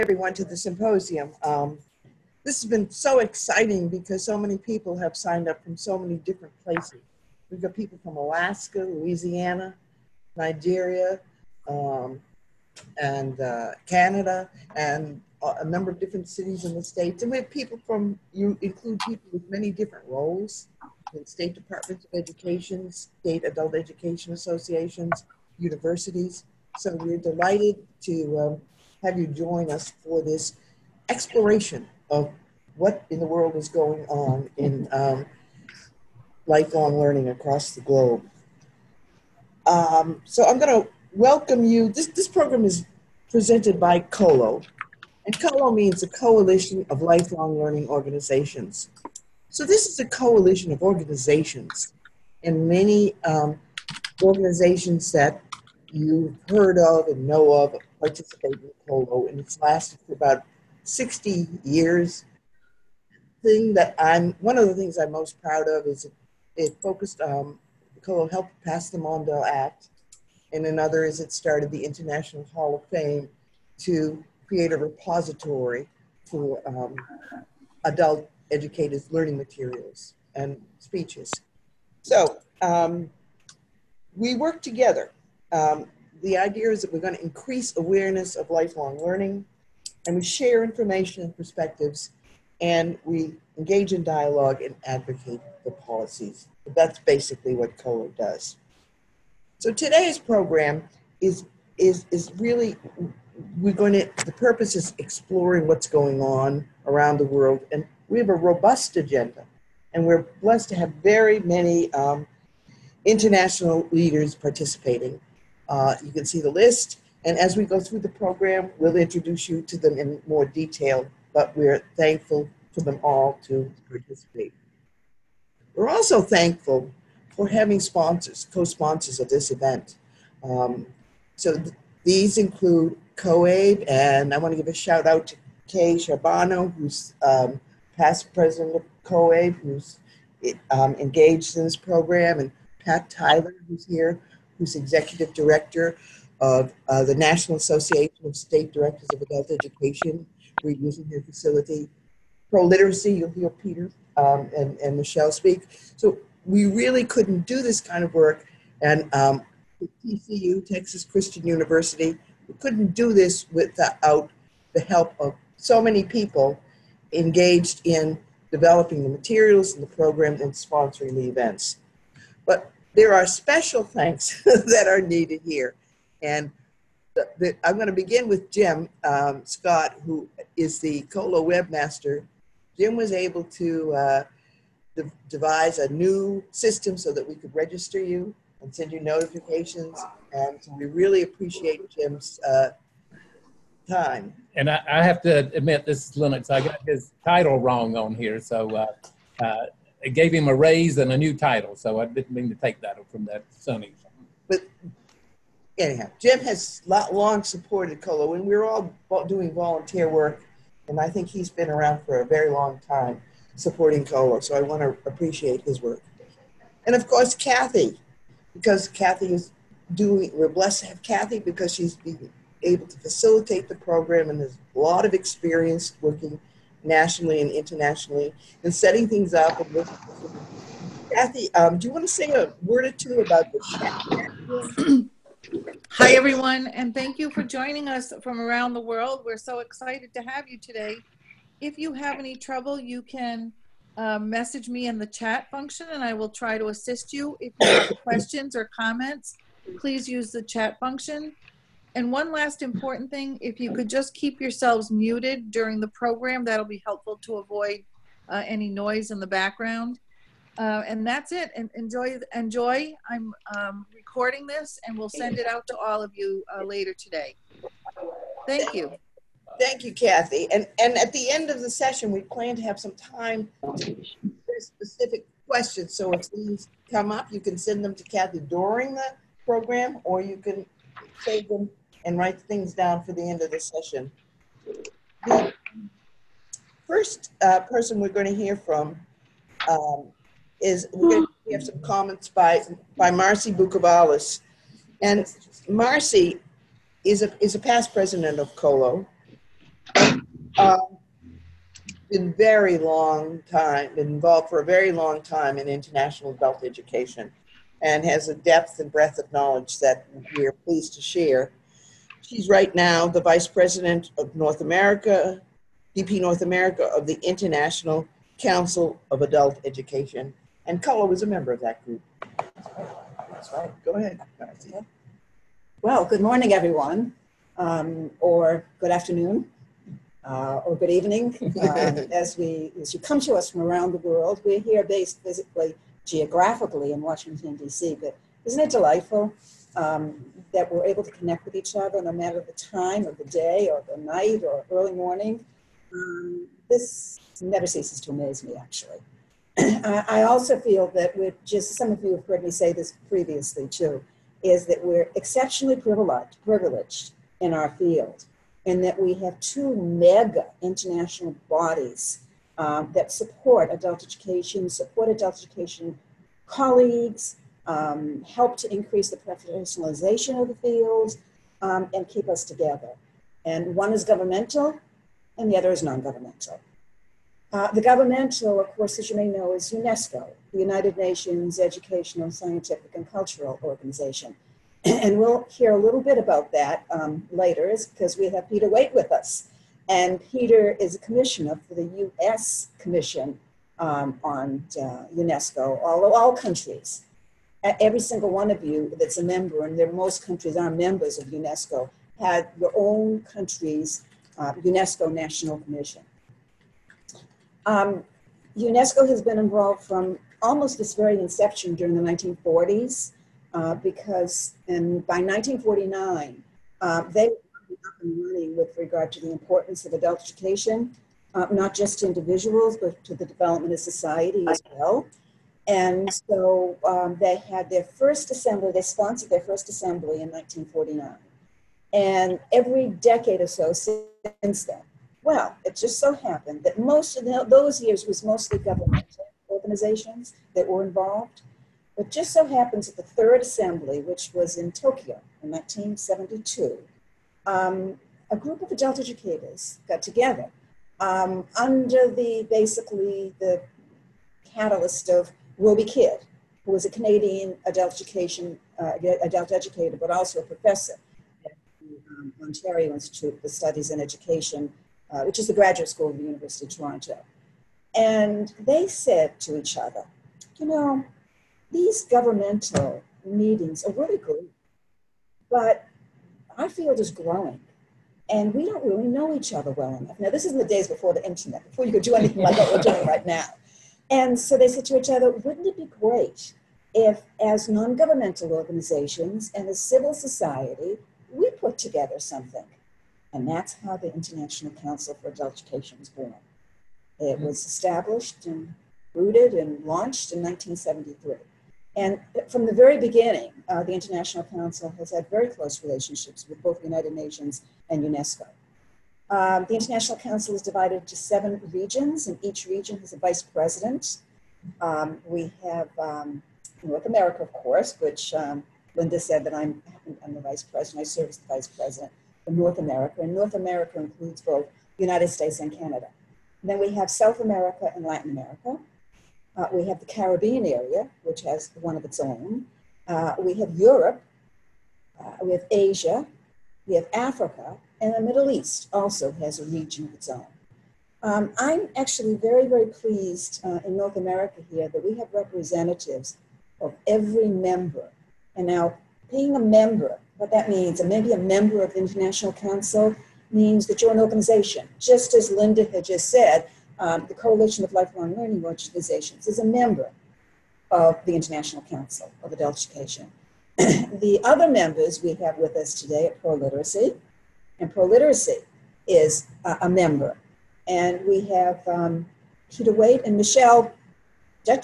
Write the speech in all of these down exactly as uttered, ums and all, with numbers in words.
everyone to the symposium. Um, this has been so exciting because so many people have signed up from so many different places. We've got people from Alaska, Louisiana, Nigeria, um, and uh, Canada, and a number of different cities in the States. And we have people from, you include people with many different roles in state departments of education, state adult education associations, universities. So we're delighted to um, have you join us for this exploration of what in the world is going on in um, lifelong learning across the globe. Um, so I'm going to welcome you. This, this program is presented by COLO, and COLO means a Coalition of Lifelong Learning Organizations. So this is a coalition of organizations, and many um, organizations that you've heard of and know of participate in COLO, and it's lasted for about sixty years. Thing that I'm, one of the things I'm most proud of is it, it focused, um, COLO helped pass the Mondale Act, and another is it started the International Hall of Fame to create a repository for um, adult educators' learning materials and speeches. So um, we work together. Um, the idea is that we're going to increase awareness of lifelong learning, and we share information and perspectives, and we engage in dialogue and advocate for policies. That's basically what COLO does. So today's program is, is, is really, we're going to, the purpose is exploring what's going on around the world, and we have a robust agenda, and we're blessed to have very many um, international leaders participating. Uh, you can see the list, and as we go through the program, we'll introduce you to them in more detail, but we're thankful for them all to participate. We're also thankful for having sponsors, co-sponsors of this event. Um, so th these include COABE, and I want to give a shout out to Kay Charbonneau, who's um, past president of COABE, who's um, engaged in this program, and Pat Tyler, who's here, who's executive director of uh, the National Association of State Directors of Adult Education. We're using their facility. Pro Literacy, you'll hear Peter um, and, and Michelle speak. So we really couldn't do this kind of work, and um, T C U, Texas Christian University, we couldn't do this without the help of so many people engaged in developing the materials and the program and sponsoring the events. But there are special thanks that are needed here. And the, the, I'm going to begin with Jim um, Scott, who is the COLO webmaster. Jim was able to uh, de devise a new system so that we could register you and send you notifications. And so we really appreciate Jim's uh, time. And I, I have to admit, this is Lennox. I got his title wrong on here. So uh, uh, it gave him a raise and a new title. So I didn't mean to take that from that, Sonny. But anyhow, Jim has long supported COLO, and we're all doing volunteer work. And I think he's been around for a very long time supporting COLO. So I want to appreciate his work. And of course, Kathy, because Kathy is doing, we're blessed to have Kathy because she's been able to facilitate the program and has a lot of experience working nationally and internationally and setting things up. And Kathy, um, do you want to say a word or two about the chat? Hi, everyone, and thank you for joining us from around the world. We're so excited to have you today. If you have any trouble, you can uh, message me in the chat function, and I will try to assist you. If you have questions or comments, please use the chat function. And one last important thing, if you could just keep yourselves muted during the program, that'll be helpful to avoid uh, any noise in the background. Uh, and that's it. And enjoy. Enjoy. I'm um, recording this, and we'll send it out to all of you uh, later today. Thank you. Thank you, Kathy. And and at the end of the session, we plan to have some time to very specific questions. So if these come up, you can send them to Kathy during the program, or you can save them and write things down for the end of the session. The first uh, person we're going to hear from um, is we're going to have some comments by by Marcy Bukavalis. And Marcy is a is a past president of COLO. Um, been very long time, been involved for a very long time in international adult education, and has a depth and breadth of knowledge that we're pleased to share. She's right now the Vice President of North America, D P North America of the International Council of Adult Education, and Culla was a member of that group. That's right. Go ahead. Well, good morning, everyone, um, or good afternoon, uh, or good evening. Uh, as we, as you come to us from around the world, we're here based physically, geographically in Washington, D C, but isn't it delightful um, that we're able to connect with each other no matter the time of the day or the night or early morning? Um, this never ceases to amaze me, actually. I, I also feel that we're just, some of you have heard me say this previously too, is that we're exceptionally privileged, privileged in our field, and that we have two mega international bodies um, that support adult education, support adult education colleagues, um, help to increase the professionalization of the field, um, and keep us together. And one is governmental, and the other is non-governmental. Uh, the governmental, of course, as you may know, is UNESCO, the United Nations Educational, Scientific, and Cultural Organization. And we'll hear a little bit about that um, later, because we have Peter Waite with us. And Peter is a commissioner for the U S Commission um, on uh, UNESCO, all, all countries. Every single one of you that's a member, and there, most countries are members of UNESCO, had your own country's uh, UNESCO National Commission. Um, UNESCO has been involved from almost its very inception during the nineteen forties, uh, because in, by nineteen forty-nine, uh, they were up and running with regard to the importance of adult education, uh, not just to individuals, but to the development of society as well. And so um, they had their first assembly, they sponsored their first assembly in nineteen forty-nine. And every decade or so since then, well, it just so happened that most of the, those years was mostly governmental organizations that were involved. It just so happens that the third assembly, which was in Tokyo in nineteen seventy-two, um, a group of adult educators got together um, under the, basically the catalyst of Roby Kidd, who was a Canadian adult education, uh, adult educator, but also a professor at the um, Ontario Institute for Studies in Education, Uh, which is the graduate school of the University of Toronto. And they said to each other, you know, these governmental meetings are really good, but our field is growing and we don't really know each other well enough. Now, this is in the days before the internet, before you could do anything like what we're doing right now. And so they said to each other, wouldn't it be great if, as non-governmental organizations and as civil society, we put together something? And that's how the International Council for Adult Education was born. It was established and rooted and launched in nineteen seventy-three. And from the very beginning, uh, the International Council has had very close relationships with both the United Nations and UNESCO. Um, the International Council is divided into seven regions, and each region has a vice president. Um, we have um, North America, of course, which um, Linda said that I'm, I'm the vice president. I serve as the vice president. In North America, and North America includes both the United States and Canada. And then we have South America and Latin America. Uh, we have the Caribbean area, which has one of its own. Uh, we have Europe, uh, we have Asia, we have Africa, and the Middle East also has a region of its own. Um, I'm actually very, very pleased uh, in North America here that we have representatives of every member. And now, being a member, what that means, and maybe a member of the International Council means that you're an organization. Just as Linda had just said, um, the Coalition of Lifelong Learning Organizations is a member of the International Council of Adult Education. The other members we have with us today are Pro-Literacy, and Pro-Literacy is uh, a member. And we have um, Peter Waite and Michelle Dutch.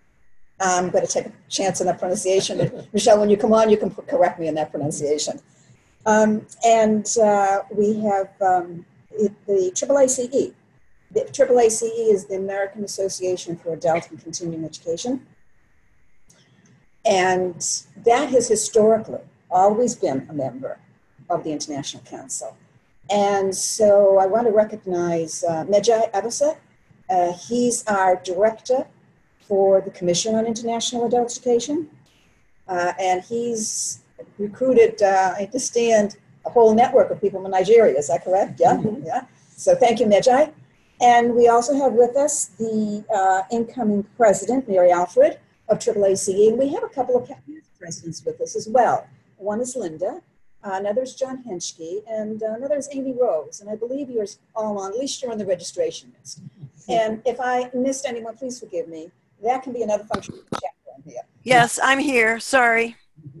I'm going to take a chance on that pronunciation. Michelle, when you come on, you can correct me on that pronunciation. Um, and uh, we have um, the triple A C E. The triple A C E is the American Association for Adult and Continuing Education. And that has historically always been a member of the International Council. And so I want to recognize uh, Medjay Abaset. Uh, he's our director for the Commission on International Adult Education. Uh, and he's recruited, uh, I understand, a whole network of people from Nigeria. Is that correct? Yeah. Mm-hmm. Yeah. So thank you, Medjay. And we also have with us the uh, incoming president, Mary Alfred of triple A C E. And we have a couple of past presidents with us as well. One is Linda, uh, another is John Henschke, and uh, another is Amy Rose. And I believe you're all on, at least you're on the registration list. And if I missed anyone, please forgive me. That can be another function of the chat room here. Yes, I'm here. Sorry.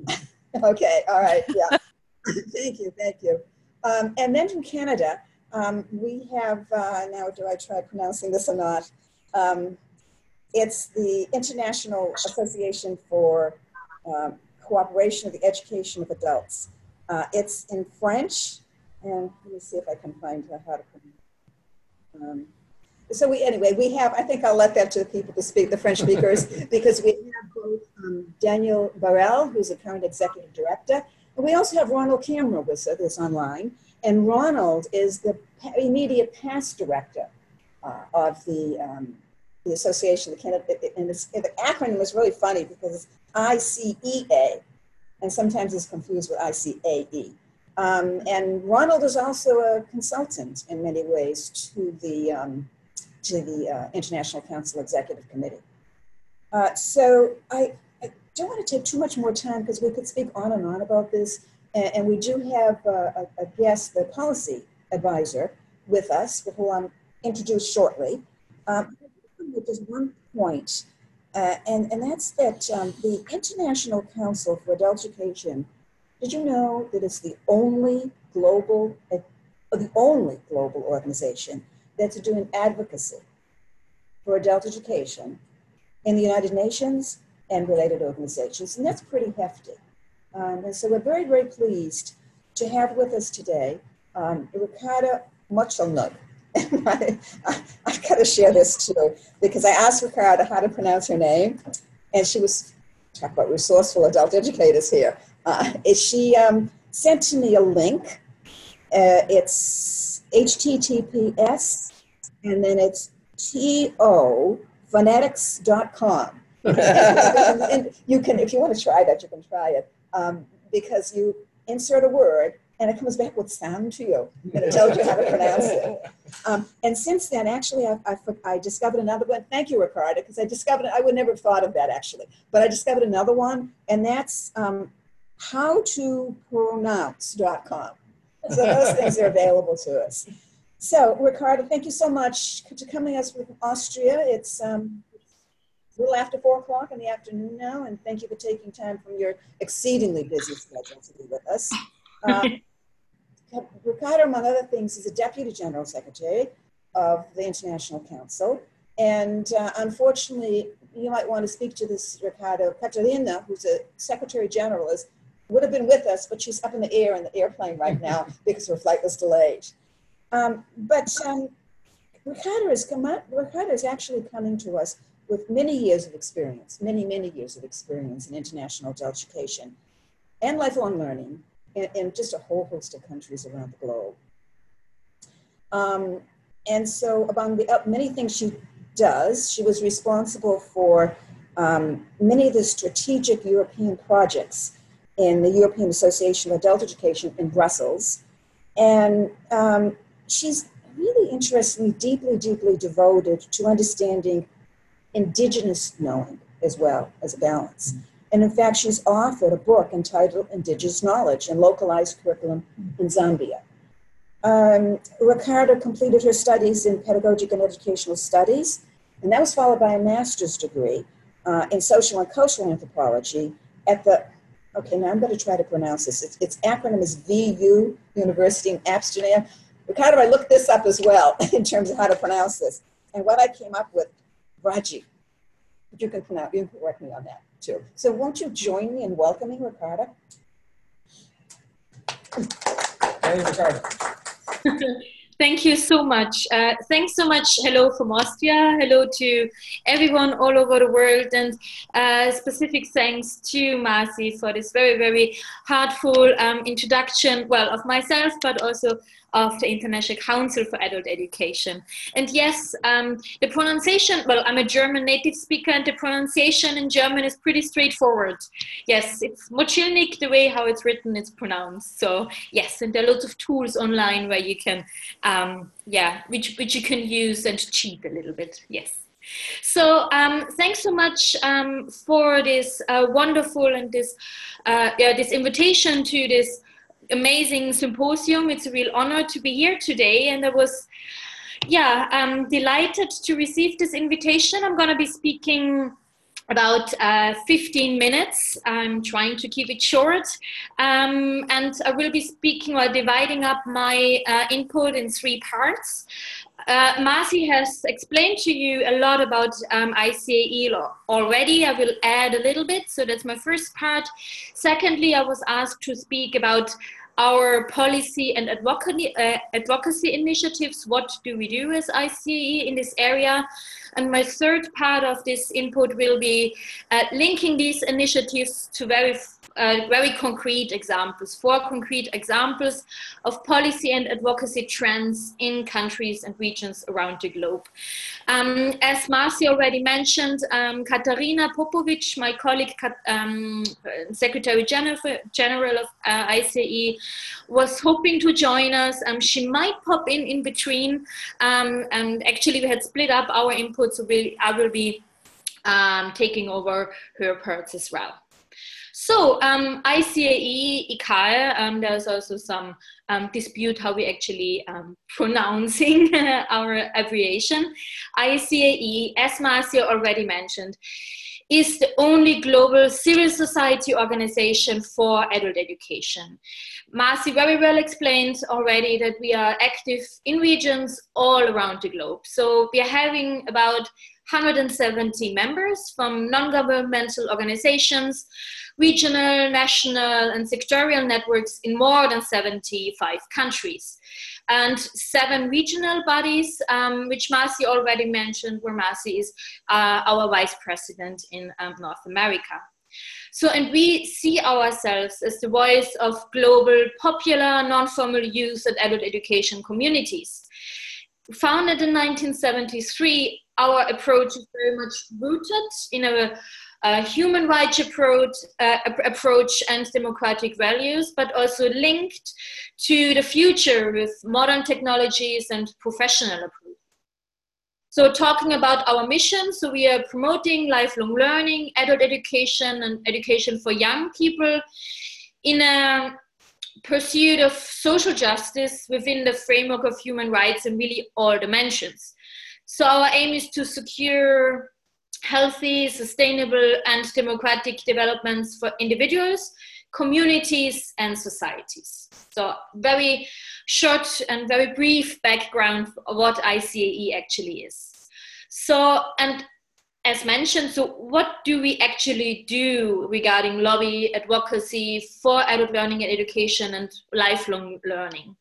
Okay, all right, yeah. Thank you, thank you. Um, and then from Canada, um, we have, uh, now do I try pronouncing this or not? Um, it's the International Association for uh, Cooperation of the Education of Adults. Uh, it's in French, and let me see if I can find how to pronounce it. Um, So we, anyway, we have, I think I'll let that to the people to speak, the French speakers, because we have both um, Daniel Barel, who's the current executive director, and we also have Ronald Cameron with us online. And Ronald is the immediate past director uh, of the, um, the Association of Canada. And it's, the acronym is really funny because it's I C E A, and sometimes it's confused with I C A E. Um, and Ronald is also a consultant in many ways to the um, to the uh, International Council Executive Committee. Uh, so I, I don't want to take too much more time because we could speak on and on about this. And, and we do have uh, a, a guest, the policy advisor with us, who I'll introduce shortly. Um, just one point, uh, and, and that's that um, the International Council for Adult Education, did you know that it's the only global, uh, the only global organization that's doing advocacy for adult education in the United Nations and related organizations, and that's pretty hefty. Um, and so we're very, very pleased to have with us today um, Ricarda Muchelnug. I, I, I've got to share this too, because I asked Ricarda how to pronounce her name, and she was, talk about resourceful adult educators here. Uh, she um, sent to me a link. Uh, it's H T T P S and then it's T O phonetics dot com. And you can, if you want to try that, you can try it, um, because you insert a word and it comes back with sound to you, and it tells you how to pronounce it. Um, and since then, actually, I, I, I discovered another one. Thank you, Ricarda, because I discovered, I would never have thought of that, actually. But I discovered another one, and that's um, how to pronounce dot com. So those things are available to us. So, Ricarda, thank you so much for coming us from Austria. It's um, a little after four o'clock in the afternoon now, and thank you for taking time from your exceedingly busy schedule to be with us. Um, Ricarda, among other things, is a Deputy General Secretary of the International Council. And uh, unfortunately, you might want to speak to this, Ricarda. Katerina, who's a Secretary General, is, would have been with us, but she's up in the air in the airplane right now because her flight was delayed. Um, but um, Ricarda is, come up, Ricarda is actually coming to us with many years of experience, many, many years of experience in international adult education and lifelong learning in, in just a whole host of countries around the globe. Um, and so among the uh, many things she does, she was responsible for um, many of the strategic European projects in the European Association of Adult Education in Brussels. And um, she's really interestingly, deeply, deeply devoted to understanding Indigenous knowing as well as a balance. And in fact, she's authored a book entitled Indigenous Knowledge and Localized Curriculum in Zambia. Um, Ricarda completed her studies in pedagogic and educational studies, and that was followed by a master's degree uh, in social and cultural anthropology at the, okay, now I'm going to try to pronounce this. Its, its acronym is V U, University in Amsterdam. Ricarda, I looked this up as well in terms of how to pronounce this. And what I came up with, Raji, but you can pronounce, you can correct me on that too. So won't you join me in welcoming Ricarda? Hey, Ricarda. Thank you so much. Uh, thanks so much. Hello from Austria. Hello to everyone all over the world. And uh, specific thanks to Marcy for this very, very heartful um, introduction, well, of myself, but also of the International Council for Adult Education. And yes, um, the pronunciation, well, I'm a German native speaker, and the pronunciation in German is pretty straightforward. Yes, it's Mochilnik, the way how it's written, it's pronounced. So yes, and there are lots of tools online where you can, um, yeah, which, which you can use and cheat a little bit, yes. So um, thanks so much um, for this uh, wonderful and this, uh, yeah, this invitation to this amazing symposium. It's a real honor to be here today, and I was, yeah, I'm delighted to receive this invitation. I'm going to be speaking about uh, fifteen minutes. I'm trying to keep it short, um, and I will be speaking or dividing up my uh, input in three parts. Uh, Marci has explained to you a lot about um, I C A E already. I will add a little bit, so that's my first part. Secondly, I was asked to speak about our policy and advocacy, uh, advocacy initiatives. What do we do as I C A E in this area? And my third part of this input will be uh, linking these initiatives to very Uh, very concrete examples, four concrete examples of policy and advocacy trends in countries and regions around the globe. Um, as Marci already mentioned, um, Katarina Popovic, my colleague, um, Secretary General, General of uh, I C A E, was hoping to join us. Um, she might pop in in between, um, and actually we had split up our input, so we'll, I will be um, taking over her parts as well. So um, I C A E, I C A E, um, there's also some um, dispute how we actually um, pronouncing our abbreviation. I C A E, as Marci already mentioned, is the only global civil society organization for adult education. Marci very well explained already that we are active in regions all around the globe. So we are having about one hundred seventy members from non-governmental organizations, regional, national, and sectorial networks in more than seventy-five countries. And seven regional bodies, um, which Marci already mentioned, where Marci is uh, our vice president in um, North America. So, and we see ourselves as the voice of global, popular, non-formal youth and adult education communities. Founded in nineteen seventy-three, our approach is very much rooted in a, a human rights approach, uh, approach and democratic values, but also linked to the future with modern technologies and professional approach. So talking about our mission, so we are promoting lifelong learning, adult education, and education for young people in a pursuit of social justice within the framework of human rights in really all dimensions. So our aim is to secure healthy, sustainable, and democratic developments for individuals, communities, and societies. So very short and very brief background of what I C A E actually is. So, and as mentioned, so what do we actually do regarding lobby advocacy for adult learning and education and lifelong learning?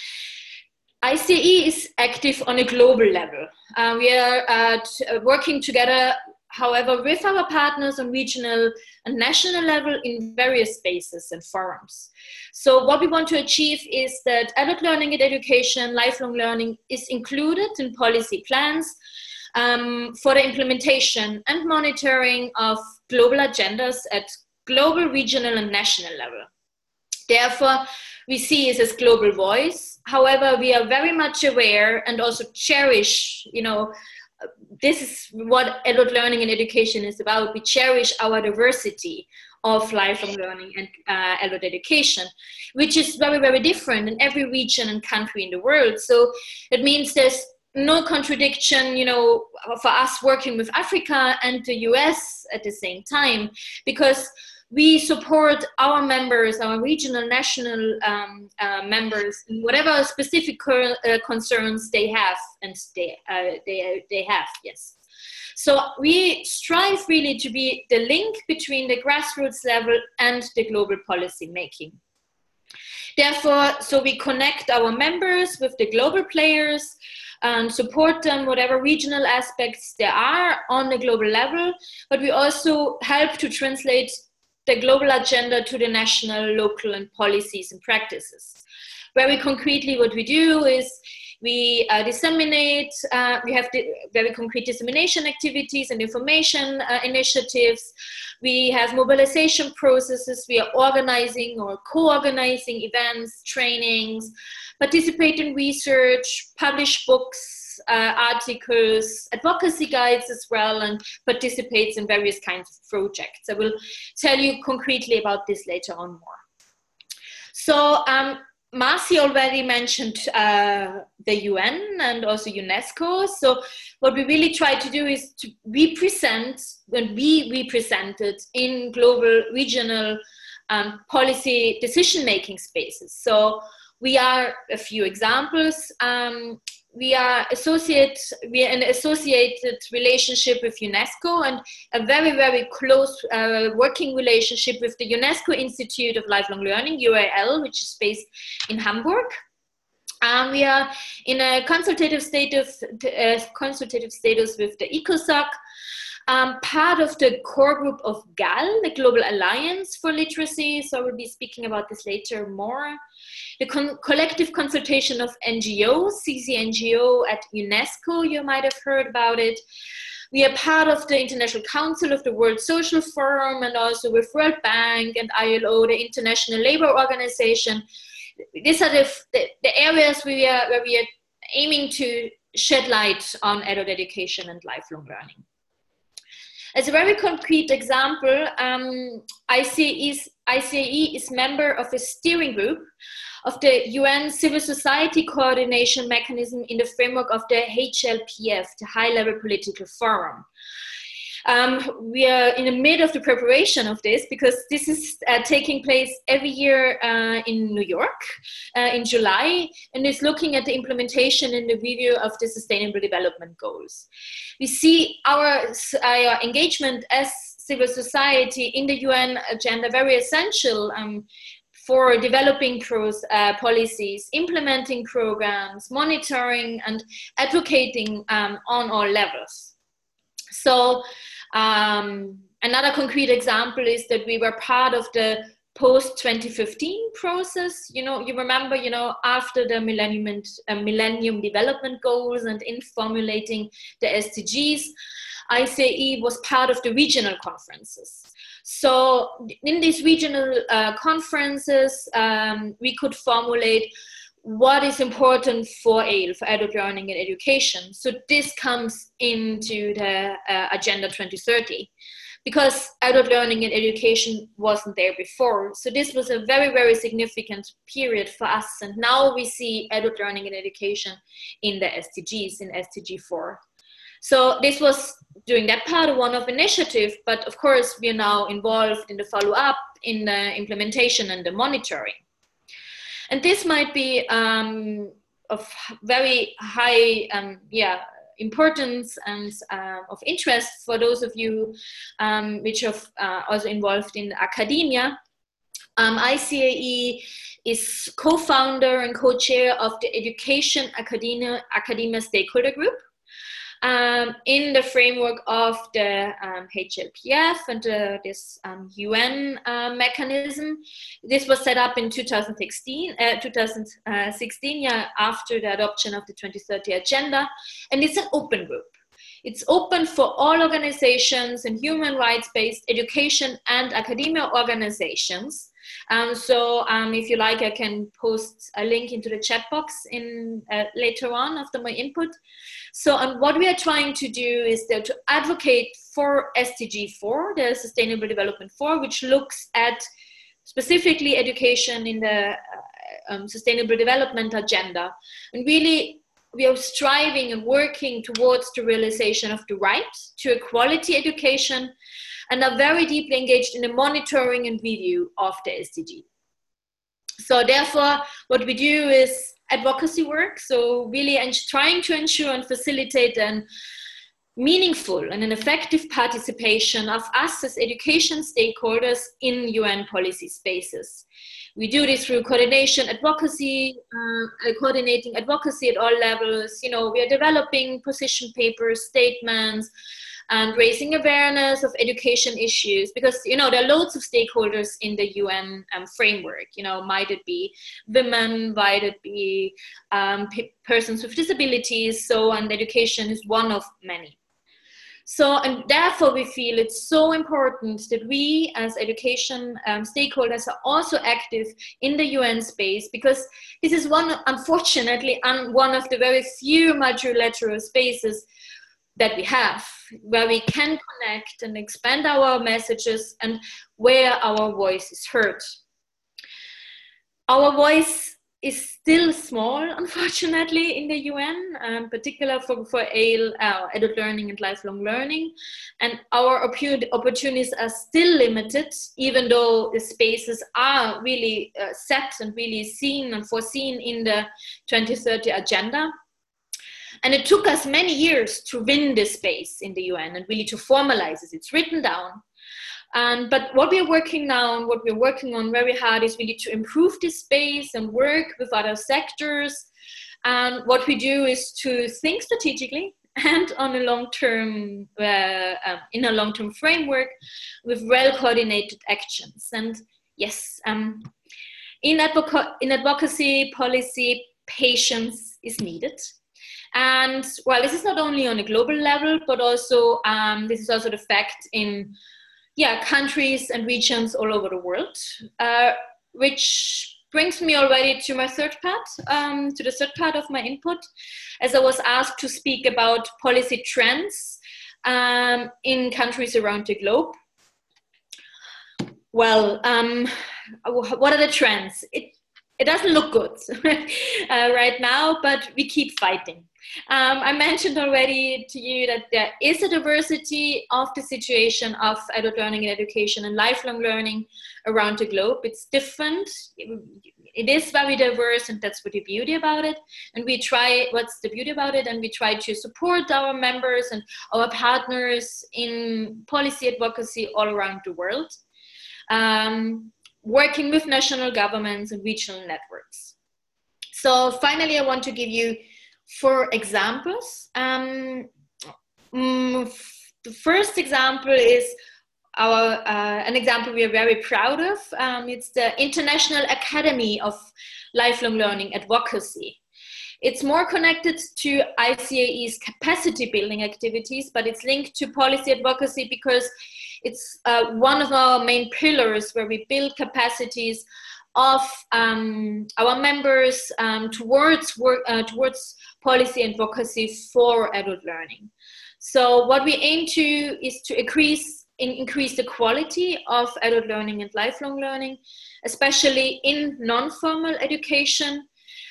I C A E is active on a global level. Uh, we are uh, working together, however, with our partners on regional and national level in various spaces and forums. So what we want to achieve is that adult learning and education, lifelong learning is included in policy plans um, for the implementation and monitoring of global agendas at global, regional, and national level. Therefore, we see it as global voice. However, we are very much aware and also cherish, you know, this is what adult learning and education is about. We cherish our diversity of lifelong learning and uh, adult education, which is very, very different in every region and country in the world. So it means there's no contradiction, you know, for us working with Africa and the U S at the same time, because we support our members, our regional, national um, uh, members, in whatever specific uh, concerns they have, and they, uh, they, they have, yes. So we strive really to be the link between the grassroots level and the global policy making. Therefore, so we connect our members with the global players and support them, whatever regional aspects there are on the global level, but we also help to translate the global agenda to the national, local, and policies and practices. very concretely, what we do is we uh, disseminate, uh, we have the very concrete dissemination activities and information uh, initiatives. We have mobilization processes. We are organizing or co-organizing events, trainings, participate in research, publish books, uh, articles, advocacy guides as well, and participates in various kinds of projects. I will tell you concretely about this later on more. So, um, Marci already mentioned uh, the U N and also UNESCO. So what we really try to do is to represent, when we represented in global, regional um, policy decision-making spaces. So we are a few examples. Um, we are associate, we are in an associated relationship with UNESCO and a very, very close uh, working relationship with the UNESCO Institute of Lifelong Learning, U A L, which is based in Hamburg. Um, we are in a consultative status, uh, consultative status with the ECOSOC, um, part of the core group of G A L, the Global Alliance for Literacy. So I will be speaking about this later more. The con collective consultation of N G Os, C C N G O at UNESCO, you might have heard about it. We are part of the International Council of the World Social Forum, and also with World Bank and I L O, the International Labour Organization. These are the, the, the areas we are, where we are aiming to shed light on adult education and lifelong learning. As a very concrete example, um, I C A E is, I C A E is member of a steering group of the U N Civil Society Coordination Mechanism in the framework of the H L P F, the High Level Political Forum. Um, we are in the mid of the preparation of this because this is uh, taking place every year uh, in New York uh, in July, and is looking at the implementation and the review of the Sustainable Development Goals. We see our, our engagement as civil society in the U N agenda very essential um, for developing pros, uh, policies, implementing programs, monitoring and advocating um, on all levels. So um, another concrete example is that we were part of the post twenty fifteen process. You know, you remember, you know, after the Millennium, uh, Millennium Development Goals and in formulating the S D Gs, I C A E was part of the regional conferences. So in these regional uh, conferences, um, we could formulate what is important for A L, for adult learning and education. So this comes into the uh, Agenda twenty thirty, because adult learning and education wasn't there before. So this was a very, very significant period for us. And now we see adult learning and education in the S D Gs, in S D G four. So this was during that part of one of initiative, but of course we are now involved in the follow-up, in the implementation and the monitoring. And this might be um, of very high um, yeah, importance and uh, of interest for those of you um, which are uh, also involved in academia. Um, I C A E is co-founder and co-chair of the Education Academia, Academia Stakeholder Group. Um, in the framework of the um, H L P F and uh, this um, U N uh, mechanism. This was set up in two thousand sixteen, uh, two thousand sixteen, yeah, after the adoption of the twenty thirty agenda, and it's an open group. It's open for all organizations and human rights-based education and academia organizations. Um, so um, if you like, I can post a link into the chat box in uh, later on after my input. So um, what we are trying to do is to advocate for S D G four, the Sustainable Development four, which looks at specifically education in the uh, um, Sustainable Development Agenda. And really, we are striving and working towards the realization of the right to a quality education, and are very deeply engaged in the monitoring and review of the S D G. So therefore, what we do is advocacy work, so really trying to ensure and facilitate a meaningful and an effective participation of us as education stakeholders in U N policy spaces. We do this through coordination, advocacy, uh, coordinating advocacy at all levels. You know, we are developing position papers, statements, and raising awareness of education issues, because, you know, there are loads of stakeholders in the U N um, framework. You know, might it be women, might it be um, persons with disabilities, so, and education is one of many. So, and therefore we feel it's so important that we as education um, stakeholders are also active in the U N space, because this is one, unfortunately, un one of the very few multilateral spaces that we have, where we can connect and expand our messages and where our voice is heard. Our voice is still small, unfortunately, in the U N, in um, particular for, for A L, uh, adult learning and lifelong learning. And our opportunities are still limited, even though the spaces are really uh, set and really seen and foreseen in the twenty thirty agenda. And it took us many years to win this space in the U N and really to formalize it. It's written down. Um, but what we're working now and what we're working on very hard is really to improve this space and work with other sectors. And what we do is to think strategically and on a long-term, uh, um, in a long-term framework with well-coordinated actions. And yes, um, in, advoca in advocacy policy, patience is needed. And well, this is not only on a global level, but also um, this is also the fact in yeah, countries and regions all over the world, uh, which brings me already to my third part, um, to the third part of my input, as I was asked to speak about policy trends um, in countries around the globe. Well, um, what are the trends? It, it doesn't look good uh, right now, but we keep fighting. Um, I mentioned already to you that there is a diversity of the situation of adult learning and education and lifelong learning around the globe. It's different. It is very diverse, and that's what the beauty about it. And we try, what's the beauty about it? And we try to support our members and our partners in policy advocacy all around the world, um, working with national governments and regional networks. So finally, I want to give you four examples. Um, mm, the first example is our, uh, an example we are very proud of. Um, it's the International Academy of Lifelong Learning Advocacy. It's more connected to I C A E's capacity building activities, but it's linked to policy advocacy because it's uh, one of our main pillars where we build capacities of um, our members um, towards work, uh, towards policy advocacy for adult learning. So what we aim to is to increase, in, increase the quality of adult learning and lifelong learning, especially in non-formal education,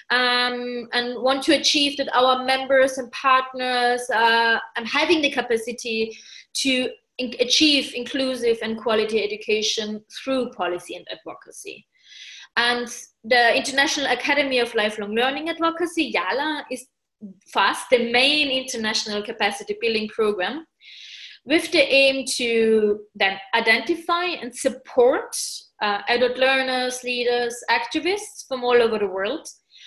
um, and want to achieve that our members and partners uh, are having the capacity to in achieve inclusive and quality education through policy and advocacy. And the International Academy of Lifelong Learning Advocacy, YALA, is fast the main international capacity building program with the aim to then identify and support uh, adult learners, leaders, activists from all over the world,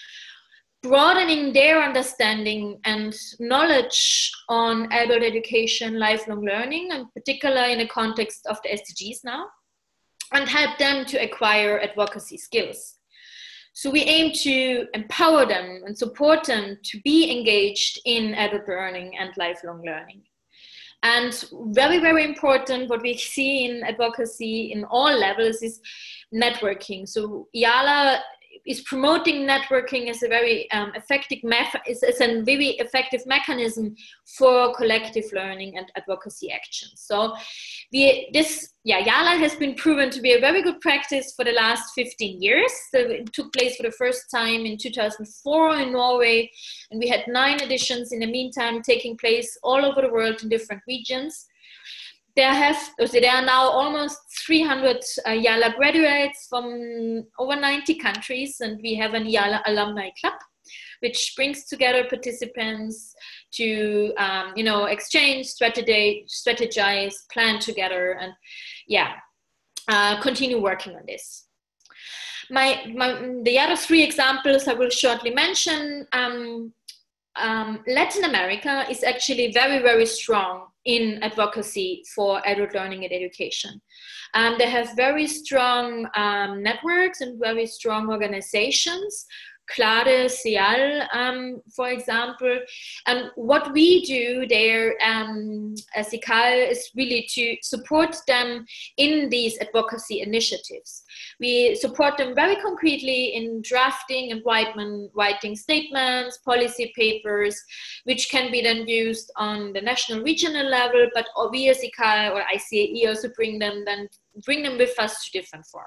broadening their understanding and knowledge on adult education, lifelong learning, and particularly in the context of the S D Gs now, and help them to acquire advocacy skills. So we aim to empower them and support them to be engaged in adult learning and lifelong learning. And very, very important, what we see in advocacy in all levels is networking. So YALA is promoting networking as a very um, effective method, is, is a very effective mechanism for collective learning and advocacy actions. So we, this, yeah, YALA has been proven to be a very good practice for the last fifteen years. So it took place for the first time in two thousand four in Norway, and we had nine editions in the meantime taking place all over the world in different regions. There have, so there are now almost three hundred uh, YALA graduates from over ninety countries, and we have an YALA alumni club, which brings together participants to, um, you know, exchange, strategize, strategize, plan together, and yeah, uh, continue working on this. My, my, the other three examples I will shortly mention. Um, um, Latin America is actually very, very strong in advocacy for adult learning and education. Um, they have very strong um, networks and very strong organizations. CLADE, CIAL, um, for example. And what we do there um, as I C A L is really to support them in these advocacy initiatives. We support them very concretely in drafting and writing, writing statements, policy papers, which can be then used on the national regional level, but we as I C A L or I C A E also bring them, then bring them with us to different fora.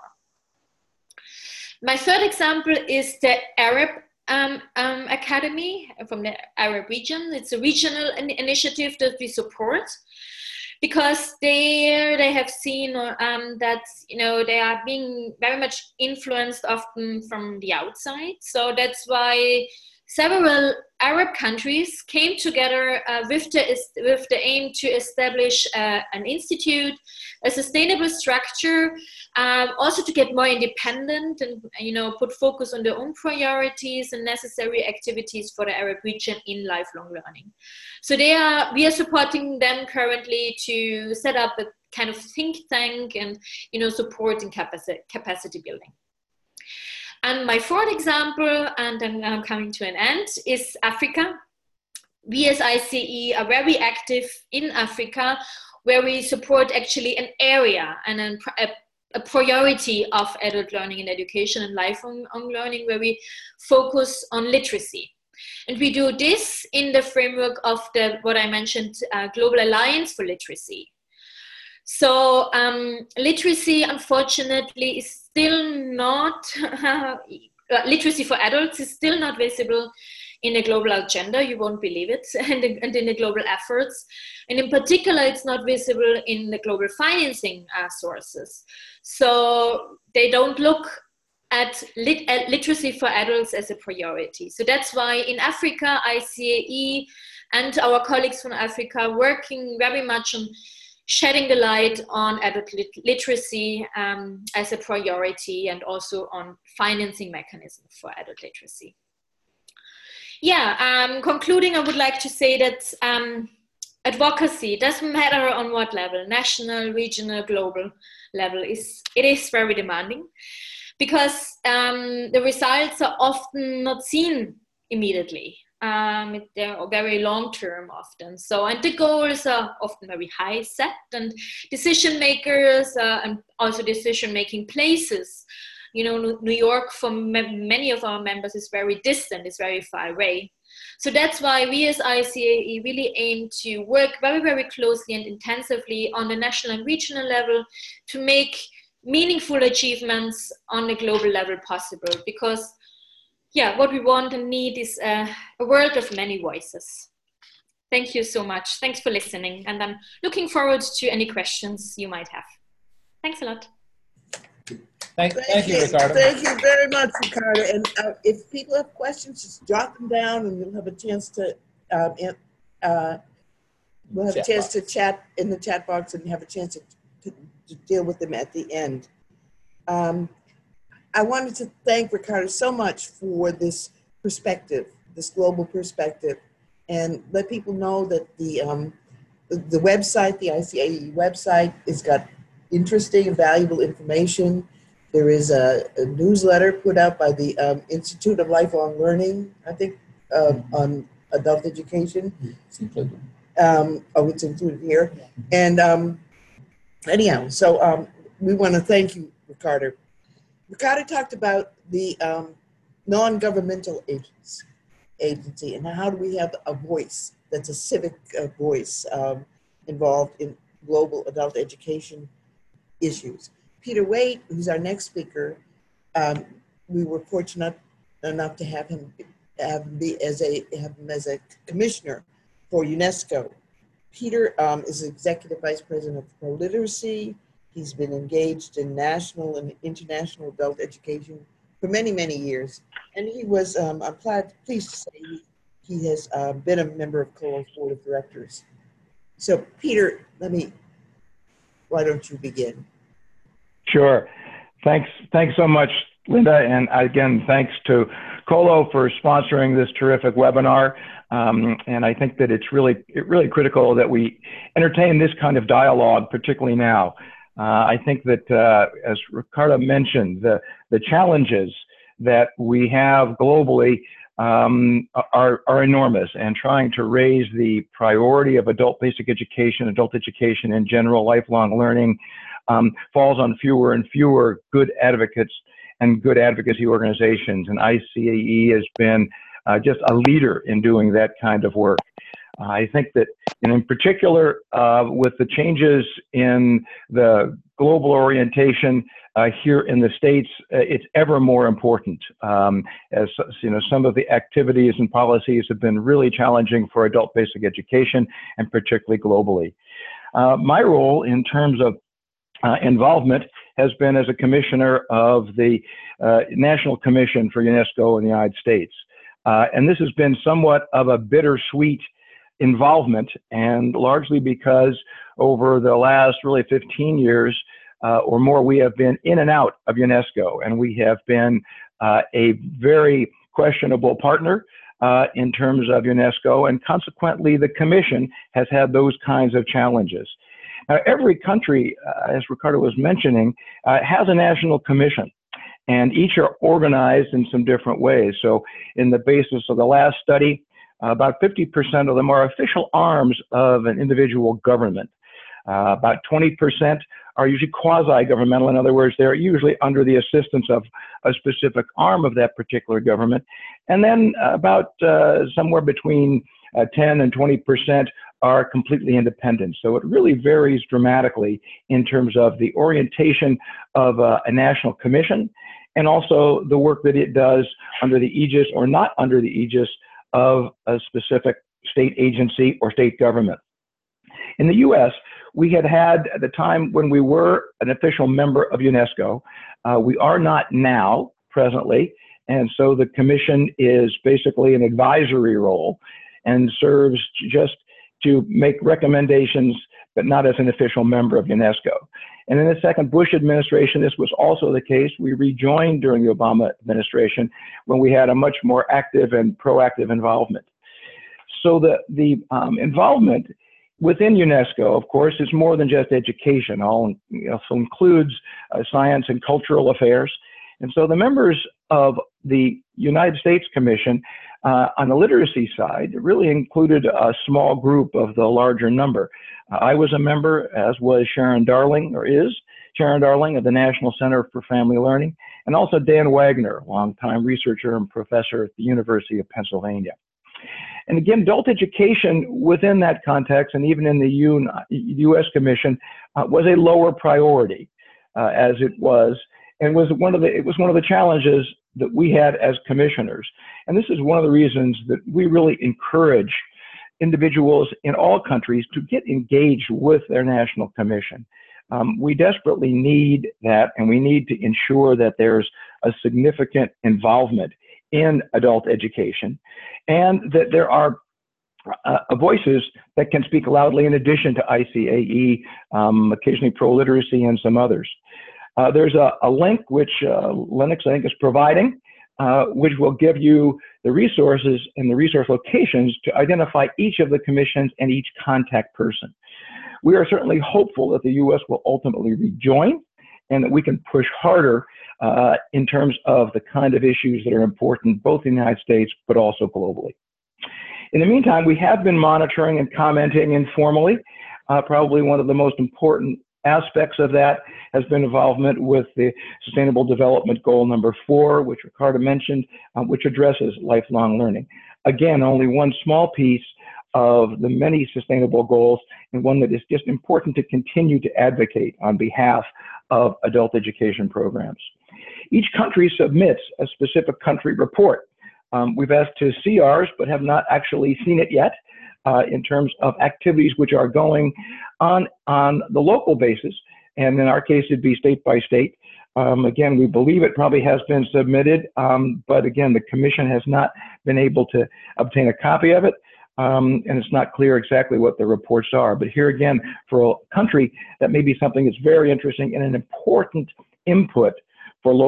My third example is the Arab um, um, Academy from the Arab region. It's a regional in initiative that we support because there they have seen um, that, you know, they are being very much influenced often from the outside. So that's why several Arab countries came together uh, with, the, with the aim to establish uh, an institute, a sustainable structure, um, also to get more independent and, you know, put focus on their own priorities and necessary activities for the Arab region in lifelong learning. So they are, we are supporting them currently to set up a kind of think tank and, you know, supporting capacity, capacity building. And my fourth example, and then I'm coming to an end, is Africa. We as I C A E are very active in Africa, where we support actually an area and an, a, a priority of adult learning and education and lifelong learning, where we focus on literacy. And we do this in the framework of the, what I mentioned, uh, Global Alliance for Literacy. So um, literacy, unfortunately, is still not, uh, literacy for adults is still not visible in the global agenda, you won't believe it, and, and in the global efforts. And in particular, it's not visible in the global financing uh, sources. So they don't look at, lit at literacy for adults as a priority. So that's why in Africa, I C A E and our colleagues from Africa are working very much on shedding the light on adult lit literacy um, as a priority, and also on financing mechanisms for adult literacy. Yeah, um, concluding, I would like to say that um, advocacy doesn't matter on what level, national, regional, global level, is, it is very demanding, because um, the results are often not seen immediately. Um, they're very long-term often. So, and the goals are often very high set, and decision makers uh, and also decision-making places. You know, New York for many of our members is very distant, it's very far away. So that's why we as I C A E really aim to work very, very closely and intensively on the national and regional level to make meaningful achievements on the global level possible, because yeah, what we want and need is uh, a world of many voices. Thank you so much. Thanks for listening. And I'm looking forward to any questions you might have. Thanks a lot. Thank, Thank, thank you, you, Ricardo. Thank you very much, Ricardo. And uh, if people have questions, just jot them down, and we'll have a chance to um, uh, we'll have chat a chance box. to chat in the chat box, and have a chance to, to, to deal with them at the end. Um, I wanted to thank Ricardo so much for this perspective, this global perspective, and let people know that the um, the, the website, the I C A E website, has got interesting and valuable information. There is a, a newsletter put out by the um, Institute of Lifelong Learning, I think, um, on adult education. It's included. Um, oh, it's included here. And um, anyhow, so um, we want to thank you, Ricardo. Ricardo talked about the um, non-governmental agents, agency, and how do we have a voice that's a civic uh, voice um, involved in global adult education issues. Peter Waite, who's our next speaker, um, we were fortunate enough to have him, have him be as a have him as a commissioner for UNESCO. Peter um, is executive vice president of Pro Literacy. He's been engaged in national and international adult education for many, many years. And he was, um, I'm glad, pleased to say, he, he has uh, been a member of C O L O's board of directors. So Peter, let me, why don't you begin? Sure. Thanks, thanks so much, Linda, and again, thanks to Colo for sponsoring this terrific webinar. Um, and I think that it's really, it really critical that we entertain this kind of dialogue, particularly now. Uh, I think that, uh, as Ricardo mentioned, the, the challenges that we have globally um, are, are enormous, and trying to raise the priority of adult basic education, adult education in general, lifelong learning, um, falls on fewer and fewer good advocates and good advocacy organizations. And I C A E has been uh, just a leader in doing that kind of work. Uh, I think that, and in particular, uh, with the changes in the global orientation uh, here in the States, uh, it's ever more important. Um, as you know, some of the activities and policies have been really challenging for adult basic education, and particularly globally. Uh, my role in terms of uh, involvement has been as a commissioner of the uh, National Commission for UNESCO in the United States. Uh, and this has been somewhat of a bittersweet involvement, and largely because over the last really fifteen years uh, or more, we have been in and out of UNESCO, and we have been uh, a very questionable partner uh, in terms of UNESCO, and consequently the Commission has had those kinds of challenges. Now, every country, uh, as Ricardo was mentioning, uh, has a national commission, and each are organized in some different ways. So in the basis of the last study, uh, about fifty percent of them are official arms of an individual government. Uh, about twenty percent are usually quasi-governmental. In other words, they're usually under the assistance of a specific arm of that particular government. And then about uh, somewhere between uh, ten and twenty percent are completely independent. So it really varies dramatically in terms of the orientation of uh, a national commission, and also the work that it does under the aegis or not under the aegis of a specific state agency or state government. In the U S, we had had, at the time when we were an official member of UNESCO, uh, we are not now, presently, and so the commission is basically an advisory role and serves just to make recommendations, but not as an official member of UNESCO. And in the second Bush administration, this was also the case. We rejoined during the Obama administration when we had a much more active and proactive involvement. So the, the um, involvement within UNESCO, of course, is more than just education. All, it also includes uh, science and cultural affairs. And so the members of the United States Commission uh, on the literacy side really included a small group of the larger number. Uh, I was a member, as was Sharon Darling, or is Sharon Darling, of the National Center for Family Learning, and also Dan Wagner, longtime researcher and professor at the University of Pennsylvania. And again, adult education within that context, and even in the U S Commission, uh, was a lower priority, uh, as it was, and was one of the it was one of the challenges that we had as commissioners. And this is one of the reasons that we really encourage individuals in all countries to get engaged with their national commission. Um, we desperately need that, and we need to ensure that there's a significant involvement in adult education, and that there are uh, voices that can speak loudly in addition to I C A E, um, occasionally pro-literacy, and some others. Uh, there's a, a link which uh, Linux, I think, is providing, uh, which will give you the resources and the resource locations to identify each of the commissions and each contact person. We are certainly hopeful that the U S will ultimately rejoin, and that we can push harder uh, in terms of the kind of issues that are important both in the United States but also globally. In the meantime, we have been monitoring and commenting informally. Uh, probably one of the most important aspects of that has been involvement with the Sustainable Development Goal number four, which Ricardo mentioned, uh, which addresses lifelong learning. Again, only one small piece of the many sustainable goals, and one that is just important to continue to advocate on behalf of adult education programs. Each country submits a specific country report. Um, we've asked to see ours, but have not actually seen it yet uh, in terms of activities which are going on on the local basis. And in our case, it'd be state by state. Um, again, we believe it probably has been submitted, um, but again, the commission has not been able to obtain a copy of it. Um, and it's not clear exactly what the reports are. But here again, for a country, that may be something that's very interesting and an important input for local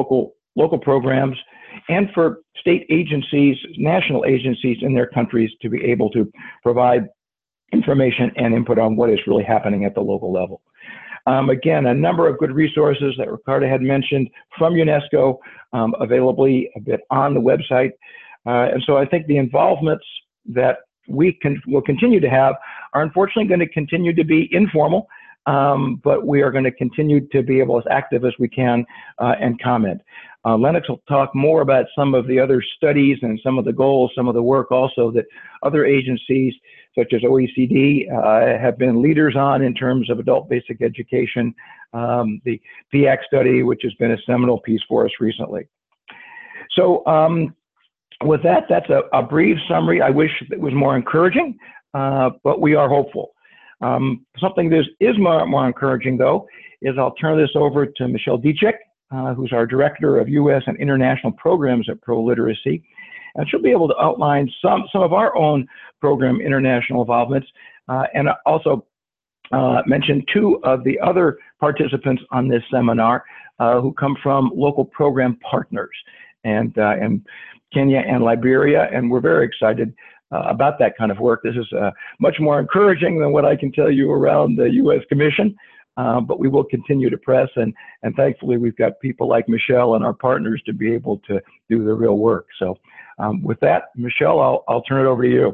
local programs, and for state agencies, national agencies in their countries to be able to provide information and input on what is really happening at the local level. Um, again, a number of good resources that Ricardo had mentioned from UNESCO, um, available a bit on the website. Uh, and so I think the involvements that we can, will continue to have are unfortunately going to continue to be informal, um, but we are going to continue to be able as active as we can uh, and comment. Uh, Lennox will talk more about some of the other studies and some of the goals, some of the work also that other agencies such as O E C D uh, have been leaders on in terms of adult basic education, um, the P A C study, which has been a seminal piece for us recently. So um, with that, that's a, a brief summary. I wish it was more encouraging, uh, but we are hopeful. Um, something that is more, more encouraging, though, is I'll turn this over to Michelle Dietschik, Uh, who's our Director of U S and International Programs at Pro Literacy. And she'll be able to outline some, some of our own program international involvements uh, and also uh, mention two of the other participants on this seminar uh, who come from local program partners and, uh, and Kenya and Liberia. And we're very excited uh, about that kind of work. This is uh, much more encouraging than what I can tell you around the U S Commission. Uh, but we will continue to press, and, and thankfully we've got people like Michelle and our partners to be able to do the real work. So um, with that, Michelle, I'll, I'll turn it over to you.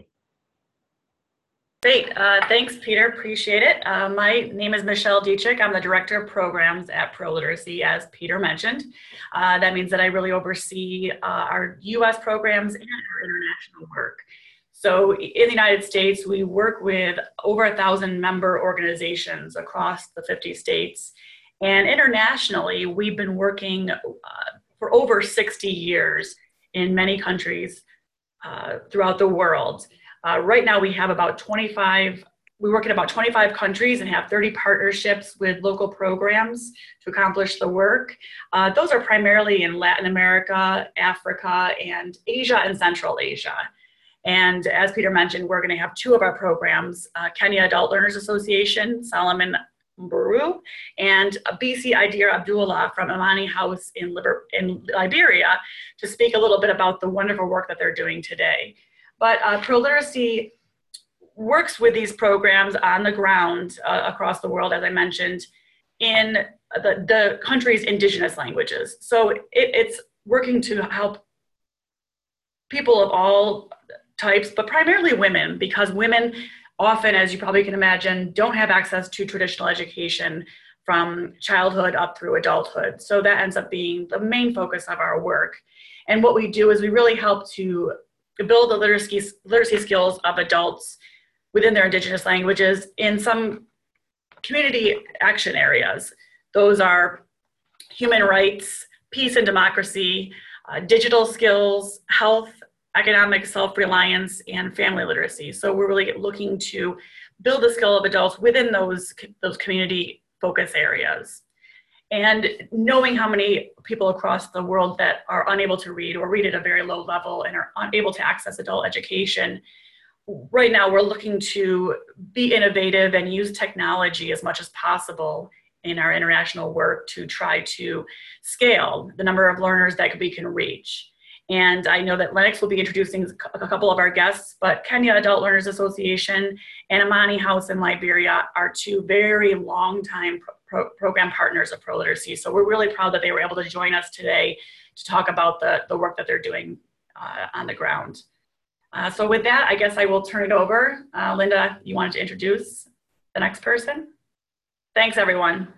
Great, uh, thanks Peter, appreciate it. Uh, my name is Michelle Dietschik. I'm the Director of Programs at Pro Literacy, as Peter mentioned. Uh, that means that I really oversee uh, our U S programs and our international work. So in the United States, we work with over a thousand member organizations across the fifty states. And internationally, we've been working uh, for over sixty years in many countries uh, throughout the world. Uh, right now, we have about twenty-five, we work in about twenty-five countries and have thirty partnerships with local programs to accomplish the work. Uh, those are primarily in Latin America, Africa, and Asia and Central Asia. And as Peter mentioned, we're going to have two of our programs, uh, Kenya Adult Learners Association, Solomon Mburu, and B C Idira Abdullah from Amani House in, Liber in Liberia to speak a little bit about the wonderful work that they're doing today. But uh, Pro Literacy works with these programs on the ground uh, across the world, as I mentioned, in the, the country's indigenous languages. So it, it's working to help people of all types, but primarily women, because women often, as you probably can imagine, don't have access to traditional education from childhood up through adulthood. So that ends up being the main focus of our work. And what we do is we really help to build the literacy, literacy skills of adults within their indigenous languages in some community action areas. Those are human rights, peace and democracy, uh, digital skills, health, economic self-reliance, and family literacy. So we're really looking to build the skill of adults within those, those community focus areas. And knowing how many people across the world that are unable to read or read at a very low level and are unable to access adult education, right now we're looking to be innovative and use technology as much as possible in our international work to try to scale the number of learners that we can reach. And I know that Lennox will be introducing a couple of our guests, but Kenya Adult Learners Association and Amani House in Liberia are two very long-time pro program partners of Pro Literacy. So we're really proud that they were able to join us today to talk about the, the work that they're doing uh, on the ground. Uh, so with that, I guess I will turn it over. Uh, Linda, you wanted to introduce the next person? Thanks, everyone.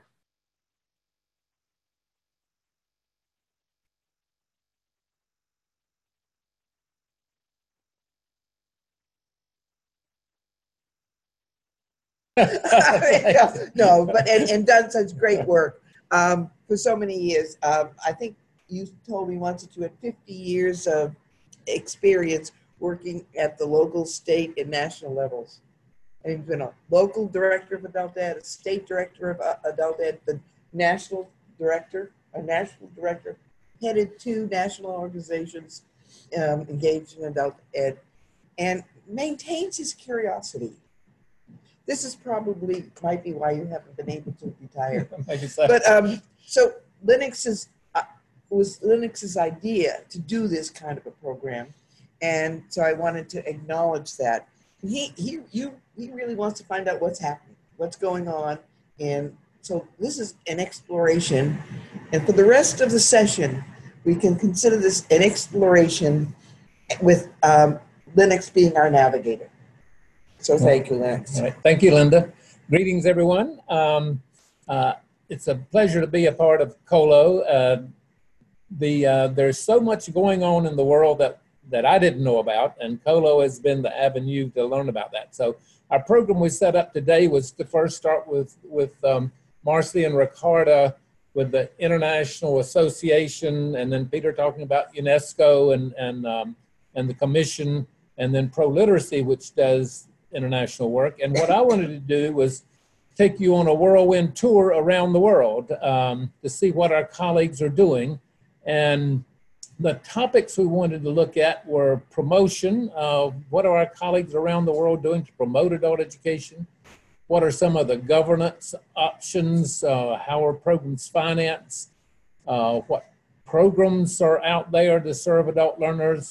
No, but and, and done such great work um, for so many years. Um, I think you told me once that you had fifty years of experience working at the local, state, and national levels. And you've been a local director of adult ed, a state director of uh, adult ed, the national director, a national director, headed two national organizations um, engaged in adult ed, and maintains his curiosity. This is probably, might be why you haven't been able to retire. Maybe so. But um, so Lennox is, uh, it was Linux's idea to do this kind of a program. And so I wanted to acknowledge that. He, he, you, he really wants to find out what's happening, what's going on. And so this is an exploration. And for the rest of the session, we can consider this an exploration with um, Linux being our navigator. So thank you, Linux. All right. Thank you, Linda. Greetings, everyone. Um, uh, it's a pleasure to be a part of COLO. Uh, the, uh, there's so much going on in the world that, that I didn't know about, and COLO has been the avenue to learn about that. So our program we set up today was to first start with, with um, Marcy and Ricarda with the International Association, and then Peter talking about UNESCO and, and, um, and the Commission, and then ProLiteracy, which does international work. And what I wanted to do was take you on a whirlwind tour around the world um, to see what our colleagues are doing. And the topics we wanted to look at were promotion. Uh, what are our colleagues around the world doing to promote adult education? What are some of the governance options? Uh, how are programs financed? Uh, what programs are out there to serve adult learners?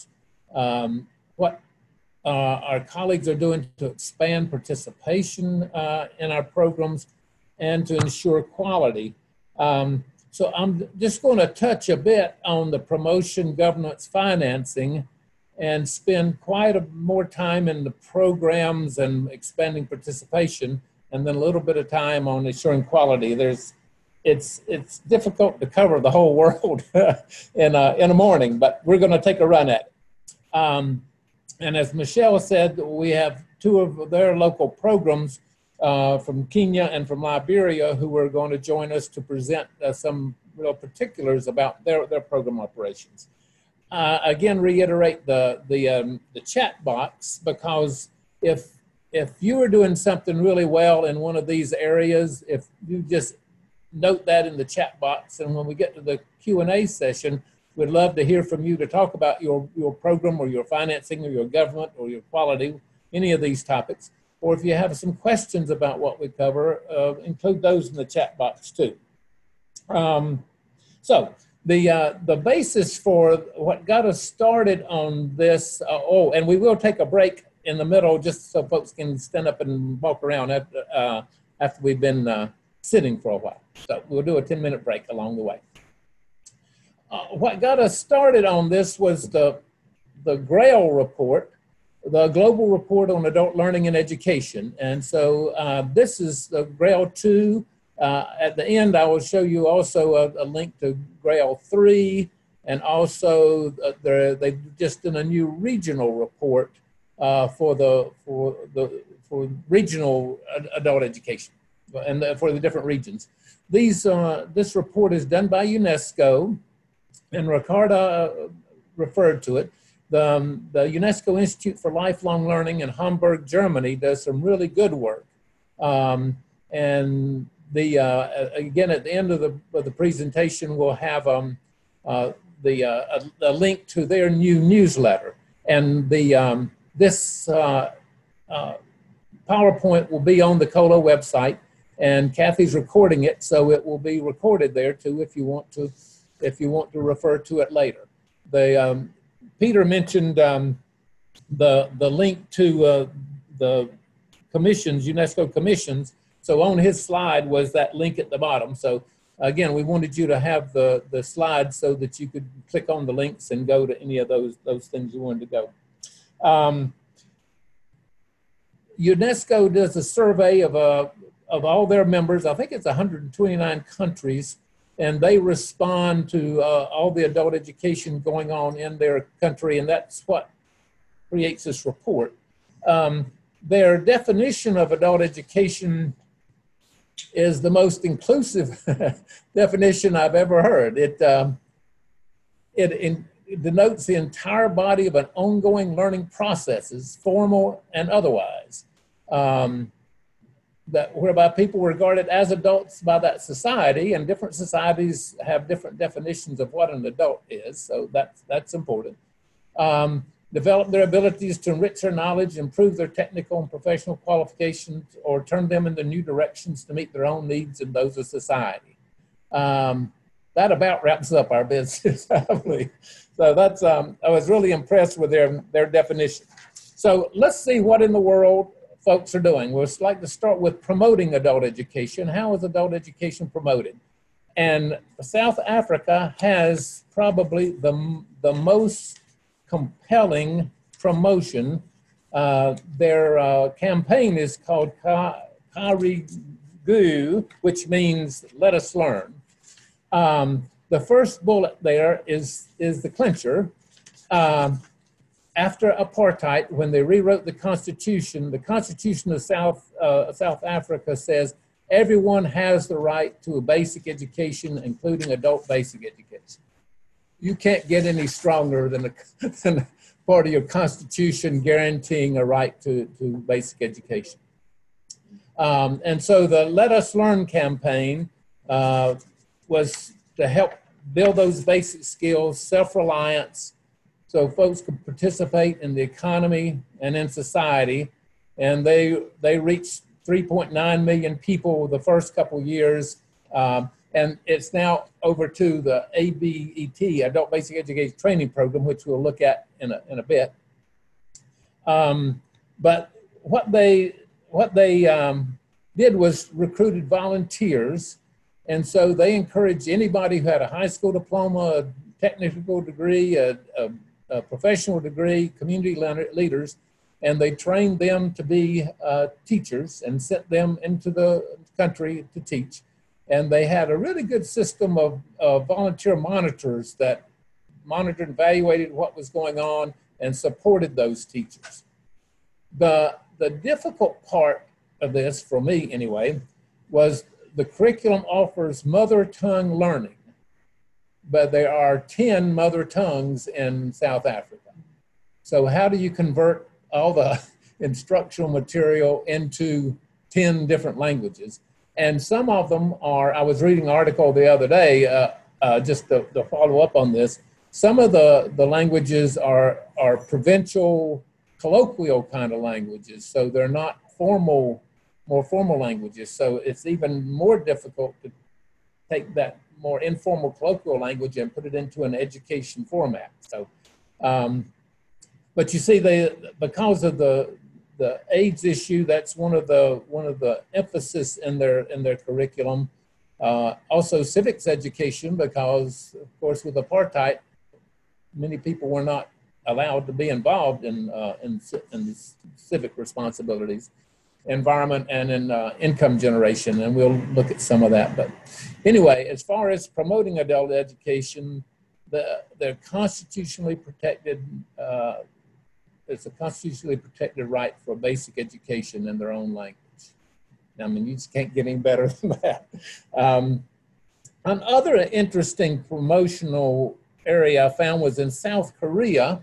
Um, what Uh, our colleagues are doing to expand participation uh, in our programs and to ensure quality. Um, so I'm just going to touch a bit on the promotion, governance, financing, and spend quite a more time in the programs and expanding participation, and then a little bit of time on ensuring quality. There's, it's, it's difficult to cover the whole world in, a, in a morning, but we're going to take a run at it. Um, And as Michelle said, we have two of their local programs uh, from Kenya and from Liberia who are going to join us to present uh, some real particulars about their, their program operations. Uh, again, reiterate the, the, um, the chat box, because if, if you are doing something really well in one of these areas, if you just note that in the chat box, and when we get to the Q and A session, we'd love to hear from you to talk about your, your program or your financing or your government or your quality, any of these topics. Or if you have some questions about what we cover, uh, include those in the chat box too. Um, so the, uh, the basis for what got us started on this, uh, oh, and we will take a break in the middle just so folks can stand up and walk around after, uh, after we've been uh, sitting for a while. So we'll do a ten minute break along the way. Uh, what got us started on this was the, the GRAIL report, the Global Report on Adult Learning and Education. And so uh, this is the GRAIL two. Uh, at the end, I will show you also a, a link to GRAIL three, and also uh, they've just done a new regional report uh, for, the, for, the, for regional adult education and the, for the different regions. These, uh, this report is done by UNESCO, and Ricarda referred to it. The, um, the UNESCO Institute for Lifelong Learning in Hamburg, Germany does some really good work. Um, and the, uh, again, at the end of the, of the presentation, we'll have um, uh, the, uh, a, a link to their new newsletter. And the, um, this uh, uh, PowerPoint will be on the COLO website, and Kathy's recording it, so it will be recorded there too if you want to if you want to refer to it later. The, um, Peter mentioned um, the, the link to uh, the commissions, UNESCO commissions. So on his slide was that link at the bottom. So again, we wanted you to have the, the slide so that you could click on the links and go to any of those, those things you wanted to go. Um, UNESCO does a survey of, uh, of all their members. I think it's one hundred twenty-nine countries, and they respond to uh, all the adult education going on in their country, and that's what creates this report. Um, their definition of adult education is the most inclusive definition I've ever heard. It, um, it, in, it denotes the entire body of an ongoing learning processes, formal and otherwise. Um, that whereby people were regarded as adults by that society, and different societies have different definitions of what an adult is, so that's, that's important. Um, develop their abilities to enrich their knowledge, improve their technical and professional qualifications, or turn them into new directions to meet their own needs and those of society. Um, that about wraps up our business, I believe. So that's, um, I was really impressed with their, their definition. So let's see what in the world folks are doing. We'd like to start with promoting adult education. How is adult education promoted? And South Africa has probably the, the most compelling promotion. Uh, their uh, campaign is called Karigu, which means let us learn. Um, the first bullet there is, is the clincher. Um, after apartheid, when they rewrote the Constitution, the Constitution of South, uh, South Africa says everyone has the right to a basic education, including adult basic education. You can't get any stronger than, a, than part of your Constitution guaranteeing a right to, to basic education. Um, and so the Let Us Learn campaign uh, was to help build those basic skills, self-reliance, so folks could participate in the economy and in society. And they, they reached three point nine million people the first couple years. Um, and it's now over to the A B E T, Adult Basic Education Training Program, which we'll look at in a, in a bit. Um, but what they, what they um, did was recruited volunteers. And so they encouraged anybody who had a high school diploma, a technical degree, a, a, a professional degree, community leaders, and they trained them to be uh, teachers and sent them into the country to teach. And they had a really good system of uh, volunteer monitors that monitored and evaluated what was going on and supported those teachers. The, the difficult part of this, for me anyway, was the curriculum offers mother tongue learning, but there are ten mother tongues in South Africa. So how do you convert all the instructional material into ten different languages? And some of them are, I was reading an article the other day, uh, uh, just to, to follow up on this. Some of the, the languages are, are provincial, colloquial kind of languages. So they're not formal, more formal languages. So it's even more difficult to take that more informal colloquial language and put it into an education format. So, um, but you see, they, because of the, the AIDS issue, that's one of the, one of the emphasis in their, in their curriculum. Uh, also civics education, because of course with apartheid, many people were not allowed to be involved in, uh, in, in civic responsibilities, environment, and in uh, income generation, and we'll look at some of that. But anyway, as far as promoting adult education, the, they're constitutionally protected, uh, it's a constitutionally protected right for basic education in their own language. I mean, you just can't get any better than that. Um, another interesting promotional area I found was in South Korea.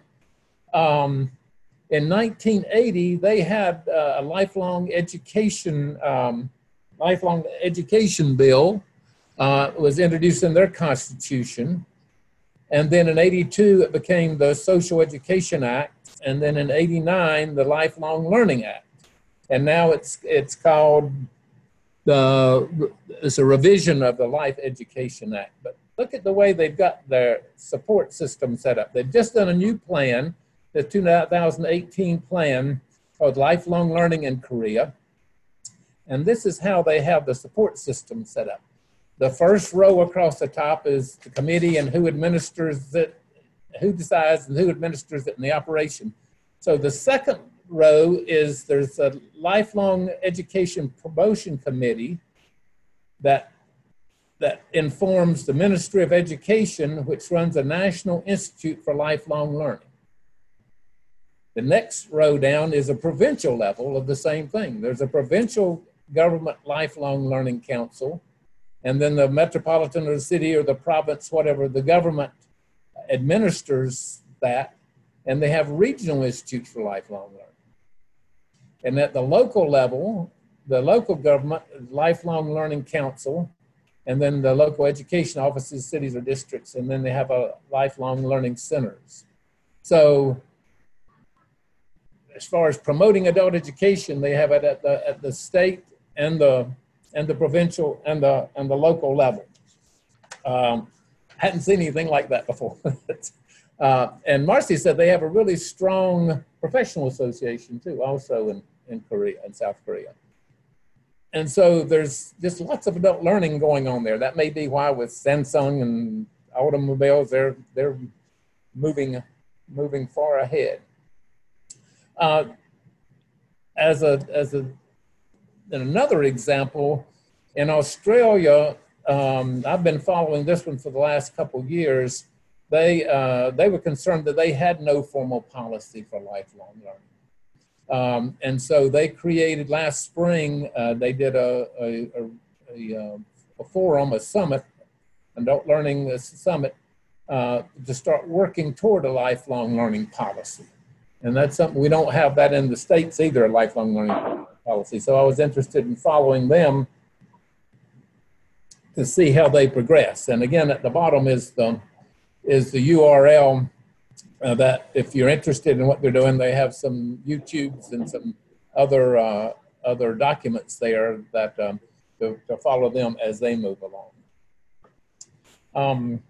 Um, in nineteen eighty, they had uh, a lifelong education, um, lifelong education bill uh, was introduced in their constitution. And then in eighty-two, it became the Social Education Act. And then in eighty-nine, the Lifelong Learning Act. And now it's, it's called the, it's a revision of the Life Education Act. But look at the way they've got their support system set up. They've just done a new plan, the two thousand eighteen plan called Lifelong Learning in Korea. And this is how they have the support system set up. The first row across the top is the committee and who administers it, who decides and who administers it in the operation. So the second row is there's a Lifelong Education Promotion Committee that, that informs the Ministry of Education, which runs a National Institute for Lifelong Learning. The next row down is a provincial level of the same thing. There's a provincial government lifelong learning council, and then the metropolitan or the city or the province, whatever, the government administers that, and they have regional institutes for lifelong learning. And at the local level, the local government, lifelong learning council, and then the local education offices, cities or districts, and then they have a lifelong learning centers. So as far as promoting adult education, they have it at the, at the state and the, and the provincial and the, and the local level. Um, hadn't seen anything like that before. uh, and Marcy said they have a really strong professional association too, also in, in Korea, in South Korea. And so there's just lots of adult learning going on there. That may be why with Samsung and automobiles, they're, they're moving, moving far ahead. Uh, as a, as a, in another example, in Australia, um, I've been following this one for the last couple of years. They, uh, they were concerned that they had no formal policy for lifelong learning. Um, and so they created last spring, uh, they did a, a, a, a, a forum, a summit, adult learning summit, uh, to start working toward a lifelong learning policy. And that's something, we don't have that in the States either, a lifelong learning policy. So I was interested in following them to see how they progress. And again, at the bottom is the, is the U R L uh, that if you're interested in what they're doing, they have some YouTubes and some other, uh, other documents there that um, to, to follow them as they move along. Um,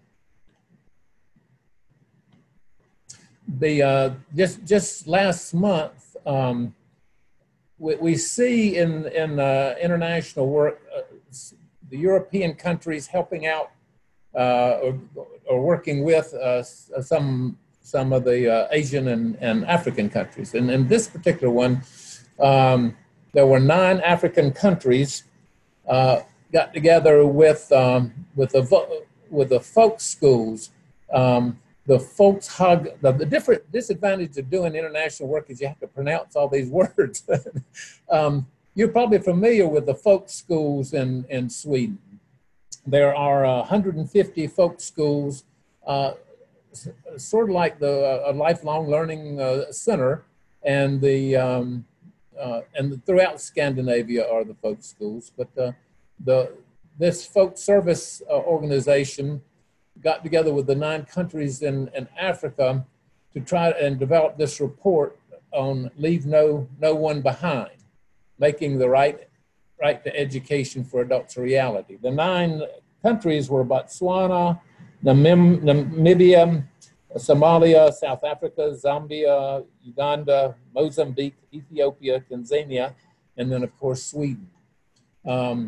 The uh, just just last month, um, we, we see in in uh, international work, uh, the European countries helping out uh, or, or working with uh, some some of the uh, Asian and, and African countries. And in this particular one, um, there were nine African countries uh, got together with um, with the with the folk schools. Um, The Volkshag, the, the different disadvantage of doing international work is you have to pronounce all these words. um, you're probably familiar with the folk schools in, in Sweden. There are uh, one hundred fifty folk schools, uh, sort of like the uh, lifelong learning uh, center, and the um, uh, and the, throughout Scandinavia are the folk schools. But uh, the this folk service uh, organization got together with the nine countries in, in Africa to try and develop this report on Leave No, no One Behind, making the right, right to education for adults a reality. The nine countries were Botswana, Namim, Namibia, Somalia, South Africa, Zambia, Uganda, Mozambique, Ethiopia, Tanzania, and then of course Sweden. Um,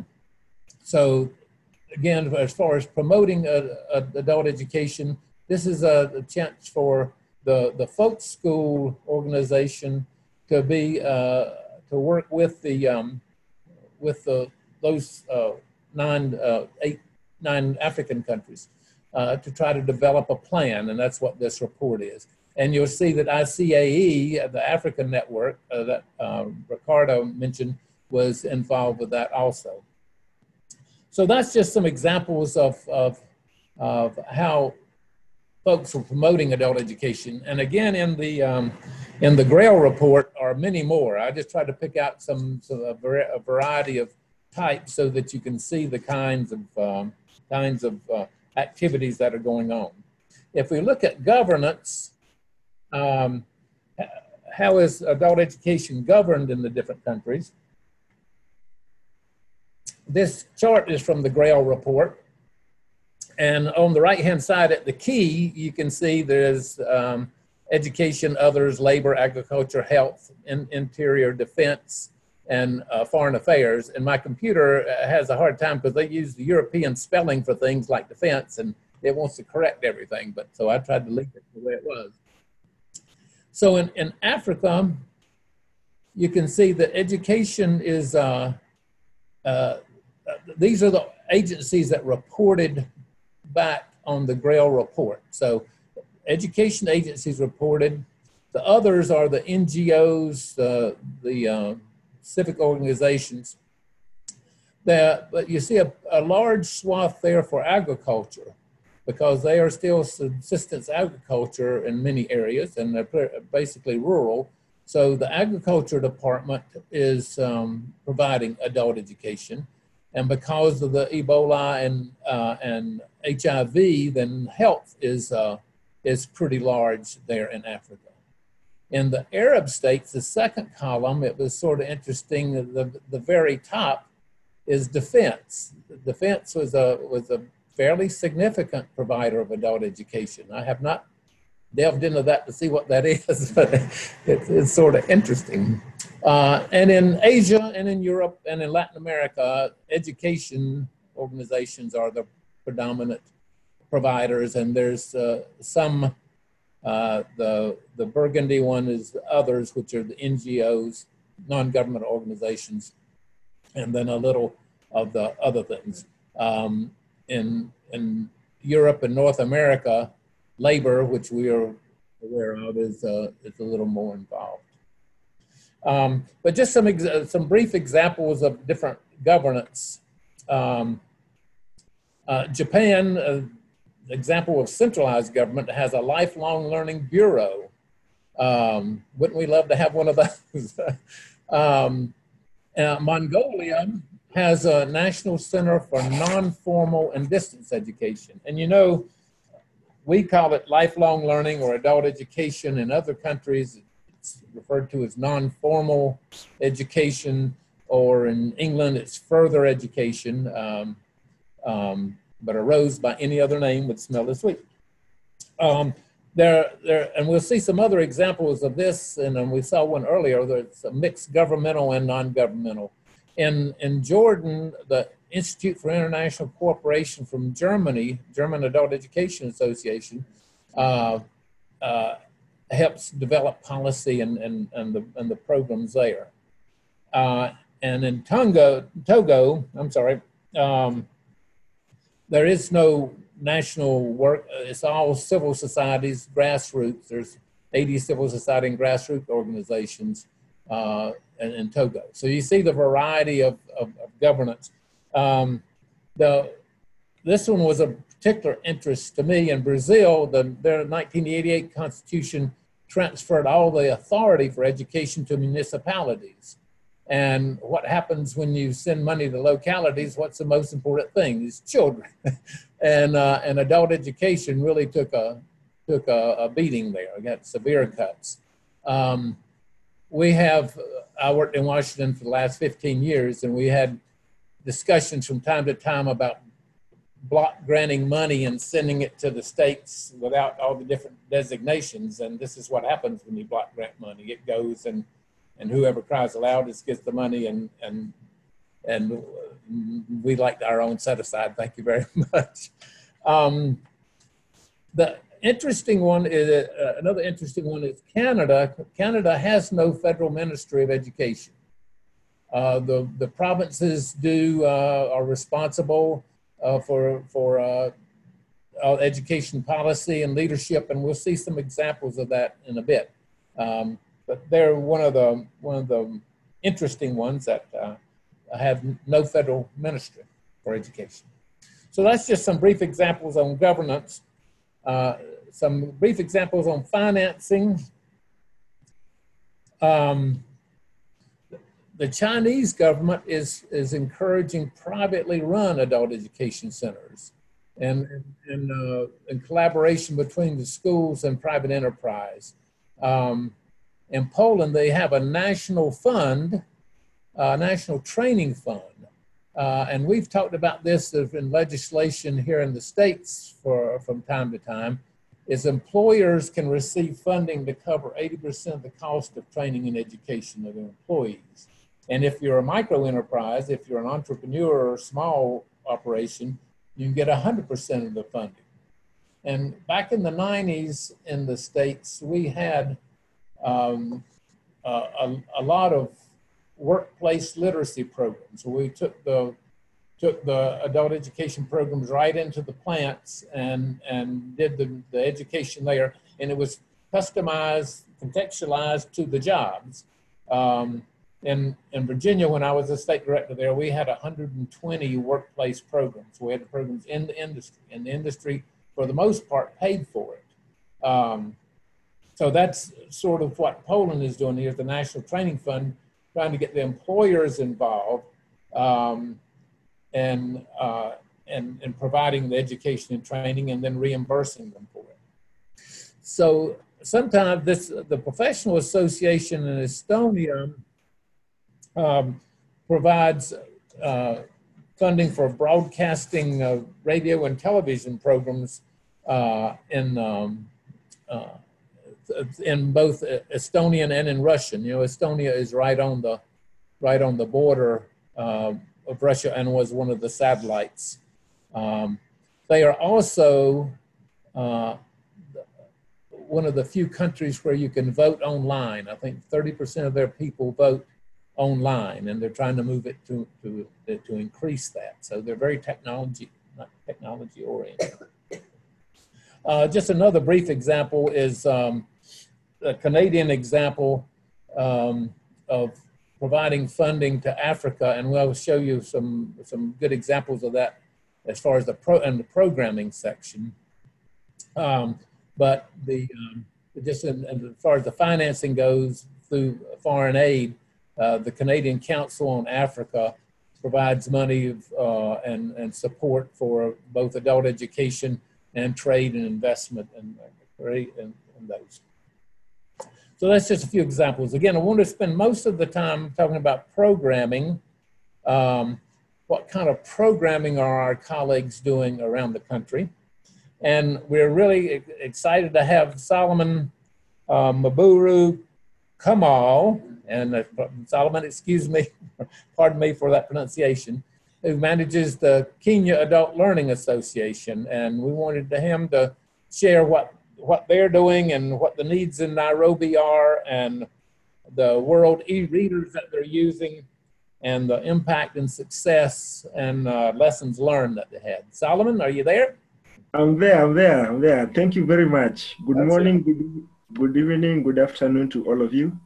so again, as far as promoting a, a adult education, this is a, a chance for the, the folk school organization to be, uh, to work with the, um, with the, those uh, nine, uh, eight, nine African countries uh, to try to develop a plan, and that's what this report is. And you'll see that I C A E, the African network uh, that uh, Ricardo mentioned, was involved with that also. So that's just some examples of, of, of how folks are promoting adult education. And again, in the, um, in the Grail report are many more. I just tried to pick out some, some a, a variety of types so that you can see the kinds of, um, kinds of uh, activities that are going on. If we look at governance, um, how is adult education governed in the different countries? This chart is from the Grail report. And on the right-hand side at the key, you can see there's um, education, others, labor, agriculture, health, in, interior, defense, and uh, foreign affairs. And my computer has a hard time because they use the European spelling for things like defense, and it wants to correct everything. But so I tried to leave it the way it was. So in, in Africa, you can see that education is, uh, uh, these are the agencies that reported back on the Grail report. So education agencies reported. The others are the N G Os, uh, the uh, civic organizations. That, but you see a, a large swath there for agriculture, because they are still subsistence agriculture in many areas, and they're basically rural. So the agriculture department is um, providing adult education. And because of the Ebola and, uh, and H I V, then health is, uh, is pretty large there in Africa. In the Arab states, the second column, it was sort of interesting. The, the very top is defense. Defense was a, was a fairly significant provider of adult education. I have not delved into that to see what that is, but it's, it's sort of interesting. Uh, and in Asia and in Europe and in Latin America, education organizations are the predominant providers, and there's uh, some, uh, the, the burgundy one is others, which are the N G Os, non-government organizations, and then a little of the other things. Um, in, in Europe and North America, labor, which we are aware of, is, uh, is a little more involved. Um, but just some, ex some brief examples of different governance. Um, uh, Japan, uh, example of centralized government, has a lifelong learning bureau. Um, wouldn't we love to have one of those? um, uh, Mongolia has a National Center for Non-Formal and Distance Education. And you know, we call it lifelong learning or adult education. In other countries, it's referred to as non-formal education, or in England, it's further education, um, um, but a rose by any other name would smell as sweet. Um, there, there, and we'll see some other examples of this, and um, we saw one earlier, there's a mixed governmental and non-governmental. In, in Jordan, the Institute for International Cooperation from Germany, German Adult Education Association, uh, uh, helps develop policy and, and, and, the, and the programs there. Uh, and in Tonga, Togo, I'm sorry, um, there is no national work. It's all civil societies, grassroots. There's eighty civil society and grassroots organizations uh, in, in Togo. So you see the variety of, of, of governance. Um, the, this one was a particular interest to me. In Brazil, the, their nineteen eighty-eight constitution transferred all the authority for education to municipalities. And what happens when you send money to localities, what's the most important thing? Is children. and, uh, and adult education really took a, took a, a beating there, got severe cuts. Um, we have, I worked in Washington for the last fifteen years, and we had discussions from time to time about block granting money and sending it to the states without all the different designations. And this is what happens when you block grant money. It goes and, and whoever cries the loudest gets the money, and, and, and we like our own set aside. Thank you very much. Um, the interesting one is, uh, another interesting one is Canada. Canada has no federal ministry of education. Uh, the, the provinces do, uh, are responsible uh, for, for uh, uh, education policy and leadership, and we'll see some examples of that in a bit. Um, but they're one of the, one of the interesting ones that uh, have no federal ministry for education. So that's just some brief examples on governance, uh, some brief examples on financing. Um, The Chinese government is, is encouraging privately run adult education centers, and, and uh, in collaboration between the schools and private enterprise. Um, in Poland, they have a national fund, a uh, national training fund. Uh, and we've talked about this in legislation here in the States for, from time to time, is employers can receive funding to cover eighty percent of the cost of training and education of their employees. And if you're a micro enterprise, if you're an entrepreneur or small operation, you can get one hundred percent of the funding. And back in the nineties in the States, we had um, uh, a, a lot of workplace literacy programs. We took the, took the adult education programs right into the plants and, and did the, the education there. And it was customized, contextualized to the jobs. Um, In, in Virginia, when I was a state director there, we had one hundred twenty workplace programs. We had programs in the industry, and the industry, for the most part, paid for it. Um, so that's sort of what Poland is doing here, the National Training Fund, trying to get the employers involved um, and, uh, and, and providing the education and training, and then reimbursing them for it. So sometimes this, the Professional Association in Estonia Um, provides uh, funding for broadcasting uh, radio and television programs uh, in um, uh, in both Estonian and in Russian. You know, Estonia is right on the right on the border uh, of Russia and was one of the satellites. Um, they are also uh, one of the few countries where you can vote online. I think thirty percent of their people vote online, and they're trying to move it to, to, to increase that. So they're very technology, not technology oriented. Uh, just another brief example is um, a Canadian example um, of providing funding to Africa, and we'll show you some, some good examples of that as far as the pro and the programming section. Um, but the, um, just in, in, as far as the financing goes through foreign aid, Uh, the Canadian Council on Africa provides money uh, and, and support for both adult education and trade and investment and in, in those. So that's just a few examples. Again, I want to spend most of the time talking about programming. Um, what kind of programming are our colleagues doing around the country? And we're really excited to have Solomon uh, Maburu Kamal, and uh, Solomon, excuse me, pardon me for that pronunciation, who manages the Kenya Adult Learning Association. And we wanted to him to share what, what they're doing and what the needs in Nairobi are and the world e-readers that they're using and the impact and success and uh, lessons learned that they had. Solomon, are you there? I'm there, I'm there, I'm there. Thank you very much. Good That's morning, good, good evening, good afternoon to all of you.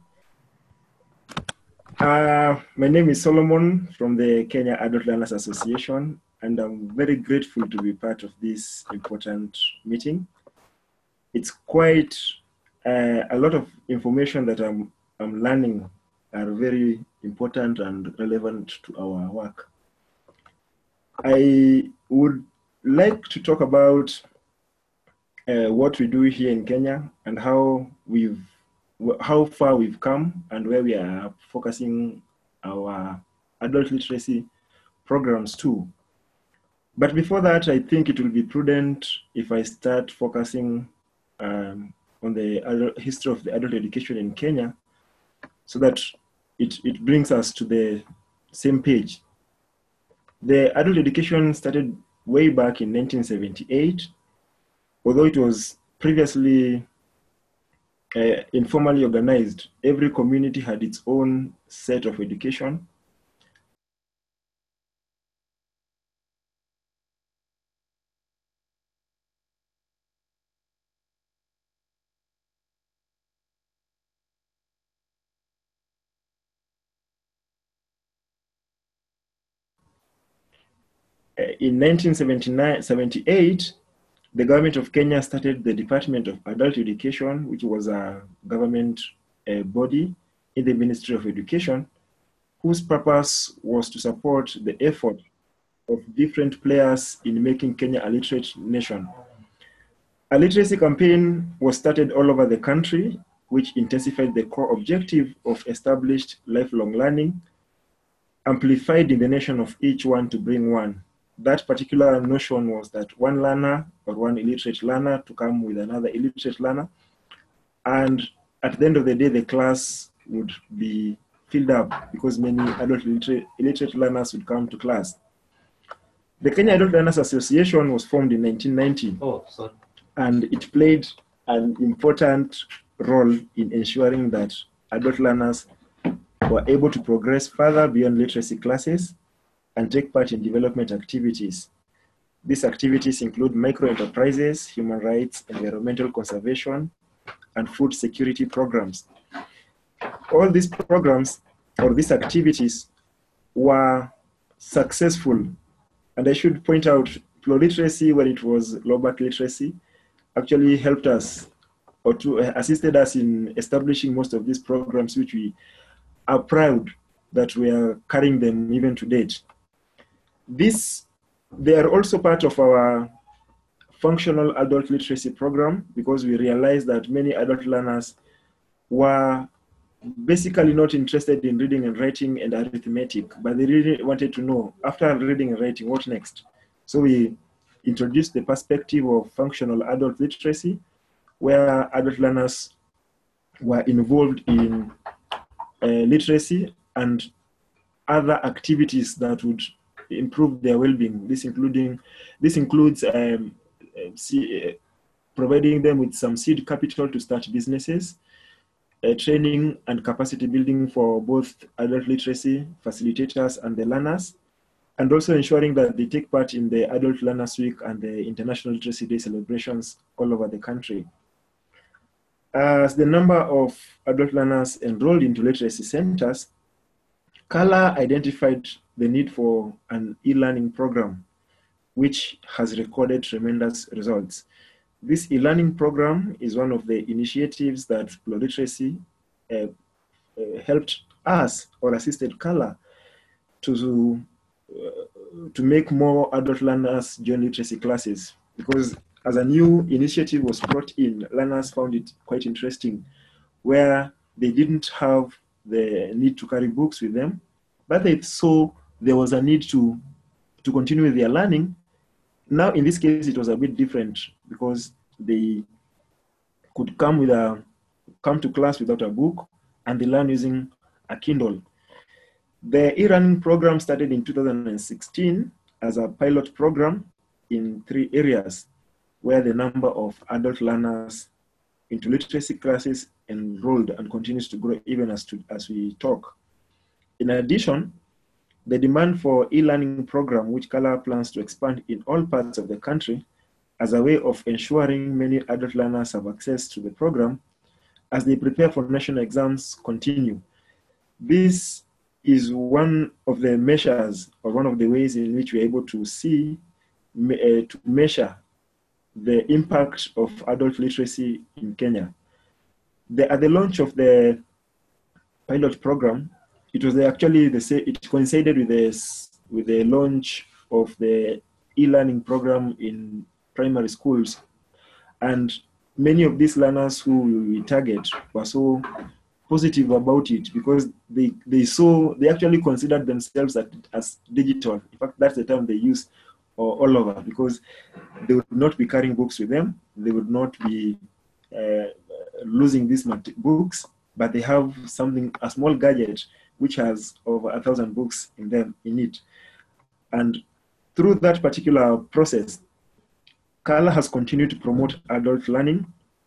Uh, my name is Solomon from the Kenya Adult Learners Association, and I'm very grateful to be part of this important meeting. It's quite uh, a lot of information that I'm, I'm learning are very important and relevant to our work. I would like to talk about uh, what we do here in Kenya and how we've how far we've come and where we are focusing our adult literacy programs too. But before that, I think it will be prudent if I start focusing um, on the adult, history of the adult education in Kenya so that it, it brings us to the same page. The adult education started way back in nineteen seventy-eight, although it was previously Uh, informally organized. Every community had its own set of education. Uh, in nineteen seventy-eight, the government of Kenya started the Department of Adult Education, which was a government uh, body in the Ministry of Education, whose purpose was to support the effort of different players in making Kenya a literate nation. A literacy campaign was started all over the country, which intensified the core objective of established lifelong learning, amplified in the nation of each one to bring one. That particular notion was that one learner or one illiterate learner to come with another illiterate learner. And at the end of the day, the class would be filled up because many adult illiterate, illiterate learners would come to class. The Kenya Adult Learners Association was formed in nineteen ninety. Oh, sorry. And it played an important role in ensuring that adult learners were able to progress further beyond literacy classes and take part in development activities. These activities include micro-enterprises, human rights, environmental conservation, and food security programs. All these programs or these activities were successful. And I should point out, pluraliteracy, when it was low-back literacy, actually helped us or to, uh, assisted us in establishing most of these programs, which we are proud that we are carrying them even to date. This, they are also part of our functional adult literacy program because we realized that many adult learners were basically not interested in reading and writing and arithmetic, but they really wanted to know, after reading and writing, what next? So we introduced the perspective of functional adult literacy, where adult learners were involved in uh, literacy and other activities that would improve their well-being. This including, this includes um, see, uh, providing them with some seed capital to start businesses, uh, training and capacity building for both adult literacy facilitators and the learners, and also ensuring that they take part in the Adult Learners Week and the International Literacy Day celebrations all over the country. As the number of adult learners enrolled into literacy centers, CALA identified the need for an e-learning program, which has recorded tremendous results. This e-learning program is one of the initiatives that Pro Literacy uh, uh, helped us or assisted CALA to, uh, to make more adult learners join literacy classes, because as a new initiative was brought in, learners found it quite interesting, where they didn't have the need to carry books with them, but they saw there was a need to, to continue with their learning. Now, in this case, it was a bit different because they could come with a come to class without a book, and they learn using a Kindle. The e-learning program started in two thousand sixteen as a pilot program in three areas, where the number of adult learners into literacy classes enrolled and continues to grow even as, to, as we talk. In addition, the demand for e-learning program, which CALA plans to expand in all parts of the country as a way of ensuring many adult learners have access to the program as they prepare for national exams, continue. This is one of the measures or one of the ways in which we're able to see, uh, to measure the impact of adult literacy in Kenya. The, at the launch of the pilot program, it was actually the it coincided with the with the launch of the e-learning program in primary schools, and many of these learners who we target were so positive about it because they they saw they actually considered themselves as, as digital. In fact, that's the term they use all over, because they would not be carrying books with them, they would not be uh, losing these books, but they have something, a small gadget which has over a thousand books in them in it. And through that particular process, CALA has continued to promote adult learning.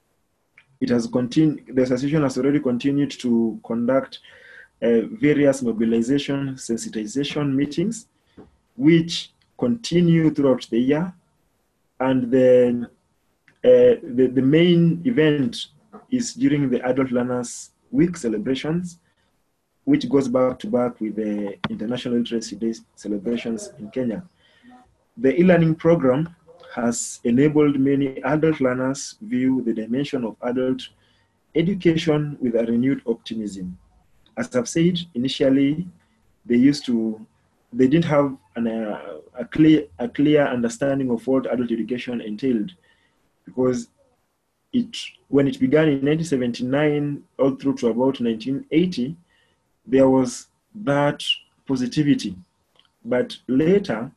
It has continued, the association has already continued to conduct uh, various mobilization, sensitization meetings, which continue throughout the year. And then uh, the, the main event is during the Adult Learners Week celebrations, which goes back to back with the International Literacy Day celebrations in Kenya. The e-learning program has enabled many adult learners view the dimension of adult education with a renewed optimism. As I've said, initially, they used to, they didn't have an, uh, a, clear, a clear understanding of what adult education entailed, because it, when it began in nineteen seventy-nine, all through to about nineteen eighty, there was that positivity. But later,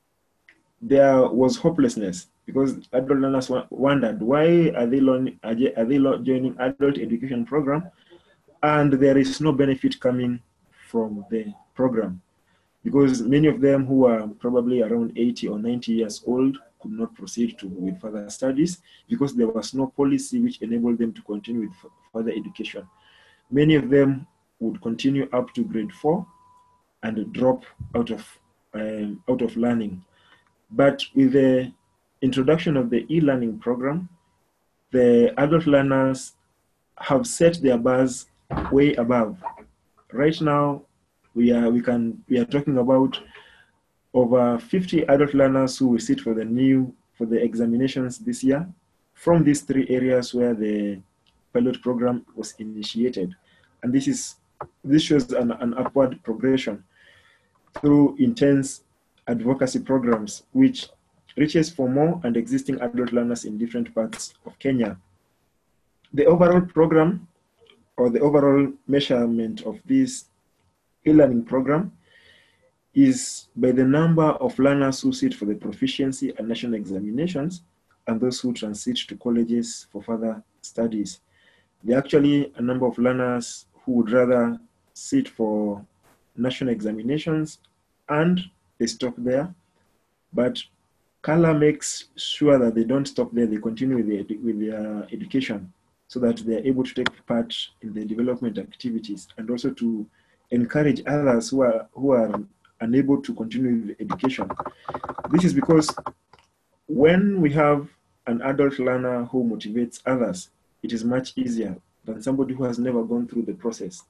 there was hopelessness, because adult learners wondered, why are they, learning, are they joining adult education program and there is no benefit coming from the program? Because many of them who are probably around eighty or ninety years old could not proceed to with further studies because there was no policy which enabled them to continue with further education. Many of them would continue up to grade four and drop out of, um, out of learning. But with the introduction of the e-learning program, the adult learners have set their bars way above. Right now, we are we can we are talking about over fifty adult learners who will sit for the new for the examinations this year from these three areas where the pilot program was initiated. And this is this shows an, an upward progression through intense advocacy programs, which reaches for more and existing adult learners in different parts of Kenya. The overall program or the overall measurement of this e-learning program is by the number of learners who sit for the proficiency and national examinations and those who transit to colleges for further studies. There are actually a number of learners who would rather sit for national examinations and they stop there, but CALA makes sure that they don't stop there, they continue with, the, with their education so that they're able to take part in the development activities and also to encourage others who are, who are unable to continue with education. This is because when we have an adult learner who motivates others, it is much easier than somebody who has never gone through the process.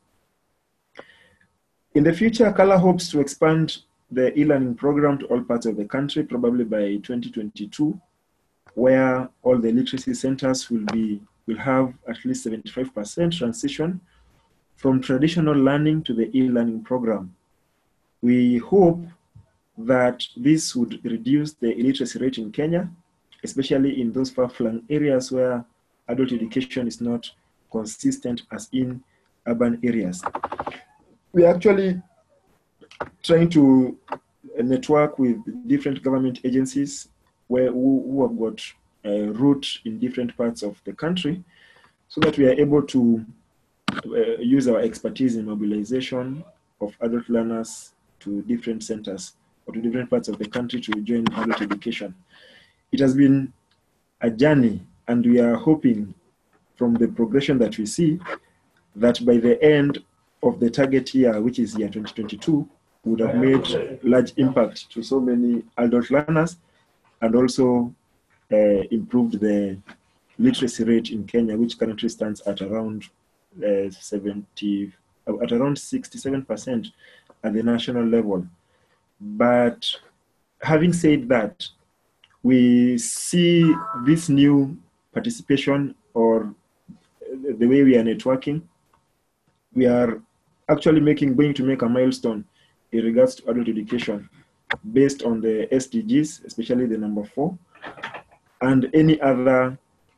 In the future, CALA hopes to expand the e-learning program to all parts of the country, probably by twenty twenty-two, where all the literacy centers will be will have at least seventy-five percent transition from traditional learning to the e-learning program. We hope that this would reduce the illiteracy rate in Kenya, especially in those far-flung areas where adult education is not consistent as in urban areas. We are actually trying to network with different government agencies where, who, who have got a route in different parts of the country so that we are able to uh, use our expertise in mobilization of adult learners to different centers or to different parts of the country to join adult education. It has been a journey, and we are hoping from the progression that we see that by the end of the target year, which is year twenty twenty-two, we would have made large impact to so many adult learners and also uh, improved the literacy rate in Kenya, which currently stands at around uh, seventy, at around sixty-seven percent at the national level. But having said that, we see this new participation or the way we are networking, we are actually making, going to make a milestone in regards to adult education based on the S D Gs, especially the number four, and any other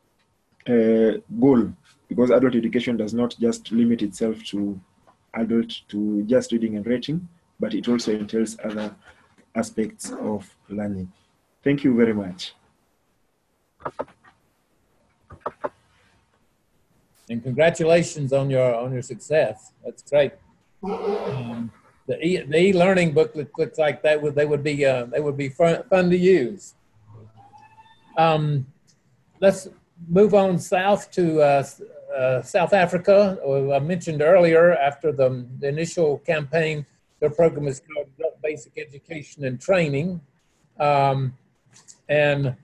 uh, goal, because adult education does not just limit itself to adult, to just reading and writing, but it also entails other aspects of learning. Thank you very much. And congratulations on your on your success. That's great. Um, the e the e-learning booklet looks like that would they would be uh, they would be fun, fun to use. Um, let's move on south to uh, uh, South Africa. I mentioned earlier, after the, the initial campaign, their program is called Basic Education and Training, um, and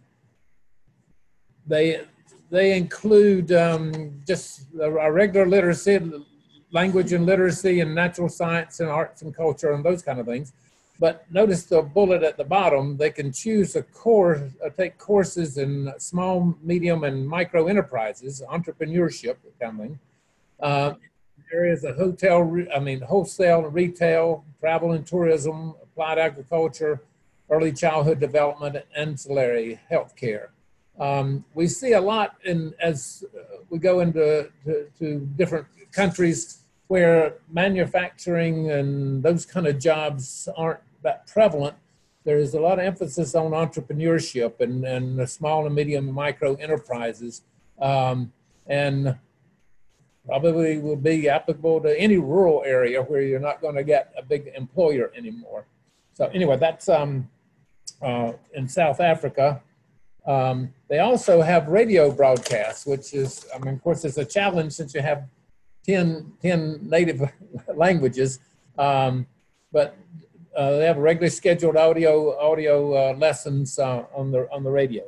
they. They include um, just a regular literacy, language and literacy and natural science and arts and culture and those kind of things. But notice the bullet at the bottom, they can choose a course, uh, take courses in small, medium, and micro enterprises, entrepreneurship coming. Uh, areas of hotel, I mean, wholesale and retail, travel and tourism, applied agriculture, early childhood development, and ancillary healthcare. Um, we see a lot in, as we go into to, to different countries where manufacturing and those kind of jobs aren't that prevalent. There is a lot of emphasis on entrepreneurship and, and the small and medium and micro enterprises, um, and probably will be applicable to any rural area where you're not going to get a big employer anymore. So anyway, that's um, uh, in South Africa. Um, they also have radio broadcasts, which is, I mean, of course, it's a challenge since you have ten, ten native languages, um, but uh, they have regularly scheduled audio audio uh, lessons uh, on the on the radio.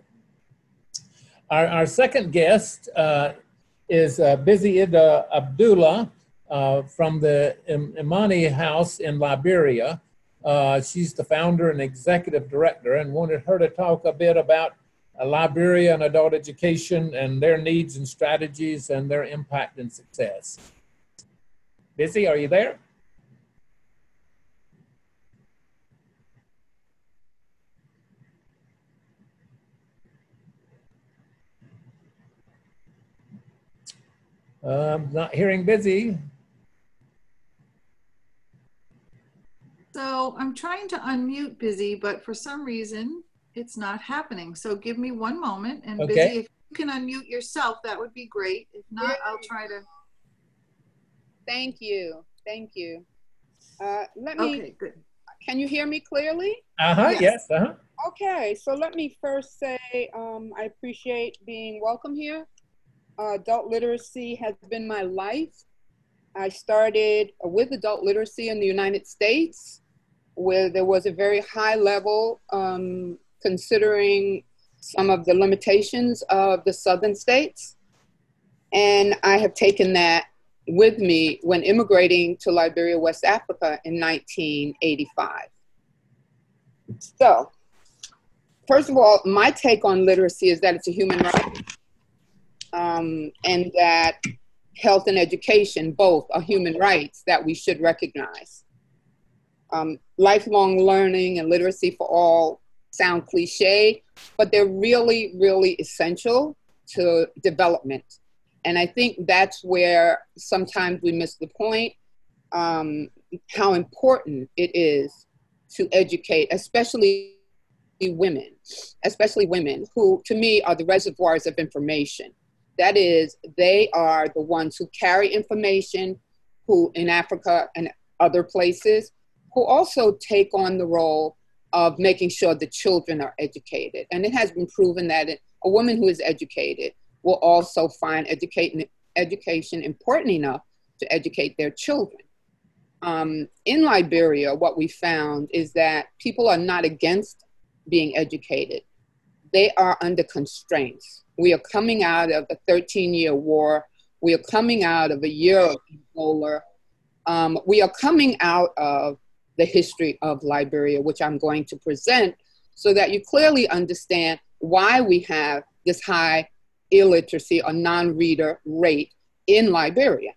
Our, our second guest uh, is uh, Bizzy Ida Abdullah uh, from the Im Imani House in Liberia. Uh, she's the founder and executive director, and wanted her to talk a bit about Uh, Liberia and adult education and their needs and strategies and their impact and success. Bizzy, are you there? Um, not hearing busy. So I'm trying to unmute Busy, but for some reason it's not happening. So give me one moment, and Okay. Busy, if you can unmute yourself, that would be great. If not, I'll try to. Thank you. Thank you. Uh, let me, Okay, good. can you hear me clearly? Uh-huh, Yes. yes, uh-huh. Okay, so let me first say um, I appreciate being welcome here. Uh, adult literacy has been my life. I started with adult literacy in the United States, where there was a very high level um, considering some of the limitations of the southern states. And I have taken that with me when immigrating to Liberia, West Africa in nineteen eighty-five. So, first of all, my take on literacy is that it's a human right, um, and that health and education both are human rights that we should recognize. Um, lifelong learning and literacy for all sound cliche, but they're really, really essential to development. And I think that's where sometimes we miss the point, um, how important it is to educate, especially women, especially women who, to me, are the reservoirs of information. That is, they are the ones who carry information, who in Africa and other places, who also take on the role of making sure the children are educated. And it has been proven that a woman who is educated will also find educate, education important enough to educate their children. Um, in Liberia, what we found is that people are not against being educated. They are under constraints. We are coming out of a thirteen year war. We are coming out of a year of Ebola. Um, we are coming out of the history of Liberia, which I'm going to present so that you clearly understand why we have this high illiteracy or non-reader rate in Liberia.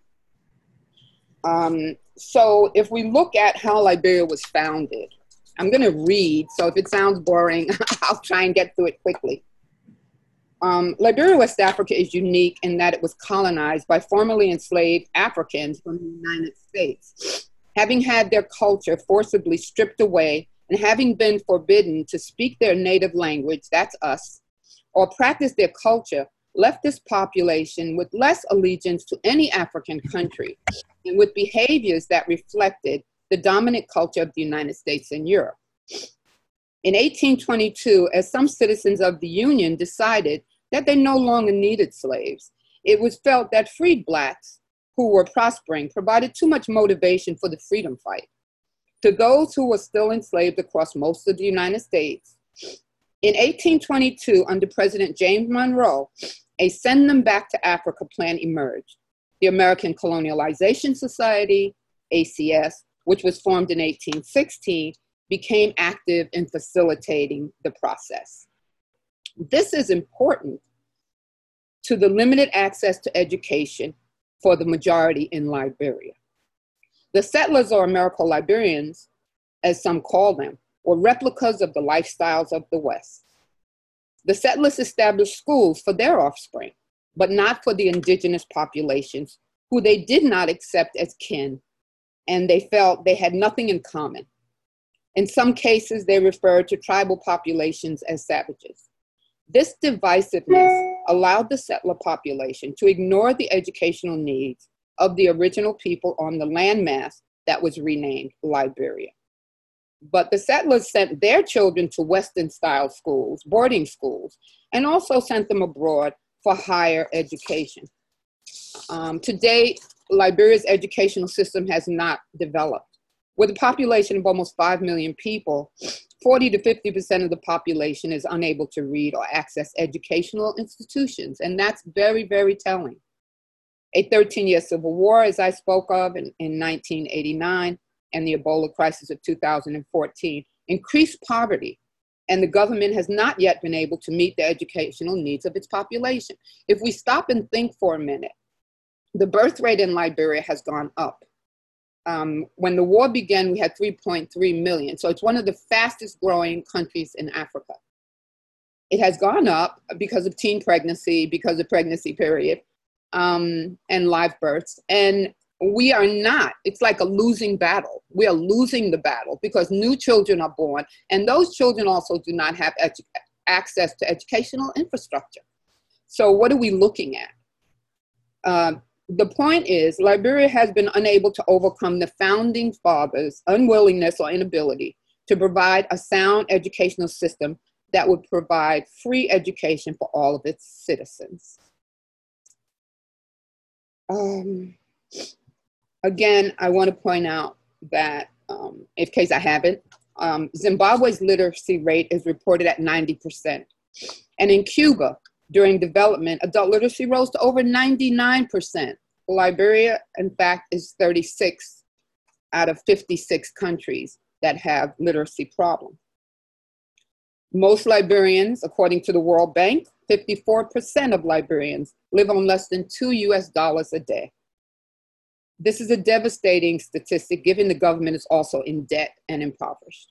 Um, so if we look at how Liberia was founded, I'm going to read, so if it sounds boring, I'll try and get through it quickly. Um, Liberia, West Africa is unique in that it was colonized by formerly enslaved Africans from the United States. Having had their culture forcibly stripped away and having been forbidden to speak their native language, that's us, or practice their culture, left this population with less allegiance to any African country and with behaviors that reflected the dominant culture of the United States and Europe. In eighteen twenty-two, as some citizens of the Union decided that they no longer needed slaves, it was felt that freed Blacks who were prospering provided too much motivation for the freedom fight. To those who were still enslaved across most of the United States, in eighteen twenty-two, under President James Monroe, a Send Them Back to Africa plan emerged. The American Colonialization Society, A C S, which was formed in eighteen sixteen, became active in facilitating the process. This is important to the limited access to education for the majority in Liberia. The settlers, or Americo-Liberians, as some call them, were replicas of the lifestyles of the West. The settlers established schools for their offspring, but not for the indigenous populations, who they did not accept as kin, and they felt they had nothing in common. In some cases, they referred to tribal populations as savages. This divisiveness allowed the settler population to ignore the educational needs of the original people on the landmass that was renamed Liberia. But the settlers sent their children to Western-style schools, boarding schools, and also sent them abroad for higher education. Um, today, Liberia's educational system has not developed. With a population of almost five million people, forty to fifty percent of the population is unable to read or access educational institutions, and that's very, very telling. A thirteen year civil war, as I spoke of in, in nineteen eighty-nine, and the Ebola crisis of two thousand fourteen increased poverty, and the government has not yet been able to meet the educational needs of its population. If we stop and think for a minute, the birth rate in Liberia has gone up. Um, when the war began, we had three point three million. So it's one of the fastest growing countries in Africa. It has gone up because of teen pregnancy, because of pregnancy period. um, and live births. And we are not, it's like a losing battle. We are losing the battle because new children are born, and those children also do not have edu- access to educational infrastructure. So what are we looking at? Uh, the point is, Liberia has been unable to overcome the founding fathers' unwillingness or inability to provide a sound educational system that would provide free education for all of its citizens. Um, again, I want to point out that, um, in case I haven't, um, Zimbabwe's literacy rate is reported at ninety percent. And in Cuba, during development, adult literacy rose to over ninety-nine percent. Liberia, in fact, is thirty-six out of fifty-six countries that have literacy problems. Most Liberians, according to the World Bank, fifty-four percent of Liberians live on less than two U S dollars a day. This is a devastating statistic, given the government is also in debt and impoverished.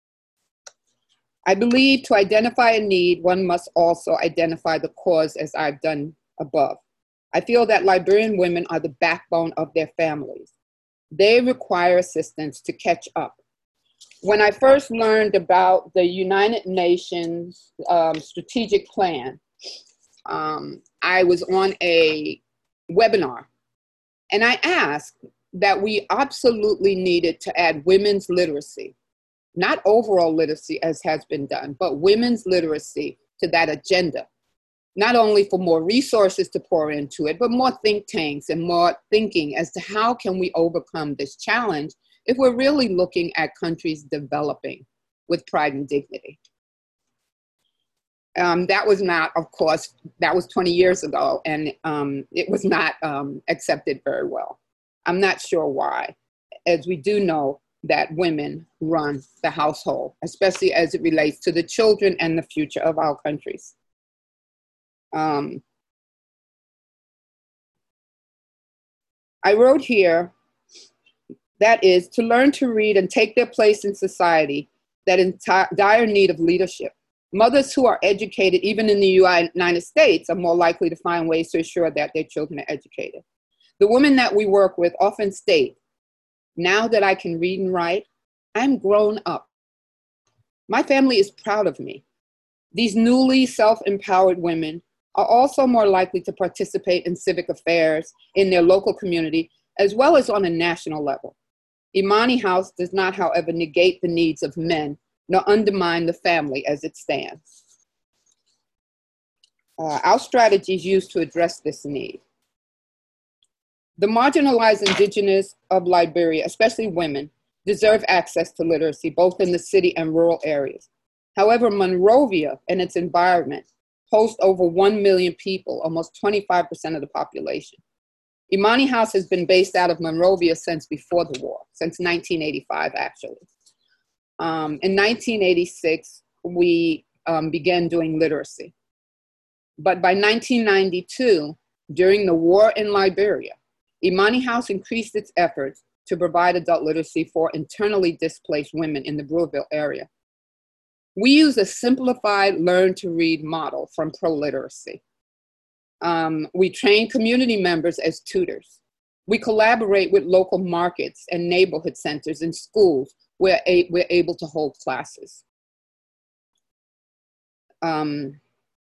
I believe to identify a need, one must also identify the cause, as I've done above. I feel that Liberian women are the backbone of their families. They require assistance to catch up. When I first learned about the United Nations um, strategic plan, um, I was on a webinar, and I asked that we absolutely needed to add women's literacy, not overall literacy as has been done, but women's literacy to that agenda, not only for more resources to pour into it, but more think tanks and more thinking as to how can we overcome this challenge if we're really looking at countries developing with pride and dignity. Um, that was not, of course, that was twenty years ago, and um, it was not um, accepted very well. I'm not sure why, as we do know that women run the household, especially as it relates to the children and the future of our countries. Um, I wrote here, that is, to learn to read and take their place in society that is in dire need of leadership. Mothers who are educated, even in the United States, are more likely to find ways to ensure that their children are educated. The women that we work with often state, now that I can read and write, I'm grown up. My family is proud of me. These newly self-empowered women are also more likely to participate in civic affairs in their local community, as well as on a national level. Imani House does not, however, negate the needs of men, nor undermine the family as it stands. Uh, our strategies used to address this need. The marginalized indigenous of Liberia, especially women, deserve access to literacy, both in the city and rural areas. However, Monrovia and its environment host over one million people, almost twenty-five percent of the population. Imani House has been based out of Monrovia since before the war, since nineteen eighty-five, actually. Um, in nineteen eighty-six, we um, began doing literacy. But by nineteen ninety-two, during the war in Liberia, Imani House increased its efforts to provide adult literacy for internally displaced women in the Brewerville area. We use a simplified learn to read model from Pro-Literacy. Um, we train community members as tutors. We collaborate with local markets and neighborhood centers and schools where a, we're able to hold classes. Um,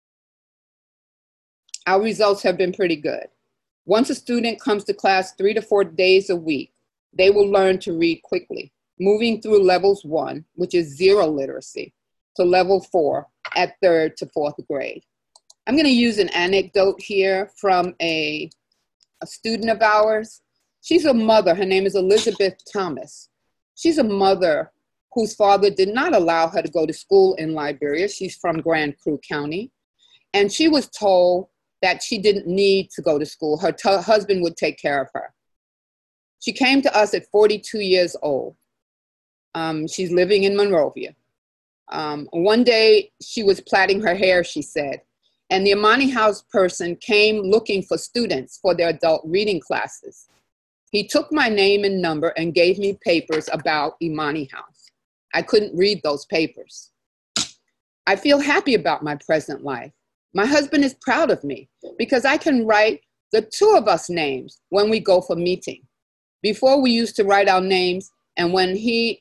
our results have been pretty good. Once a student comes to class three to four days a week, they will learn to read quickly, moving through levels one, which is zero literacy, to level four at third to fourth grade. I'm gonna use an anecdote here from a, a student of ours. She's a mother, her name is Elizabeth Thomas. She's a mother whose father did not allow her to go to school in Liberia. She's from Grand Cru County. And she was told that she didn't need to go to school. Her t- husband would take care of her. She came to us at forty-two years old. Um, she's living in Monrovia. Um, one day she was plaiting her hair, she said, and the Imani House person came looking for students for their adult reading classes. He took my name and number and gave me papers about Imani House. I couldn't read those papers. I feel happy about my present life. My husband is proud of me because I can write the two of us names when we go for meeting. Before we used to write our names, and when he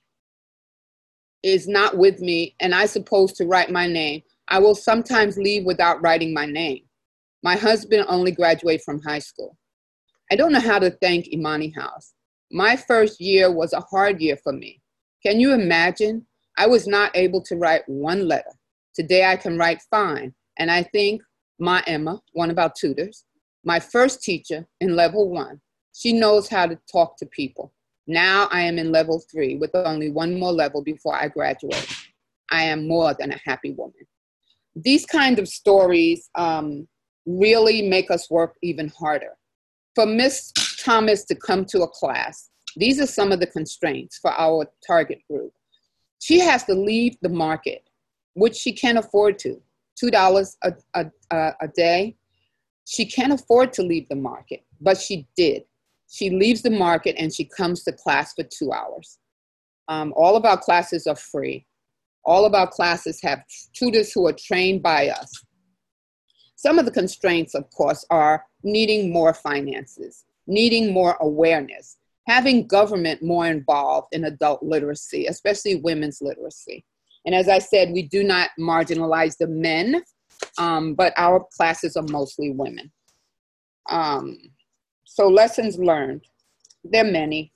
is not with me and I supposed to write my name, I will sometimes leave without writing my name. My husband only graduated from high school. I don't know how to thank Imani House. My first year was a hard year for me. Can you imagine? I was not able to write one letter. Today I can write fine. And I think my Emma, one of our tutors, my first teacher in level one, she knows how to talk to people. Now I am in level three with only one more level before I graduate. I am more than a happy woman. These kind of stories um, really make us work even harder. For Miss Thomas to come to a class, these are some of the constraints for our target group. She has to leave the market, which she can't afford to, two dollars a, a, a day. She can't afford to leave the market, but she did. She leaves the market and she comes to class for two hours. Um, all of our classes are free. All of our classes have tutors who are trained by us. Some of the constraints, of course, are needing more finances, needing more awareness, having government more involved in adult literacy, especially women's literacy. And as I said, we do not marginalize the men, um, but our classes are mostly women. Um, so lessons learned, there are many.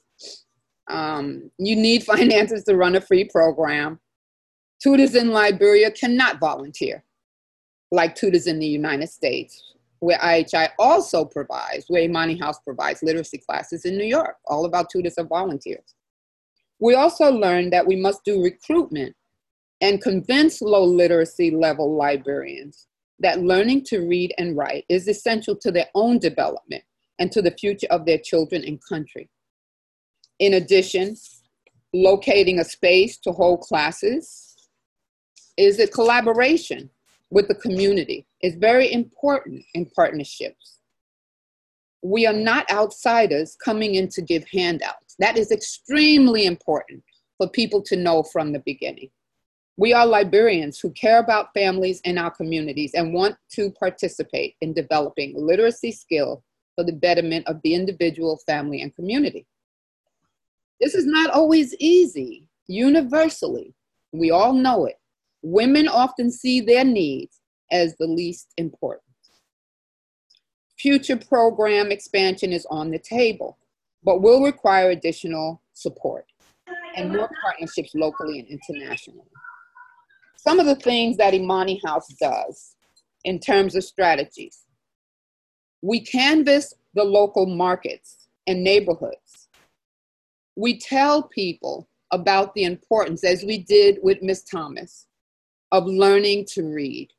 Um, you need finances to run a free program. Tutors in Liberia cannot volunteer like tutors in the United States, where I H I also provides, where Imani House provides literacy classes in New York. All of our tutors are volunteers. We also learned that we must do recruitment and convince low literacy level librarians that learning to read and write is essential to their own development and to the future of their children and country. In addition, locating a space to hold classes is a collaboration with the community. It's very important in partnerships. We are not outsiders coming in to give handouts. That is extremely important for people to know from the beginning. We are librarians who care about families and our communities and want to participate in developing literacy skills for the betterment of the individual, family, and community. This is not always easy, universally. We all know it. Women often see their needs as the least important. Future program expansion is on the table, but will require additional support and more partnerships locally and internationally. Some of the things that Imani House does in terms of strategies. We canvass the local markets and neighborhoods. We tell people about the importance, as we did with Miz Thomas, of learning to read.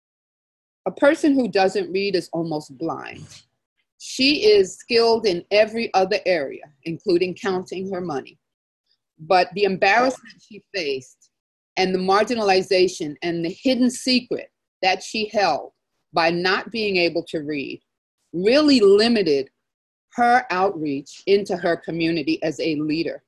A person who doesn't read is almost blind. She is skilled in every other area, including counting her money. But the embarrassment she faced and the marginalization and the hidden secret that she held by not being able to read really limited her outreach into her community as a leader.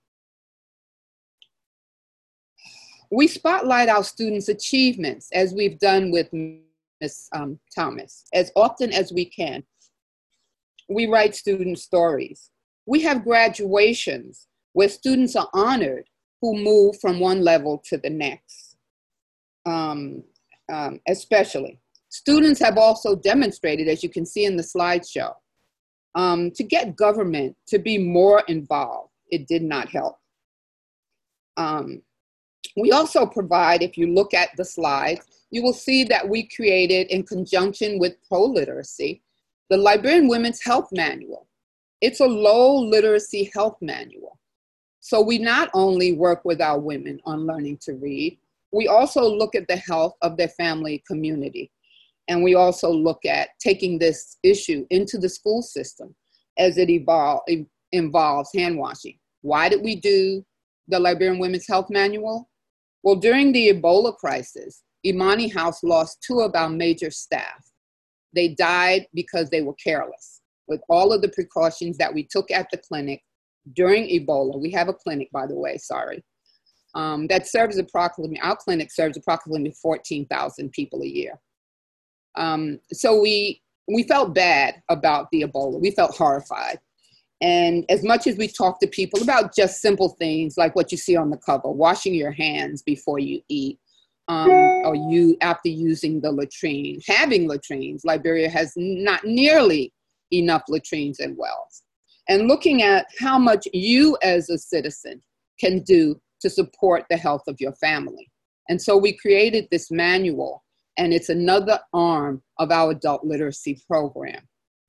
We spotlight our students' achievements, as we've done with Miz Um, Thomas, as often as we can. We write student stories. We have graduations where students are honored who move from one level to the next, um, um, especially. Students have also demonstrated, as you can see in the slideshow, um, to get government to be more involved. It did not help. Um, we also provide, if you look at the slides, you will see that we created, in conjunction with Pro-Literacy, the Liberian Women's Health Manual. It's a low literacy health manual. So we not only work with our women on learning to read, we also look at the health of their family community. And we also look at taking this issue into the school system as it evolve, it involves hand washing. Why did we do the Liberian Women's Health Manual? Well, during the Ebola crisis, Imani House lost two of our major staff. They died because they were careless. With all of the precautions that we took at the clinic during Ebola, we have a clinic, by the way, sorry, um, that serves approximately, our clinic serves approximately fourteen thousand people a year. Um, so we we felt bad about the Ebola. We felt horrified. And as much as we talk to people about just simple things like what you see on the cover, washing your hands before you eat, um, or you after using the latrine, having latrines, Liberia has not nearly enough latrines and wells. And looking at how much you as a citizen can do to support the health of your family. And so we created this manual, and it's another arm of our adult literacy program.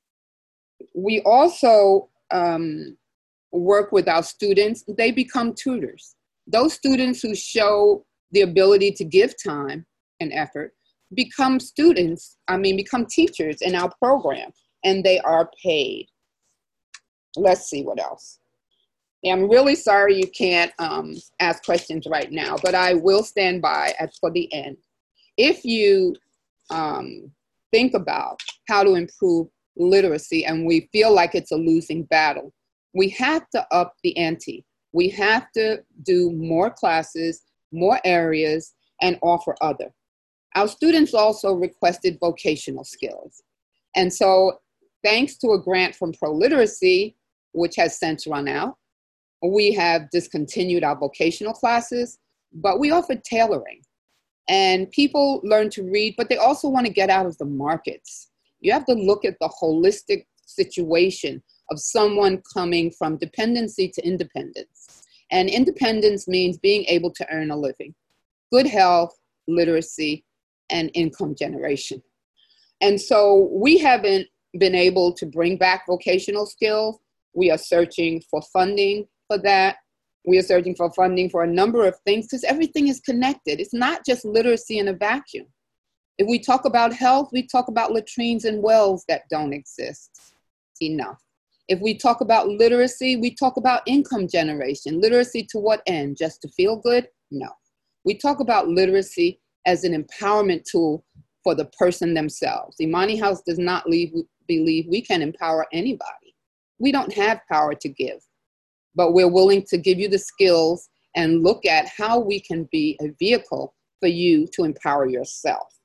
We also um, work with our students. They become tutors. Those students who show the ability to give time and effort become students, I mean, become teachers in our program, and they are paid. Let's see what else. I'm really sorry you can't um, ask questions right now, but I will stand by at, for the end. If you um, think about how to improve literacy and we feel like it's a losing battle, we have to up the ante. We have to do more classes, more areas, and offer other. Our students also requested vocational skills. And so thanks to a grant from ProLiteracy, which has since run out, we have discontinued our vocational classes, but we offer tailoring. And people learn to read, but they also want to get out of the markets. You have to look at the holistic situation of someone coming from dependency to independence. And independence means being able to earn a living, good health, literacy, and income generation. And so we haven't been able to bring back vocational skills. We are searching for funding for that. We are searching for funding for a number of things because everything is connected. It's not just literacy in a vacuum. If we talk about health, we talk about latrines and wells that don't exist enough. If we talk about literacy, we talk about income generation. Literacy to what end? Just to feel good? No. We talk about literacy as an empowerment tool for the person themselves. Imani House does not leave, believe we can empower anybody. We don't have power to give, but we're willing to give you the skills and look at how we can be a vehicle for you to empower yourself.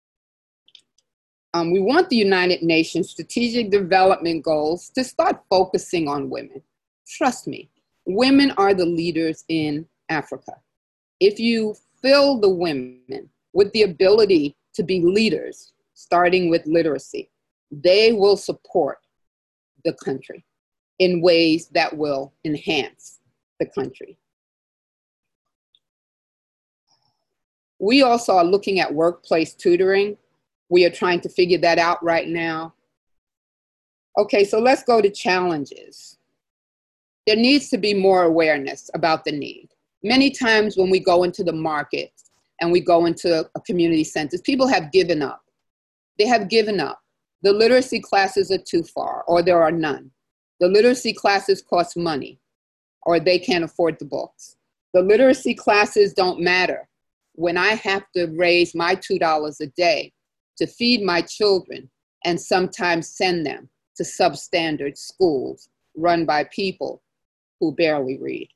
Um, we want the United Nations Strategic Development Goals to start focusing on women. Trust me, women are the leaders in Africa. If you fill the women with the ability to be leaders, starting with literacy, they will support the country in ways that will enhance the country. We also are looking at workplace tutoring. We are trying to figure that out right now. Okay, so let's go to challenges. There needs to be more awareness about the need. Many times when we go into the market and we go into a community centers, people have given up. They have given up. The literacy classes are too far, or there are none. The literacy classes cost money, or they can't afford the books. The literacy classes don't matter when I have to raise my two dollars a day to feed my children and sometimes send them to substandard schools run by people who barely read.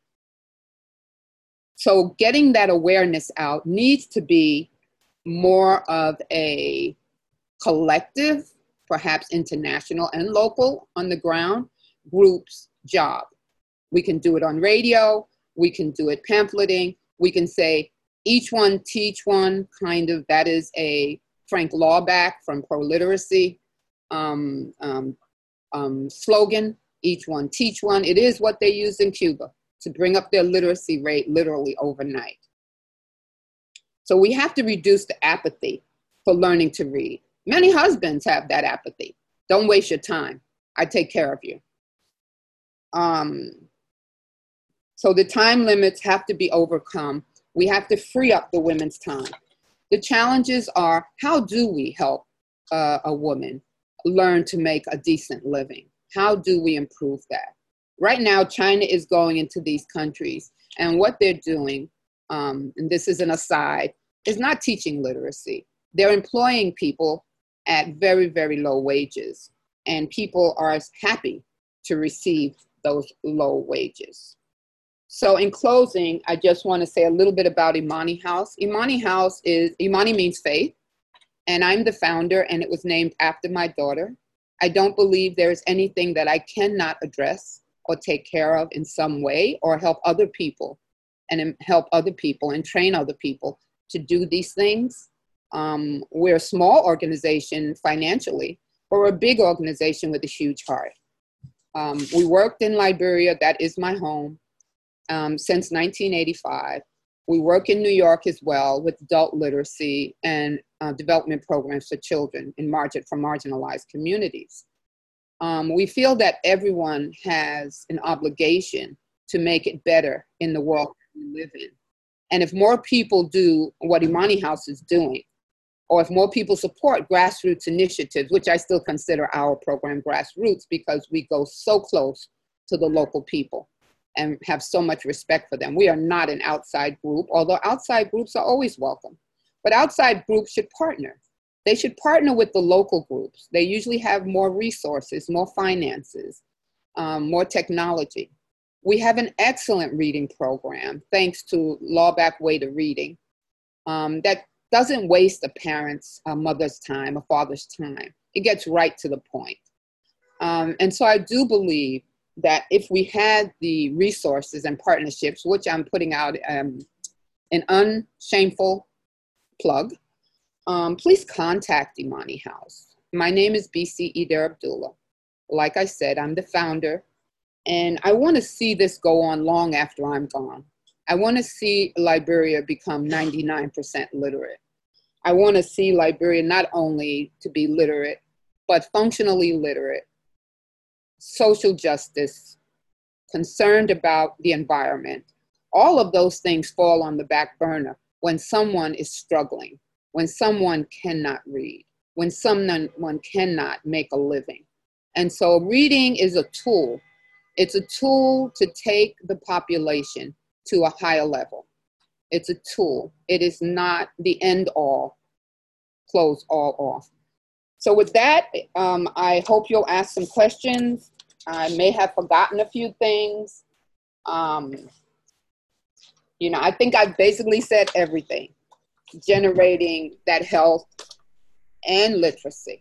So getting that awareness out needs to be more of a collective, perhaps international and local on the ground, groups job. We can do it on radio, we can do it pamphleting, we can say each one teach one, kind of, that is a Frank Lawback from ProLiteracy um, um, um, slogan, each one teach one. It is what they used in Cuba to bring up their literacy rate literally overnight. So we have to reduce the apathy for learning to read. Many husbands have that apathy. Don't waste your time. I take care of you. Um, so the time limits have to be overcome. We have to free up the women's time. The challenges are, how do we help uh, a woman learn to make a decent living? How do we improve that? Right now, China is going into these countries, and what they're doing, um, and this is an aside, is not teaching literacy. They're employing people at very, very low wages, and people are happy to receive those low wages. So in closing, I just want to say a little bit about Imani House. Imani House is, Imani means faith, and I'm the founder, and it was named after my daughter. I don't believe there is anything that I cannot address or take care of in some way, or help other people and help other people and train other people to do these things. Um, we're a small organization financially, but we're a big organization with a huge heart. Um, we worked in Liberia, that is my home, um, since nineteen eighty-five. We work in New York as well with adult literacy and uh, development programs for children in margin, for marginalized communities. Um, we feel that everyone has an obligation to make it better in the world we live in. And if more people do what Imani House is doing, or if more people support grassroots initiatives, which I still consider our program grassroots because we go so close to the local people and have so much respect for them. We are not an outside group, although outside groups are always welcome. But outside groups should partner. They should partner with the local groups. They usually have more resources, more finances, um, more technology. We have an excellent reading program, thanks to Lawback Way to Reading, um, that doesn't waste a parent's, a mother's time, a father's time. It gets right to the point. Um, and so I do believe that if we had the resources and partnerships, which I'm putting out um, an unshameful plug, um, please contact Imani House. My name is B C Eder Abdullah. Like I said, I'm the founder, and I want to see this go on long after I'm gone. I want to see Liberia become ninety-nine percent literate. I want to see Liberia not only to be literate, but functionally literate, social justice, concerned about the environment. All of those things fall on the back burner when someone is struggling, when someone cannot read, when someone cannot make a living. And so reading is a tool. It's a tool to take the population to a higher level. It's a tool. It is not the end all, close all off. So with that, um, I hope you'll ask some questions. I may have forgotten a few things. Um, you know, I think I've basically said everything. Generating that health and literacy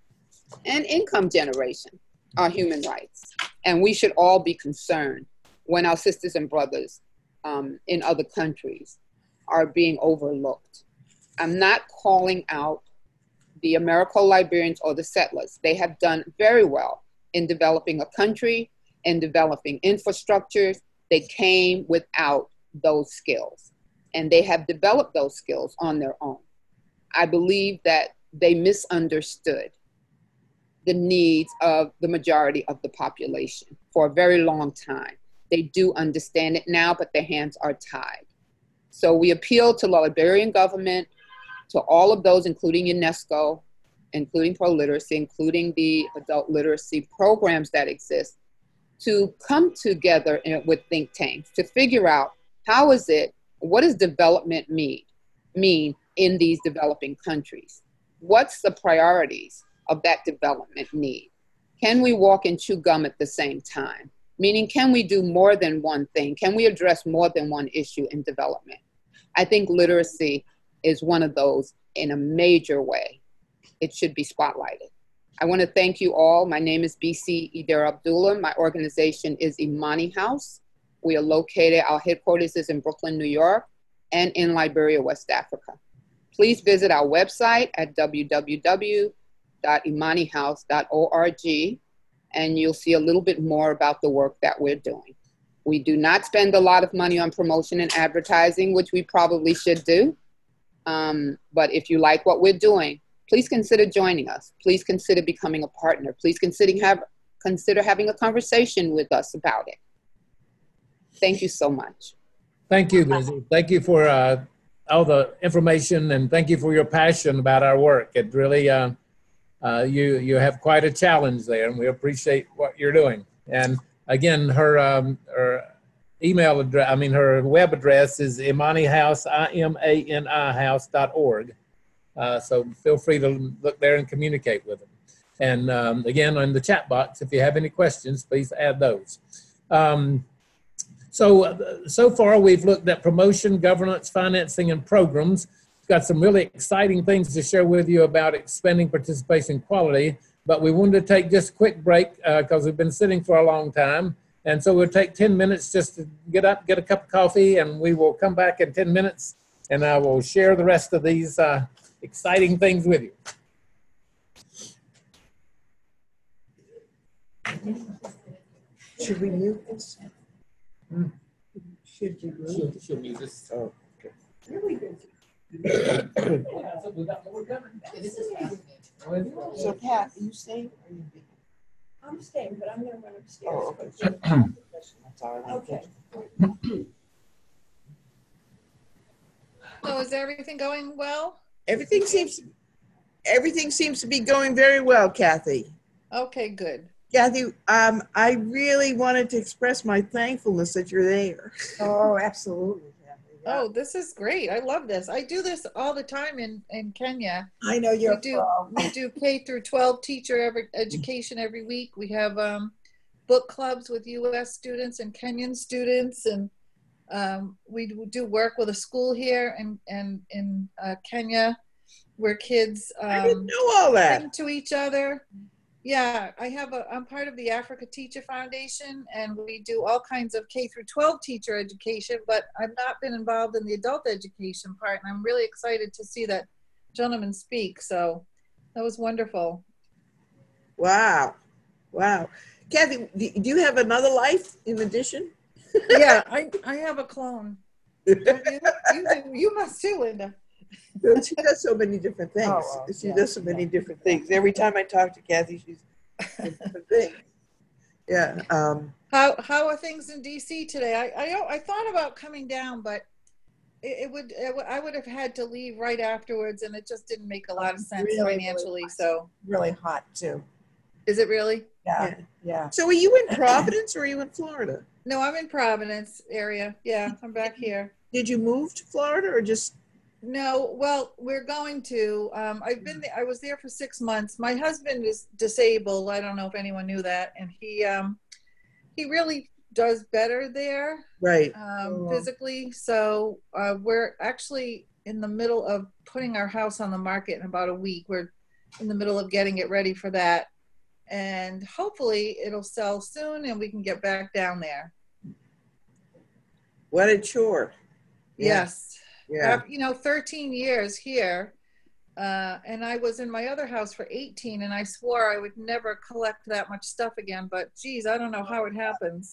and income generation are human rights. And we should all be concerned when our sisters and brothers um, in other countries are being overlooked. I'm not calling out the Americo-Liberians or the settlers. They have done very well in developing a country and developing infrastructures. They came without those skills, and they have developed those skills on their own. I believe that they misunderstood the needs of the majority of the population for a very long time. They do understand it now, but their hands are tied. So we appeal to the Liberian government, to all of those, including UNESCO, including pro-literacy, including the adult literacy programs that exist, to come together in, with think tanks to figure out how is it, what does development mean, mean in these developing countries? What's the priorities of that development need? Can we walk and chew gum at the same time? Meaning, can we do more than one thing? Can we address more than one issue in development? I think literacy is one of those in a major way. It should be spotlighted. I want to thank you all. My name is B C Eder Abdullah. My organization is Imani House. We are located, our headquarters is in Brooklyn, New York, and in Liberia, West Africa. Please visit our website at w w w dot imani house dot org, and you'll see a little bit more about the work that we're doing. We do not spend a lot of money on promotion and advertising, which we probably should do. Um, but if you like what we're doing, please consider joining us. Please consider becoming a partner. Please consider, have, consider having a conversation with us about it. Thank you so much. Thank you, Lizzie. Thank you for uh, all the information, and thank you for your passion about our work. It really, uh, uh, you, you have quite a challenge there, and we appreciate what you're doing. And again, her, um, her email address, I mean, her web address is Imani House, I M A N I house dot org. Uh, so feel free to look there and communicate with them. And um, again, in the chat box, if you have any questions, please add those. Um, so, uh, so far we've looked at promotion, governance, financing, and programs. got some really exciting things to share with you about expanding participation quality, but we wanted to take just a quick break because uh, we've been sitting for a long time. And so we'll take ten minutes just to get up, get a cup of coffee, and we will come back in ten minutes and I will share the rest of these uh, exciting things with you. Should we mute this? Hmm. Should we mute Should, this? should we just... Oh, okay. So Pat, are you staying? Or are you leaving? I'm staying, but I'm gonna run upstairs. Oh, okay. That's all right. Okay. So is everything going well? Everything seems, everything seems to be going very well, Kathy. Okay, good. Kathy, um, I really wanted to express my thankfulness that you're there. Oh, absolutely. Kathy. Yeah. Oh, this is great. I love this. I do this all the time in, in Kenya. I know you're We do, we do K through twelve teacher every, education every week. We have um, book clubs with U S students and Kenyan students, and um, we do work with a school here in, in, in uh, Kenya where kids um, I didn't know all that. sing to each other. Yeah, I have a, I'm part of the Africa Teacher Foundation, and we do all kinds of K through twelve teacher education, but I've not been involved in the adult education part, and I'm really excited to see that gentleman speak. So that was wonderful. Wow. Wow. Kathy, do do you have another life in addition? Yeah, I, I have a clone. Don't you? You, do. You must too, Linda. She does so many different things. Oh, well, she yeah, does so many different things. Every time I talk to Kathy, she's doing different things. Yeah. Um, How how are things in D C today? I I, I thought about coming down, but it, it, would, it would I would have had to leave right afterwards, and it just didn't make a lot of sense Really, financially. really So really hot too. is it really? Yeah, Yeah. yeah. so are you in Providence or are you in Florida? No, I'm in Providence area. Yeah, I'm back here. Did you move to Florida or just? No, well, we're going to. Um, I've been there, I was there for six months. My husband is disabled. I don't know if anyone knew that, and he um, he really does better there Right. um, Oh. physically. So uh, we're actually in the middle of putting our house on the market in about a week. We're in the middle of getting it ready for that, and hopefully it'll sell soon, and we can get back down there. What a chore. Yeah. Yes. Yeah. After, you know, thirteen years here, uh, and I was in my other house for eighteen, and I swore I would never collect that much stuff again, but geez, I don't know how it happens.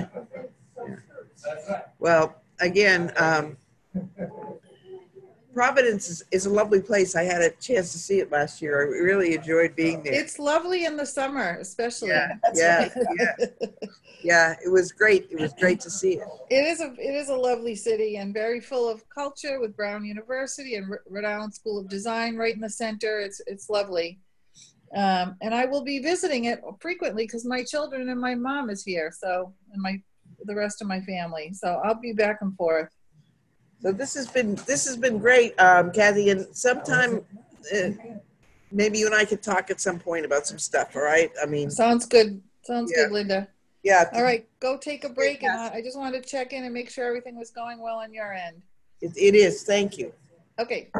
Well, again, um, Providence is, is a lovely place. I had a chance to see it last year. I really enjoyed being there. It's lovely in the summer, especially. Yeah, yeah, yeah. Yeah, it was great. It was great to see it. It is a it is a lovely city and very full of culture with Brown University and R- Rhode Island School of Design right in the center. It's it's lovely, um, and I will be visiting it frequently because my children and my mom is here. So and my the rest of my family. So I'll be back and forth. So this has been this has been great, um, Kathy. And sometime uh, maybe you and I could talk at some point about some stuff. All right? I mean, Sounds good. Sounds Yeah. good, Linda. yeah. All right, go take a break, and I, I just wanted to check in and make sure everything was going well on your end. It, it is. Thank you. Okay.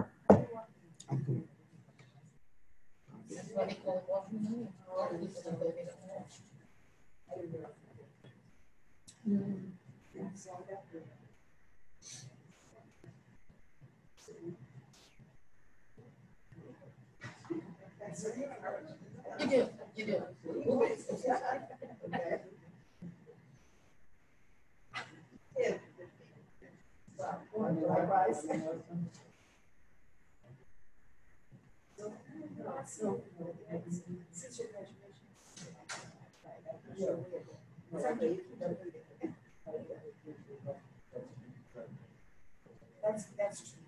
You do, you do. That's that's true.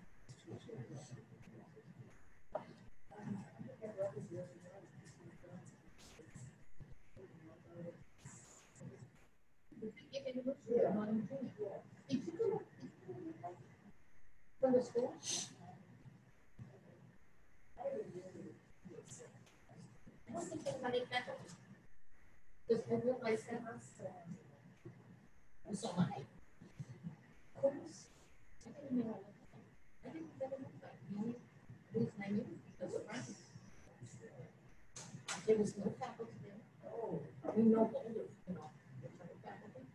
From the school? There was no faculty there. Oh, we know older, you know, the type of faculty.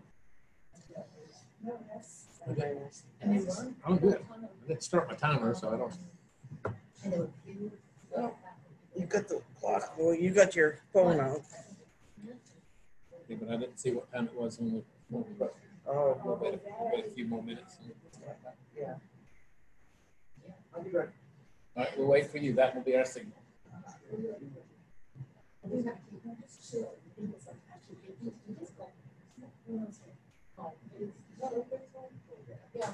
No, that's very nice. And they learned. Oh, good. Let's start my timer so I don't. And they were huge. Oh, you got the clock, well, you got your phone out. Yeah, but I didn't see what time it was when we. Oh, We'll wait a, we'll wait a few more minutes. yeah. I'll be right. All right, we'll wait for you. That will be our signal. Yeah.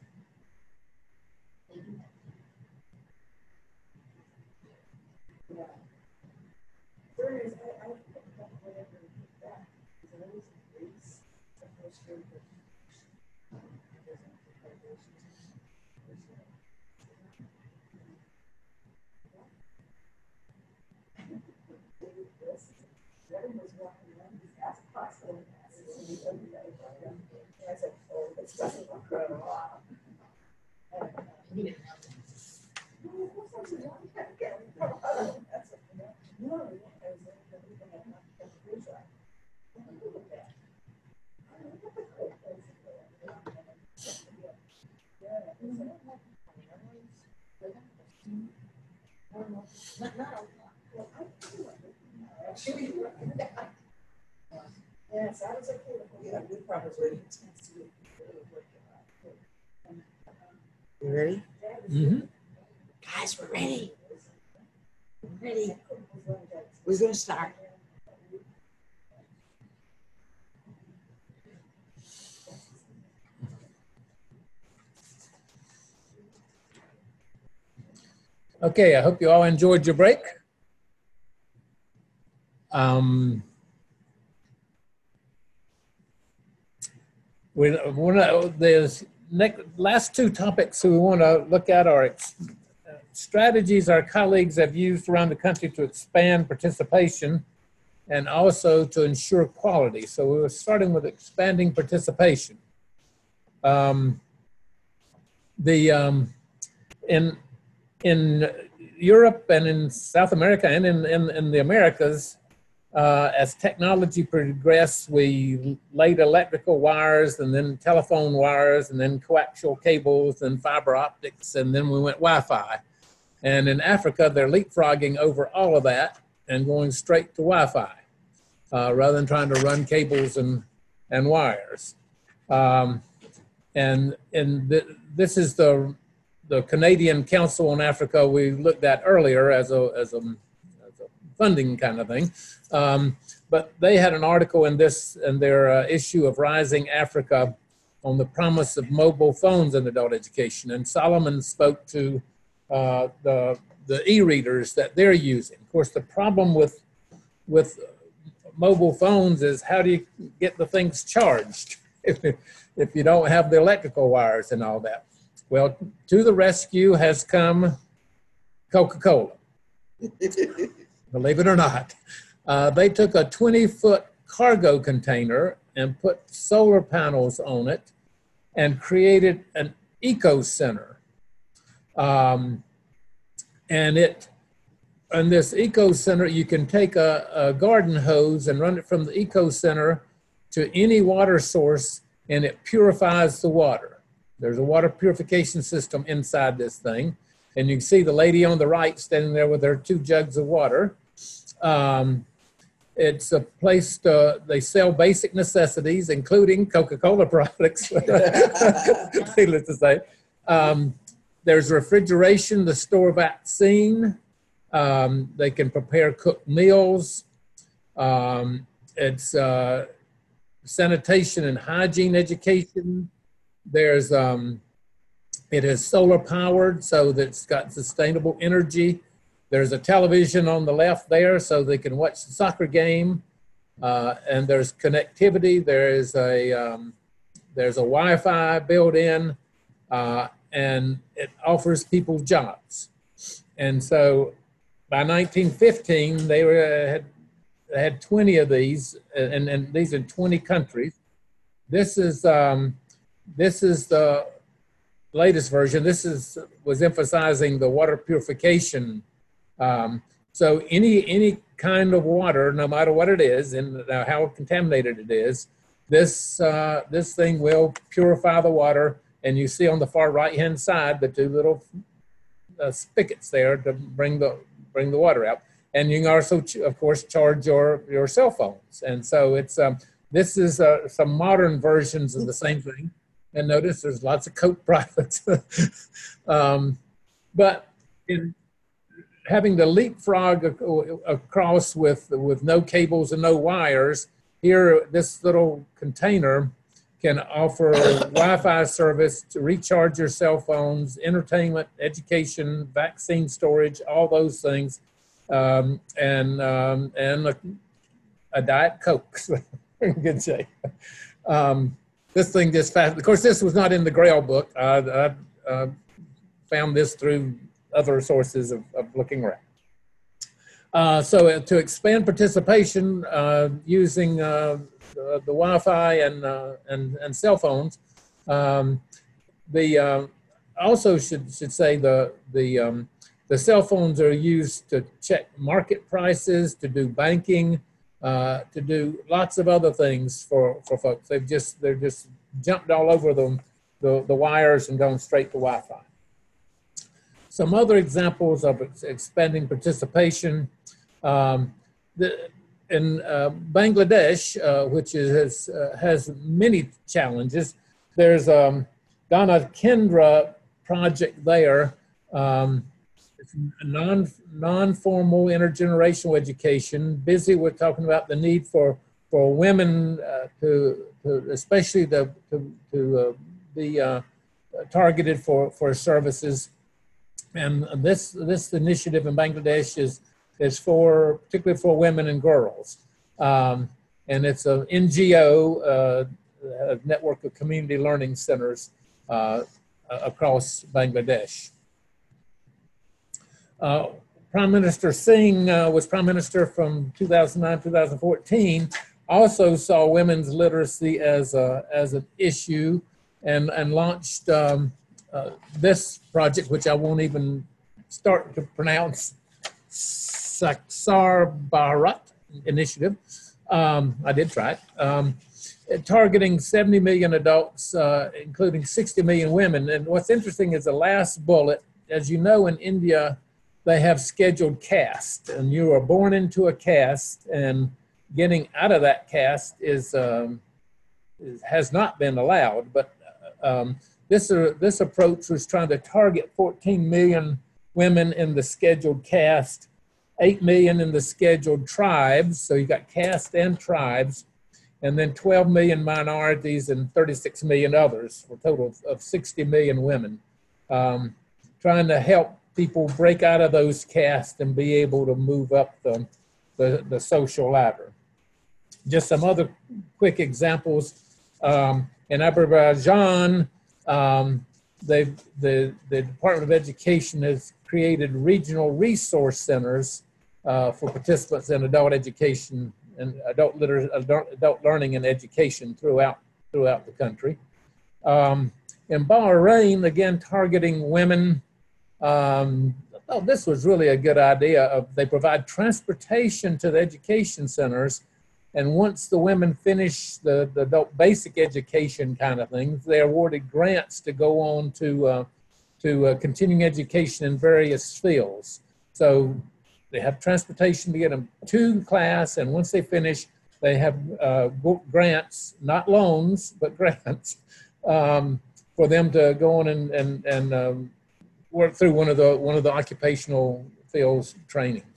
Yes, I was okay with it. Yeah, we probably. You ready? Mm-hmm. Guys, we're ready. We're ready. We're going to start. Okay, I hope you all enjoyed your break. Um, we want there's next last two topics we want to look at are ex, uh, strategies our colleagues have used around the country to expand participation and also to ensure quality. So we were starting with expanding participation. Um, the um, in in Europe and in South America and in, in, in the Americas, uh, as technology progressed, we laid electrical wires and then telephone wires and then coaxial cables and fiber optics, and then we went Wi-Fi. And in Africa, they're leapfrogging over all of that and going straight to Wi-Fi uh, rather than trying to run cables and, and wires. Um, and and th this is the the Canadian Council on Africa we looked at earlier as a, as a, as a funding kind of thing. Um, but they had an article in this, in their uh, issue of Rising Africa on the promise of mobile phones in adult education. And Solomon spoke to uh, the, the e-readers that they're using. Of course, the problem with, with mobile phones is how do you get the things charged if, if you don't have the electrical wires and all that? Well, to the rescue has come Coca-Cola, believe it or not. Uh, they took a twenty foot cargo container and put solar panels on it and created an eco center. Um, and it, in this eco center, you can take a, a garden hose and run it from the eco center to any water source, and it purifies the water. There's a water purification system inside this thing. And you can see the lady on the right standing there with her two jugs of water. Um, it's a place to, they sell basic necessities, including Coca-Cola products, needless to say. Um, there's refrigeration to store vaccine. Um, they can prepare cooked meals. Um, it's uh, sanitation and hygiene education. There's, um, it is solar powered so that it's got sustainable energy. There's a television on the left there so they can watch the soccer game. Uh, and there's connectivity. There is a, um, there's a Wi-Fi built in, uh, and it offers people jobs. And so by nineteen fifteen, they were, had, they had twenty of these, and, and these in twenty countries. This is, um, This is the latest version. This is was emphasizing the water purification. Um, So any any kind of water, no matter what it is and how contaminated it is, this uh, this thing will purify the water. And you see on the far right hand side the two little uh, spigots there to bring the bring the water out. And you can also, of course, charge your your cell phones. And so it's um, this is uh, some modern versions of the same thing. And notice there's lots of Coke products. um, but in having to leapfrog across with, with no cables and no wires, here this little container can offer Wi-Fi service to recharge your cell phones, entertainment, education, vaccine storage, all those things, um, and um, and a, a Diet Coke. In good shape. Um, this thing just fast. Of course, this was not in the Grail book. I, I uh, found this through other sources of, of looking around. Uh, so uh, to expand participation uh, using uh, the, the Wi-Fi and, uh, and and cell phones, um, the uh, also should should say the the um, the cell phones are used to check market prices, to do banking, uh, to do lots of other things for for folks. They've just they're just jumped all over them the the wires and gone straight to Wi-Fi. Some other examples of expanding participation. Um, the, in uh, Bangladesh, uh, which is, uh, has many challenges, there's um, Dana Kendra project there. Um, it's a non, non-formal intergenerational education, busy with talking about the need for, for women uh, to, to, especially the, to, to uh, be uh, targeted for, for services. And this this initiative in Bangladesh is is for particularly for women and girls, um, and it's an N G O, uh, a network of community learning centers uh, across Bangladesh. Uh, Prime Minister Singh uh, was Prime Minister from two thousand nine to two thousand fourteen. Also saw women's literacy as a as an issue, and and launched. Um, Uh, this project, which I won't even start to pronounce, Saksar Bharat Initiative. Um, I did try it. Um, targeting seventy million adults, uh, including sixty million women. And what's interesting is the last bullet, as you know, in India, they have scheduled caste, and you are born into a caste, and getting out of that caste is, um, is has not been allowed. But um, This, uh, this approach was trying to target fourteen million women in the scheduled caste, eight million in the scheduled tribes, so you got caste and tribes, and then twelve million minorities and thirty-six million others, for a total of sixty million women. Um, trying to help people break out of those castes and be able to move up the, the, the social ladder. Just some other quick examples. Um, in Azerbaijan, Um, the, the, the Department of Education has created regional resource centers uh, for participants in adult education and adult, liter adult, adult learning and education throughout, throughout the country. Um, in Bahrain, again, targeting women. Um, oh, this was really a good idea. Of, they provide transportation to the education centers. And once the women finish the, the adult basic education kind of things, they're awarded grants to go on to, uh, to uh, continuing education in various fields. So they have transportation to get them to class, and once they finish, they have uh, grants, not loans, but grants, um, for them to go on and, and, and um, work through one of the, one of the occupational fields trainings.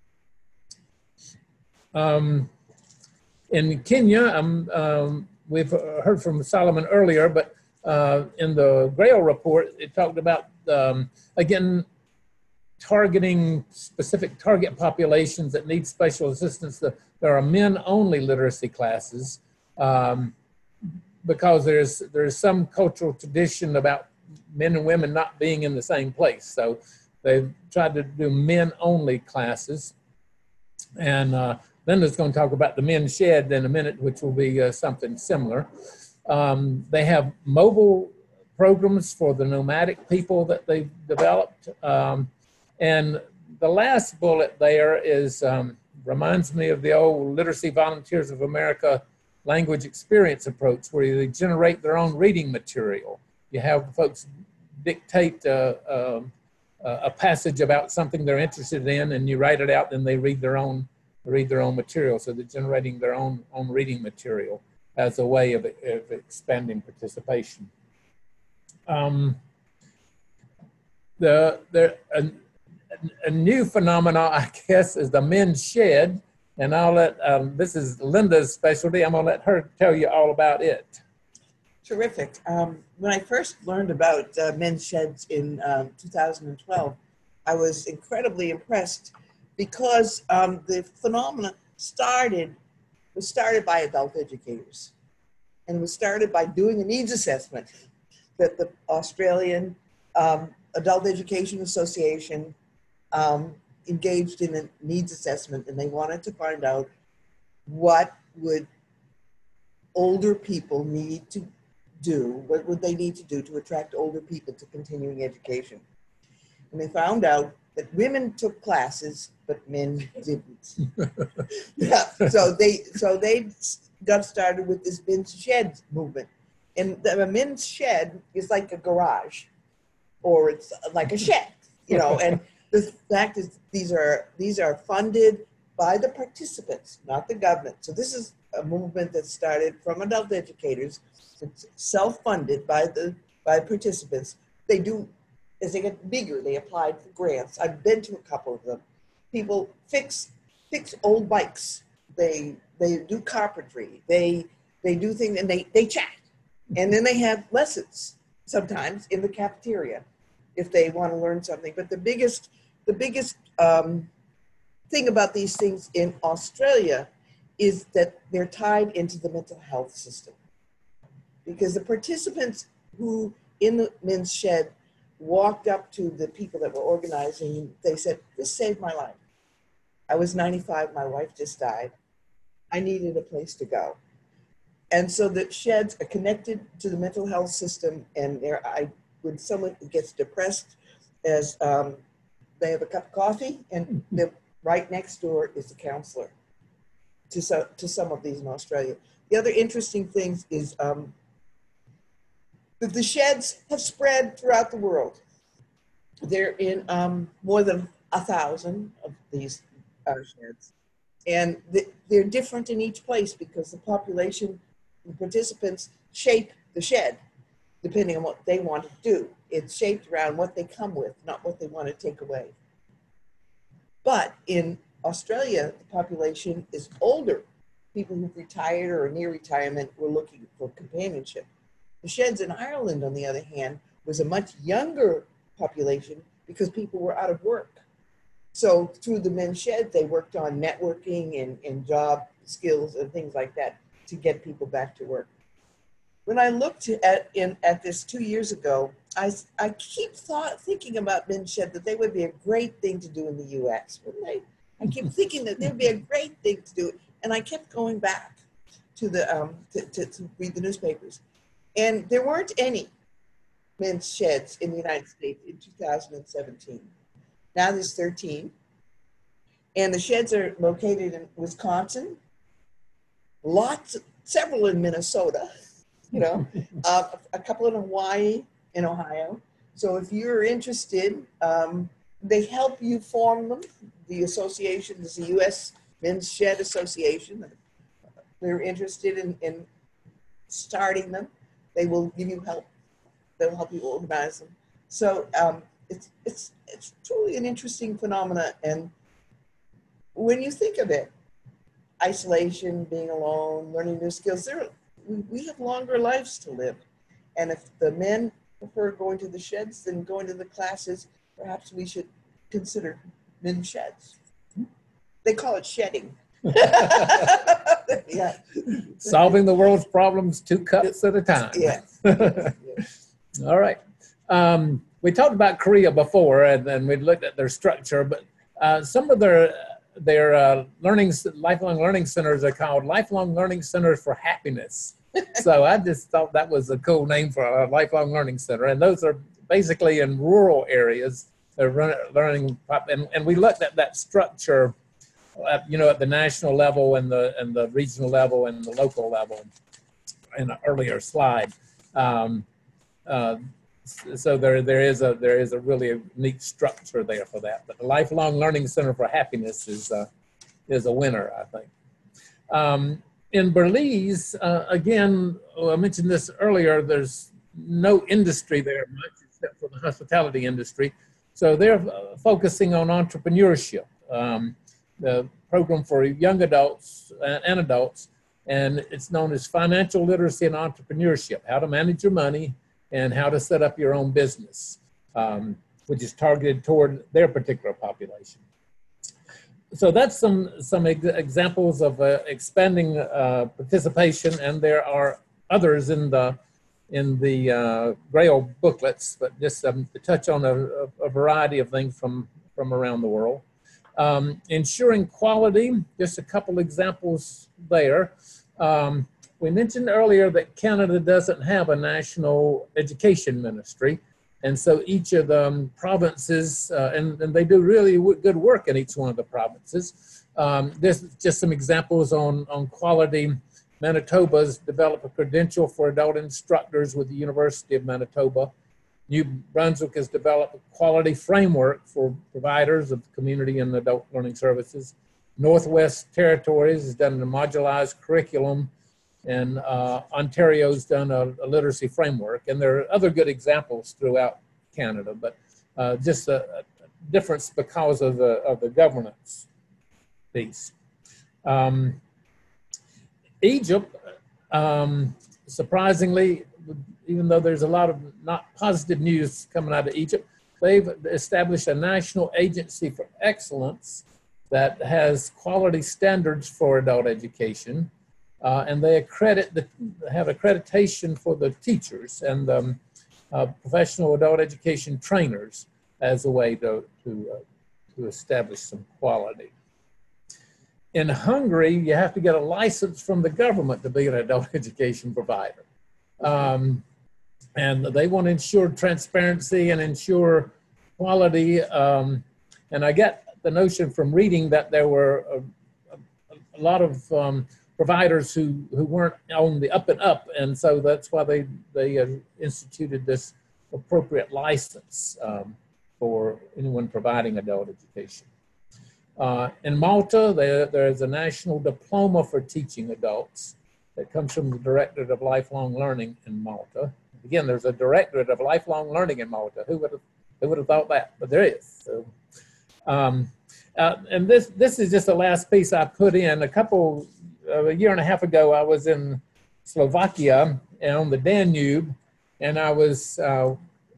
Um, In Kenya, um, um, we've heard from Solomon earlier, but uh, in the Grail report, it talked about, um, again, targeting specific target populations that need special assistance. There are men-only literacy classes um, because there's, there's some cultural tradition about men and women not being in the same place. So they've tried to do men-only classes. And uh, Linda's going to talk about the men's shed in a minute, which will be uh, something similar. Um, they have mobile programs for the nomadic people that they've developed. Um, and the last bullet there is, um, reminds me of the old Literacy Volunteers of America language experience approach, where they generate their own reading material. You have folks dictate uh, uh, a passage about something they're interested in, and you write it out, and they read their own read their own material. So they're generating their own own reading material as a way of, of expanding participation. Um, the the a, a new phenomenon, I guess, is the men's shed, and I'll let um, this is Linda's specialty. I'm gonna let her tell you all about it. Terrific. Um, when I first learned about uh, men's sheds in um, two thousand twelve, I was incredibly impressed because um, the phenomenon started was started by adult educators, and was started by doing a needs assessment that the Australian um, Adult Education Association um, engaged in a needs assessment, and they wanted to find out what would older people need to do, what would they need to do to attract older people to continuing education. And they found out that women took classes, but men didn't. Yeah, so they so they got started with this men's shed movement. And the, a men's shed is like a garage, or it's like a shed, you know. And the fact is, these are these are funded by the participants, not the government. So this is a movement that started from adult educators. It's self-funded by the by participants. They do, as they get bigger, they applied for grants. I've been to a couple of them. People fix fix old bikes. They they do carpentry. They they do things, and they they chat, and then they have lessons sometimes in the cafeteria if they want to learn something. But the biggest the biggest um, thing about these things in Australia is that they're tied into the mental health system. Because the participants who in the men's shed walked up to the people that were organizing, they said, "This saved my life. I was ninety-five, my wife just died. I needed a place to go." And so the sheds are connected to the mental health system, and there, I, when someone gets depressed, as um, they have a cup of coffee, and the, right next door is a counselor to, so, to some of these in Australia. The other interesting thing is um, that the sheds have spread throughout the world. They're in um, more than a thousand of these uh, sheds. And th they're different in each place because the population, the participants shape the shed depending on what they want to do. It's shaped around what they come with, not what they want to take away. But in Australia, the population is older. People who've retired or are near retirement were looking for companionship. The sheds in Ireland, on the other hand, was a much younger population because people were out of work. So through the men's shed, they worked on networking and, and job skills and things like that to get people back to work. When I looked at, in, at this two years ago, I, I keep thought, thinking about men's shed, that they would be a great thing to do in the U S, wouldn't they? I keep thinking that they'd be a great thing to do. And I kept going back to, the, um, to, to, to read the newspapers. And there weren't any men's sheds in the United States in two thousand seventeen. Now there's thirteen. And the sheds are located in Wisconsin, lots, several in Minnesota, you know, uh, a couple in Hawaii, in Ohio. So if you're interested, um, they help you form them. The association is the U S Men's Shed Association. They're interested in, in starting them. They will give you help. They'll help you organize them. So um, it's, it's, it's truly an interesting phenomena. And when you think of it, isolation, being alone, learning new skills, there, we, we have longer lives to live. And if the men prefer going to the sheds than going to the classes, perhaps we should consider men's sheds. They call it shedding. Yeah. Solving the world's problems two cups at a time. Yeah. All right. Um, we talked about Korea before, and then we looked at their structure, but uh, some of their their uh, learning, lifelong learning centers are called Lifelong Learning Centers for Happiness. So I just thought that was a cool name for a lifelong learning center. And those are basically in rural areas they're run, learning, and, and we looked at that structure, at, you know, at the national level and the and the regional level and the local level in an earlier slide. Um, uh, so there there is a there is a really neat structure there for that. But the Lifelong Learning Center for Happiness is uh, is a winner, I think. Um, in Belize, uh, again, I mentioned this earlier. There's no industry there much except for the hospitality industry. So they're uh, focusing on entrepreneurship. Um, the program for young adults and, and adults, and it's known as Financial Literacy and Entrepreneurship, how to manage your money and how to set up your own business, um, which is targeted toward their particular population. So that's some, some ex examples of uh, expanding uh, participation, and there are others in the in the uh, Grail booklets, but just um, to touch on a, a variety of things from, from around the world. Um, ensuring quality, just a couple examples there. Um, we mentioned earlier that Canada doesn't have a national education ministry, and so each of the um, provinces, uh, and, and they do really w good work in each one of the provinces. Um, this is just some examples on, on quality. Manitoba's developed a credential for adult instructors with the University of Manitoba. New Brunswick has developed a quality framework for providers of community and adult learning services. Northwest Territories has done a modularized curriculum, and uh, Ontario's done a, a literacy framework. And there are other good examples throughout Canada, but uh, just a, a difference because of the, of the governance piece. Um, Egypt, um, surprisingly, even though there's a lot of not positive news coming out of Egypt, they've established a national agency for excellence that has quality standards for adult education, uh, and they accredit the, have accreditation for the teachers and um, uh, professional adult education trainers as a way to to, uh, to establish some quality. In Hungary, you have to get a license from the government to be an adult education provider. Um, and they want to ensure transparency and ensure quality. Um, and I get the notion from reading that there were a, a, a lot of um, providers who, who weren't on the up and up. And so that's why they, they uh, instituted this appropriate license um, for anyone providing adult education. Uh, in Malta, there, there's a national diploma for teaching adults that comes from the Directorate of Lifelong Learning in Malta. Again, there's a Directorate of Lifelong Learning in Malta. Who would have, who would have thought that? But there is. So, um, uh, and this, this is just the last piece I put in. A couple, uh, a year and a half ago, I was in Slovakia on the Danube, and I was uh,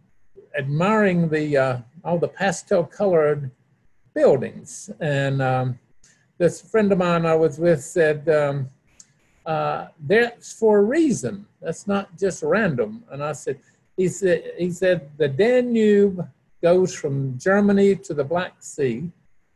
admiring the, uh, all the pastel-colored buildings. And um, this friend of mine I was with said, um, uh, that's for a reason. That's not just random. And I said, he said, he said, the Danube goes from Germany to the Black Sea.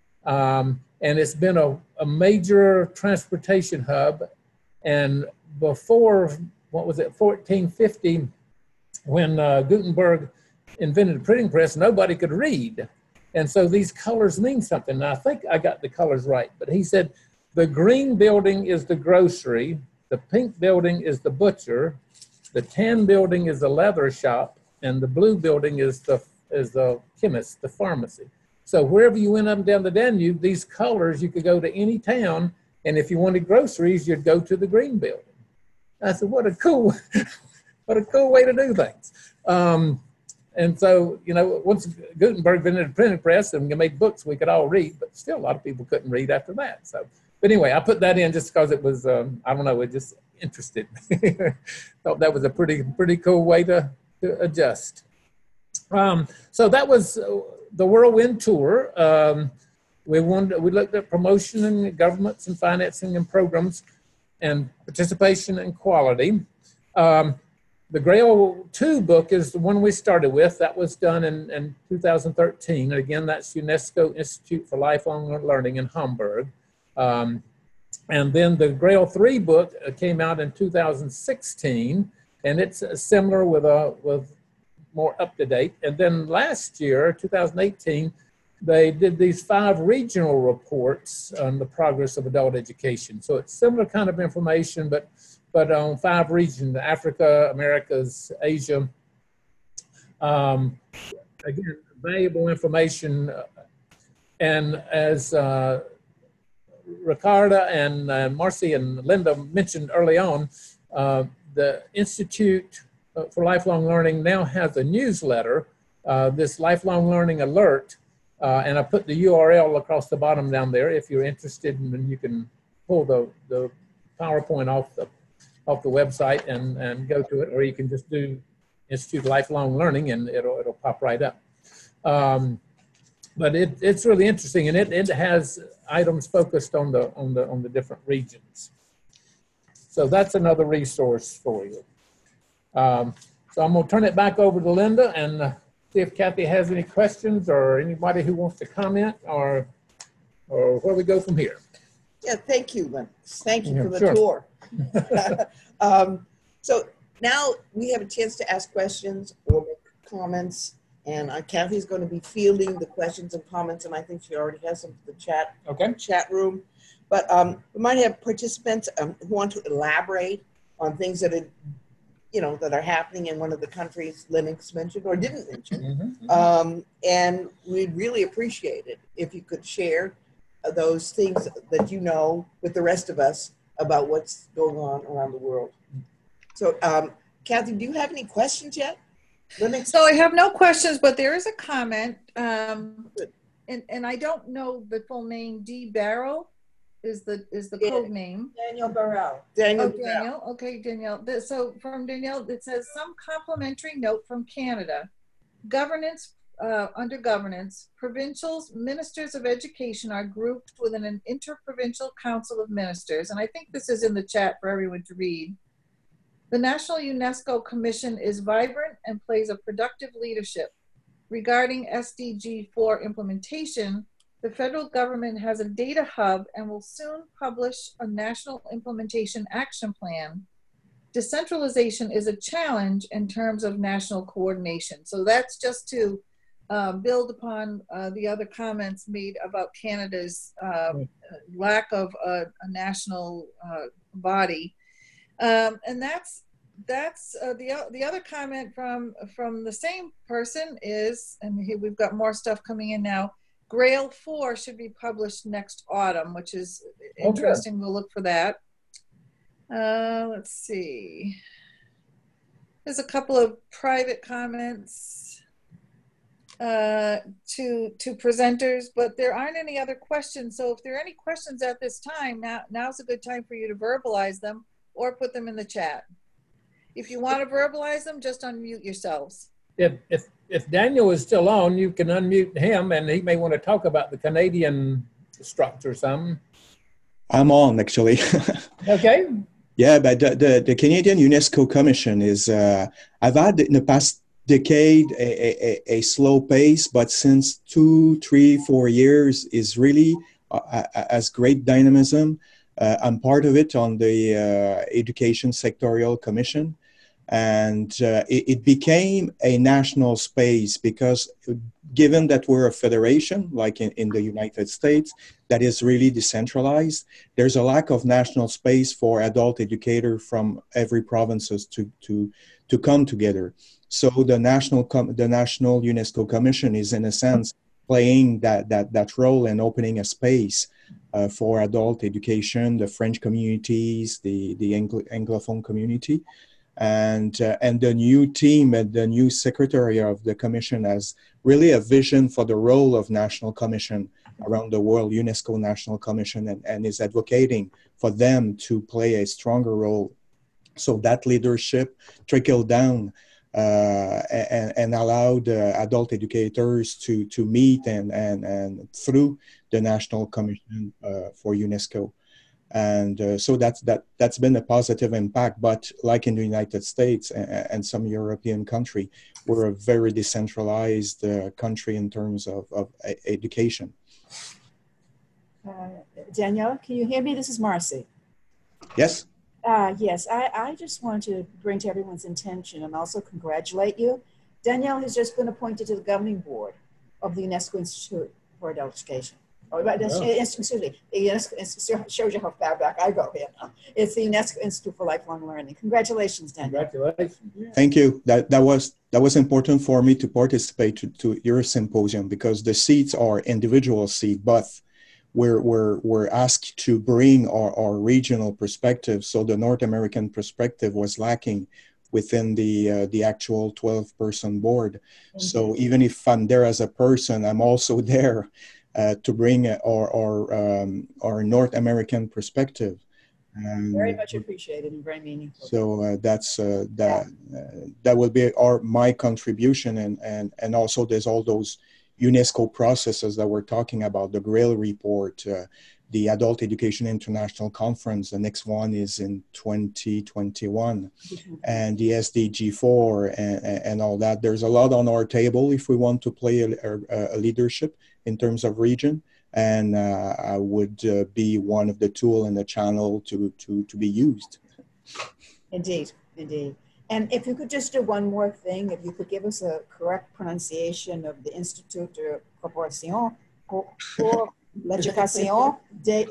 Um, and it's been a, a major transportation hub. And before, what was it, fourteen fifty, when uh, Gutenberg invented the printing press, nobody could read. And so these colors mean something. Now, I think I got the colors right, but he said the green building is the grocery, the pink building is the butcher, the tan building is the leather shop, and the blue building is the, is the chemist, the pharmacy. So wherever you went up and down the Danube, these colors, you could go to any town, and if you wanted groceries, you'd go to the green building. I said, what a cool, what a cool way to do things. Um, And so, you know, once Gutenberg invented the printing press and made books we could all read, but still a lot of people couldn't read after that. So, but anyway, I put that in just because it was, um, I don't know, it just interested me. Thought that was a pretty, pretty cool way to, to adjust. Um, so that was the Whirlwind Tour. Um, we wanted, we looked at promotion and governments and financing and programs and participation and quality. Um, The Grail two book is the one we started with. That was done in, in two thousand thirteen. And again, that's UNESCO Institute for Lifelong Learning in Hamburg. Um, and then the Grail three book came out in two thousand sixteen. And it's similar with, a, with more up to date. And then last year, two thousand eighteen, they did these five regional reports on the progress of adult education. So it's similar kind of information, but but on five regions: Africa, Americas, Asia. Um, again, valuable information. And as uh, Ricarda and uh, Marcy and Linda mentioned early on, uh, the Institute for Lifelong Learning now has a newsletter, uh, this Lifelong Learning Alert, uh, and I put the U R L across the bottom down there. If you're interested, and you can pull the, the PowerPoint off the off the website and, and go to it, or you can just do Institute of Lifelong Learning and it'll, it'll pop right up. Um, but it, it's really interesting, and it, it has items focused on the, on, the, on the different regions. So that's another resource for you. Um, so I'm gonna turn it back over to Linda and uh, see if Kathy has any questions or anybody who wants to comment, or, or where we go from here. Yeah, thank you, Lennox. Thank you Yeah, for the sure. tour. um, so now we have a chance to ask questions or make comments, and uh, Kathy's going to be fielding the questions and comments, and I think she already has some for the chat, okay. chat room. But um, we might have participants um, who want to elaborate on things that are, you know, that are happening in one of the countries Lennox mentioned or didn't mention. Mm-hmm. Um, and we'd really appreciate it if you could share uh, those things that you know with the rest of us about what's going on around the world. So, um, Kathy, do you have any questions yet? Lennox? So I have no questions, but there is a comment, um, and, and I don't know the full name. D. Barrow is the is the Yeah. code name. Daniel Burrell. Daniel, Oh, Daniel. Okay, Danielle. The- So from Danielle, it says some complimentary note from Canada. Governance, uh, under governance, provincials, ministers of education are grouped within an interprovincial council of ministers. And I think this is in the chat for everyone to read. The National UNESCO Commission is vibrant and plays a productive leadership. Regarding S D G four implementation, the federal government has a data hub and will soon publish a national implementation action plan. Decentralization is a challenge in terms of national coordination. So that's just to uh, build upon uh, the other comments made about Canada's uh, lack of a, a national uh, body. Um, and that's that's uh, the the other comment from from the same person is, and here we've got more stuff coming in now. Grail four should be published next autumn, which is interesting. Okay. We'll look for that. Uh, let's see. There's a couple of private comments uh, to to presenters, but there aren't any other questions. So if there are any questions at this time, now now's a good time for you to verbalize them or put them in the chat. If you want to verbalize them, just unmute yourselves. If, if, if Daniel is still on, you can unmute him, and he may want to talk about the Canadian structure or something. I'm on, actually. Okay. Yeah, but the, the, the Canadian UNESCO Commission is, uh, I've had in the past decade a, a, a slow pace, but since two, three, four years is really uh, has great dynamism. Uh, I'm part of it on the uh, Education Sectorial Commission, and uh, it, it became a national space because given that we're a federation, like in, in the United States, that is really decentralized, there's a lack of national space for adult educators from every provinces to, to, to come together. So the National, Com the National UNESCO Commission is in a sense playing that, that, that role and opening a space Uh, for adult education, the French communities, the, the Anglo Anglophone community. And, uh, and the new team and the new secretary of the commission has really a vision for the role of National Commission around the world, UNESCO National Commission, and, and is advocating for them to play a stronger role. So that leadership trickle down uh, and, and allowed uh, adult educators to, to meet and, and, and through the National Commission uh, for UNESCO. And uh, so that's, that, that's been a positive impact, but like in the United States and, and some European country, we're a very decentralized uh, country in terms of, of education. Uh, Danielle, can you hear me? This is Marcy. Yes. Uh, yes, I, I just want to bring to everyone's attention and also congratulate you Danielle has just been appointed to the governing board of the UNESCO Institute for Adult Education. Oh, but that's, Oh. excuse me, the UNESCO Institute shows you how far back I go here now. It's the UNESCO Institute for Lifelong Learning. Congratulations, Danielle. Congratulations. Thank you. That that was that was important for me to participate to, to your symposium because the seats are individual seats, but we're we're we're asked to bring our, our regional perspective. So the North American perspective was lacking within the uh, the actual twelve person board. Mm-hmm. So even if I'm there as a person, I'm also there uh, to bring our our um, our North American perspective. Um, very much appreciated and very meaningful. So uh, that's uh, that uh, that will be our my contribution, and and and also there's all those UNESCO processes that we're talking about, the Grail report, uh, the Adult Education International Conference. The next one is in twenty twenty-one, mm-hmm. and the S D G four and, and all that. There's a lot on our table if we want to play a, a, a leadership in terms of region. And uh, I would uh, be one of the tool in the channel to, to, to be used. Indeed, indeed. And if you could just do one more thing, if you could give us a correct pronunciation of the Institut de Coopération pour, pour l'Éducation des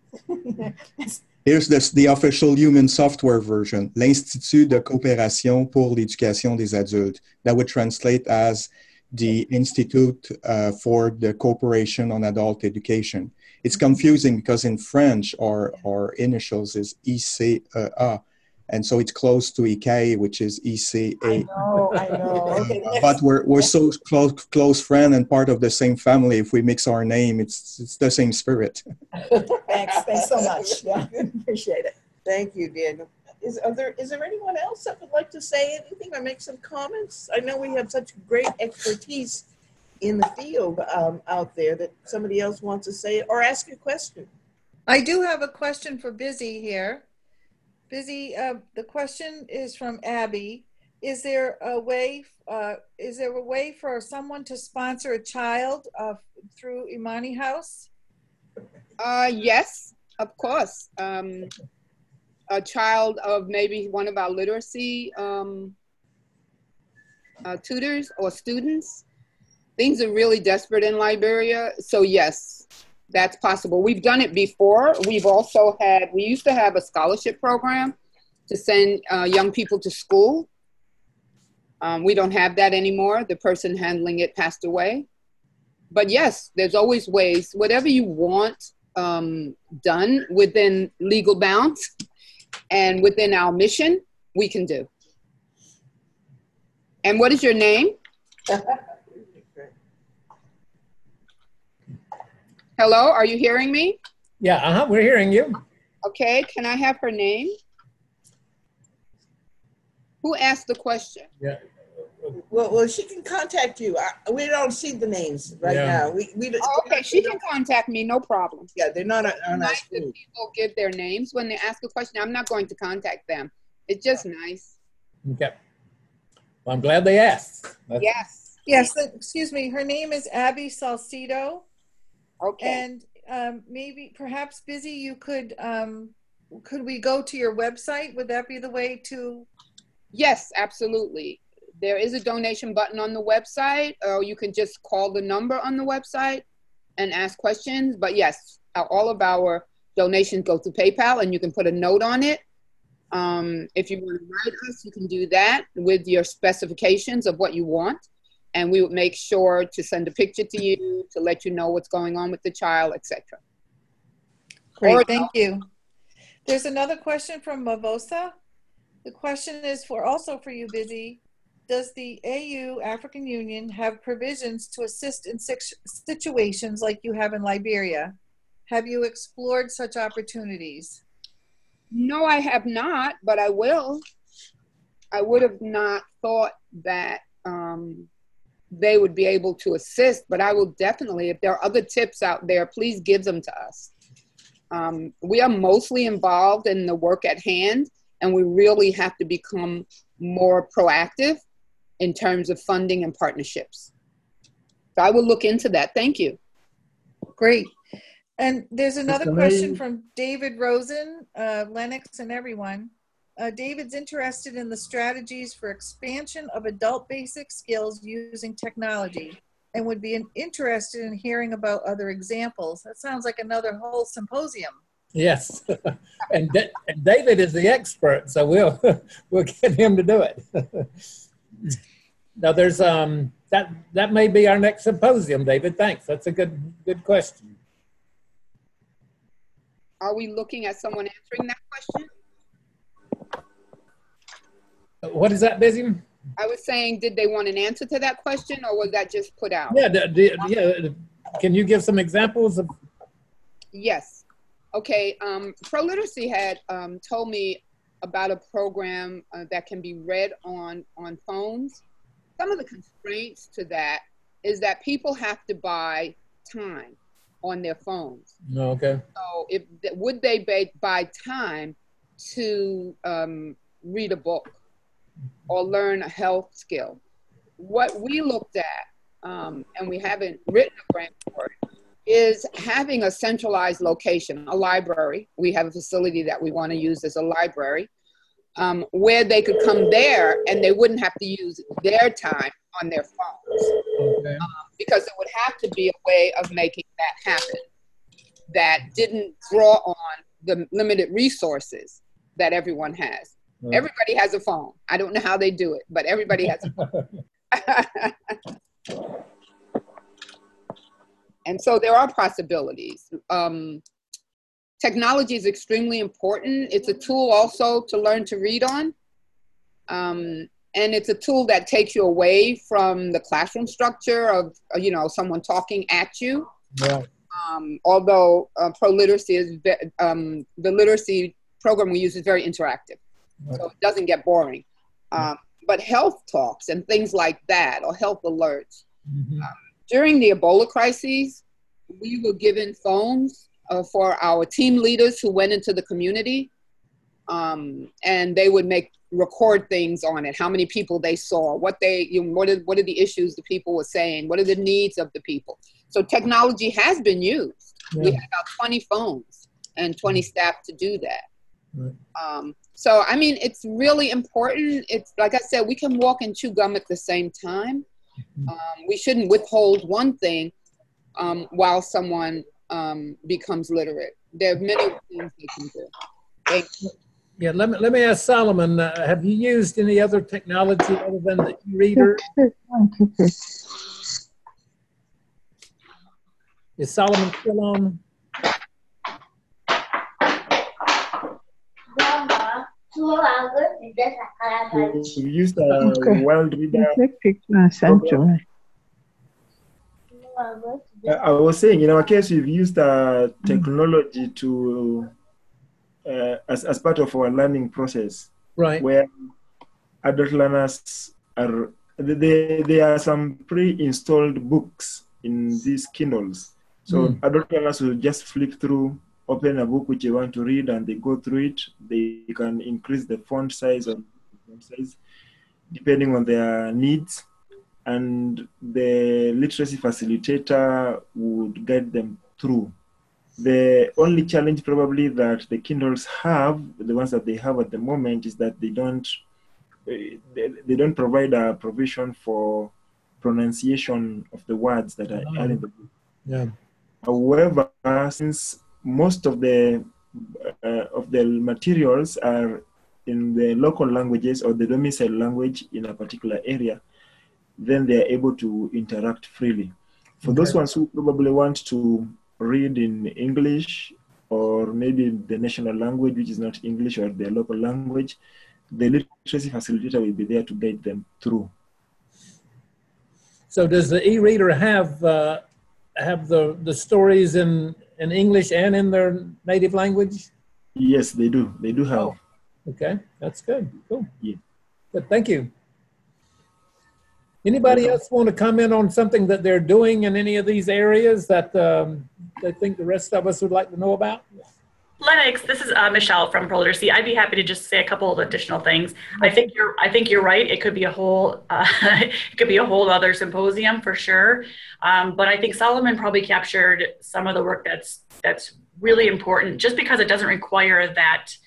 Adultes. Here's this, the official human software version, l'Institut de Coopération pour l'Éducation des Adultes. That would translate as the Institute uh, for the Cooperation on Adult Education. It's confusing because in French, our, our initials is I C E A, and so it's close to I C A E, which is I C A. I know, I know. Okay, but we're, we're so close, close friend and part of the same family. If we mix our name, it's, it's the same spirit. Thanks, thanks so much. Yeah, appreciate it. Thank you, Daniel. Is, are there, is there anyone else that would like to say anything or make some comments? I know we have such great expertise in the field um, out there that somebody else wants to say it or ask a question. I do have a question for Busy here. Busy, uh, the question is from Abby. Is there a way, uh, is there a way for someone to sponsor a child uh, through Imani House? Uh, yes, of course. Um, a child of maybe one of our literacy um, uh, tutors or students. Things are really desperate in Liberia. So yes, that's possible. We've done it before. We've also had, we used to have a scholarship program to send uh, young people to school. Um, we don't have that anymore. The person handling it passed away. But yes, there's always ways, whatever you want um, done within legal bounds and within our mission, we can do. And what is your name? Hello, are you hearing me? Yeah, uh-huh, we're hearing you. Okay, can I have her name? Who asked the question? Yeah. Well, well, she can contact you. I, we don't see the names right Yeah. now. We, we, Oh, okay, she can contact me, no problem. Yeah, they're not on, on our Nice that screen. people give their names when they ask a question. I'm not going to contact them. It's just nice. Okay. Well, I'm glad they asked. That's, Yes. Yes, th- excuse me. Her name is Abby Salcido. Okay. And um, maybe, perhaps, Busy, you could, um, could we go to your website? Would that be the way to? Yes, absolutely. There is a donation button on the website, or you can just call the number on the website and ask questions. But yes, all of our donations go to PayPal, and you can put a note on it. Um, if you want to write us, you can do that with your specifications of what you want. And we would make sure to send a picture to you to let you know what's going on with the child, et cetera. Great, Or- thank you. There's another question from Mavosa. The question is for also for you, Busy. Does the A U, African Union, have provisions to assist in situ- situations like you have in Liberia? Have you explored such opportunities? No, I have not, but I will. I would have not thought that um, they would be able to assist, but I will definitely, if there are other tips out there, please give them to us. Um, we are mostly involved in the work at hand, and we really have to become more proactive in terms of funding and partnerships. So I will look into that. Thank you. Great. And there's another Mister question Lee. from David Rosen, uh, Lennox and everyone. Uh, David's interested in the strategies for expansion of adult basic skills using technology and would be interested in hearing about other examples. That sounds like another whole symposium. Yes, and, and David is the expert, so we'll we'll get him to do it. Now, there's um that that may be our next symposium, David. Thanks. That's a good good question. Are we looking at someone answering that question? What is that, Busy? I was saying, did they want an answer to that question, or was that just put out? Yeah, the, the, yeah. Can you give some examples of? Yes. Okay. Um, ProLiteracy had um, told me about a program uh, that can be read on on phones. Some of the constraints to that is that people have to buy time on their phones. No, okay. So, if would they buy, buy time to um, read a book or learn a health skill? What we looked at, um, and we haven't written a grant for it, is having a centralized location, a library. We have a facility that we want to use as a library, um, where they could come there and they wouldn't have to use their time on their phones. Okay. Um, because it would have to be a way of making that happen that didn't draw on the limited resources that everyone has. Right. Everybody has a phone. I don't know how they do it, but everybody has a phone. And so there are possibilities. Um, technology is extremely important. It's a tool also to learn to read on. Um, and it's a tool that takes you away from the classroom structure of, you know, someone talking at you. Yeah. Um, although uh, ProLiteracy is, um, the literacy program we use is very interactive. Right. So it doesn't get boring. Um, but health talks and things like that, or health alerts. Mm-hmm. um, during the Ebola crises, we were given phones uh, for our team leaders who went into the community, um, and they would make record things on it, how many people they saw, what they, you know, what are, what are the issues the people were saying, what are the needs of the people. So technology has been used. Yeah. We have about twenty phones and twenty staff to do that. Right. Um, so, I mean, it's really important. It's like I said, we can walk and chew gum at the same time. Um, we shouldn't withhold one thing um, while someone um, becomes literate. There are many things they can do. Thank you. Yeah, let me, let me ask Solomon, uh, have you used any other technology other than the e-reader? Is Solomon still on? We used a Okay. World Reader. Essentially. Uh, I was saying, in our case, we've used uh, technology to uh, as as part of our learning process. Right. Where adult learners are, there there are some pre-installed books in these Kindles. So Mm. adult learners will just flip through, open a book which they want to read, and they go through it. They can increase the font size or font size depending on their needs, and the literacy facilitator would guide them through. The only challenge probably that the Kindles have, the ones that they have at the moment, is that they don't they, they don't provide a provision for pronunciation of the words that are, Oh. are in the book. Yeah. However, since most of the uh, of the materials are in the local languages or the domicile language in a particular area, then they are able to interact freely. For Okay. those ones who probably want to read in English or maybe the national language, which is not English, or their local language, the literacy facilitator will be there to guide them through. So does the e-reader have uh, have the, the stories in, in English and in their native language? Yes, they do. They do have. Oh, okay, that's good. Cool. Yeah. Good, thank you. Anybody else want to comment on something that they're doing in any of these areas that um, they think the rest of us would like to know about? Lennox, this is uh, Michelle from ProLiteracy. I'd be happy to just say a couple of additional things. I think you're, I think you're right. It could be a whole, uh, it could be a whole other symposium for sure. Um, but I think Solomon probably captured some of the work that's that's really important, just because it doesn't require that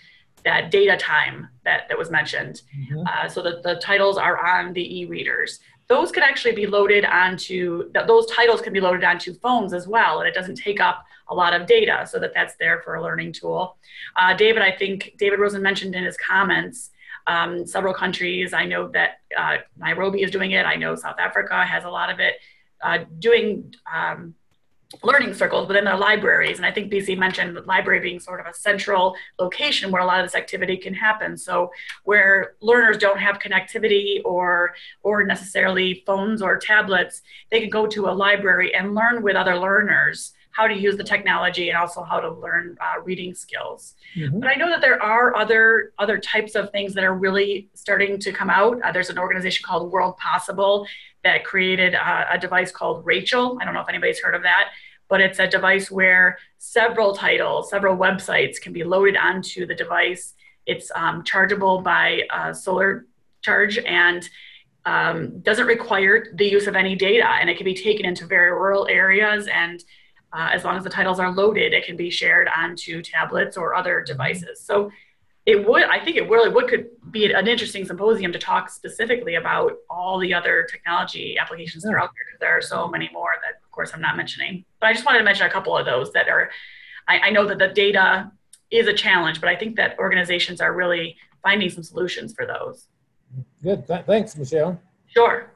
that data time that, that was mentioned. Mhm. Uh, so that the titles are on the e-readers. Those could actually be loaded onto, th- those titles can be loaded onto phones as well, and it doesn't take up a lot of data, so that that's there for a learning tool. Uh, David, I think David Rosen mentioned in his comments, um, several countries, I know that uh, Nairobi is doing it, I know South Africa has a lot of it, uh, doing um, learning circles within their libraries. And I think B C mentioned the library being sort of a central location where a lot of this activity can happen. So where learners don't have connectivity or, or necessarily phones or tablets, they can go to a library and learn with other learners how to use the technology and also how to learn uh, reading skills. Mhm. But I know that there are other, other types of things that are really starting to come out. Uh, there's an organization called World Possible that created uh, a device called Rachel. I don't know if anybody's heard of that, but it's a device where several titles, several websites can be loaded onto the device. It's um, chargeable by uh, solar charge and um, doesn't require the use of any data, and it can be taken into very rural areas, and uh, as long as the titles are loaded, it can be shared onto tablets or other devices. So it would, I think it really would could be an interesting symposium to talk specifically about all the other technology applications that are out there, because there are so many more that, of course, I'm not mentioning. But I just wanted to mention a couple of those that are, I, I know that the data is a challenge, but I think that organizations are really finding some solutions for those. Good. Th- thanks, Michelle. Sure.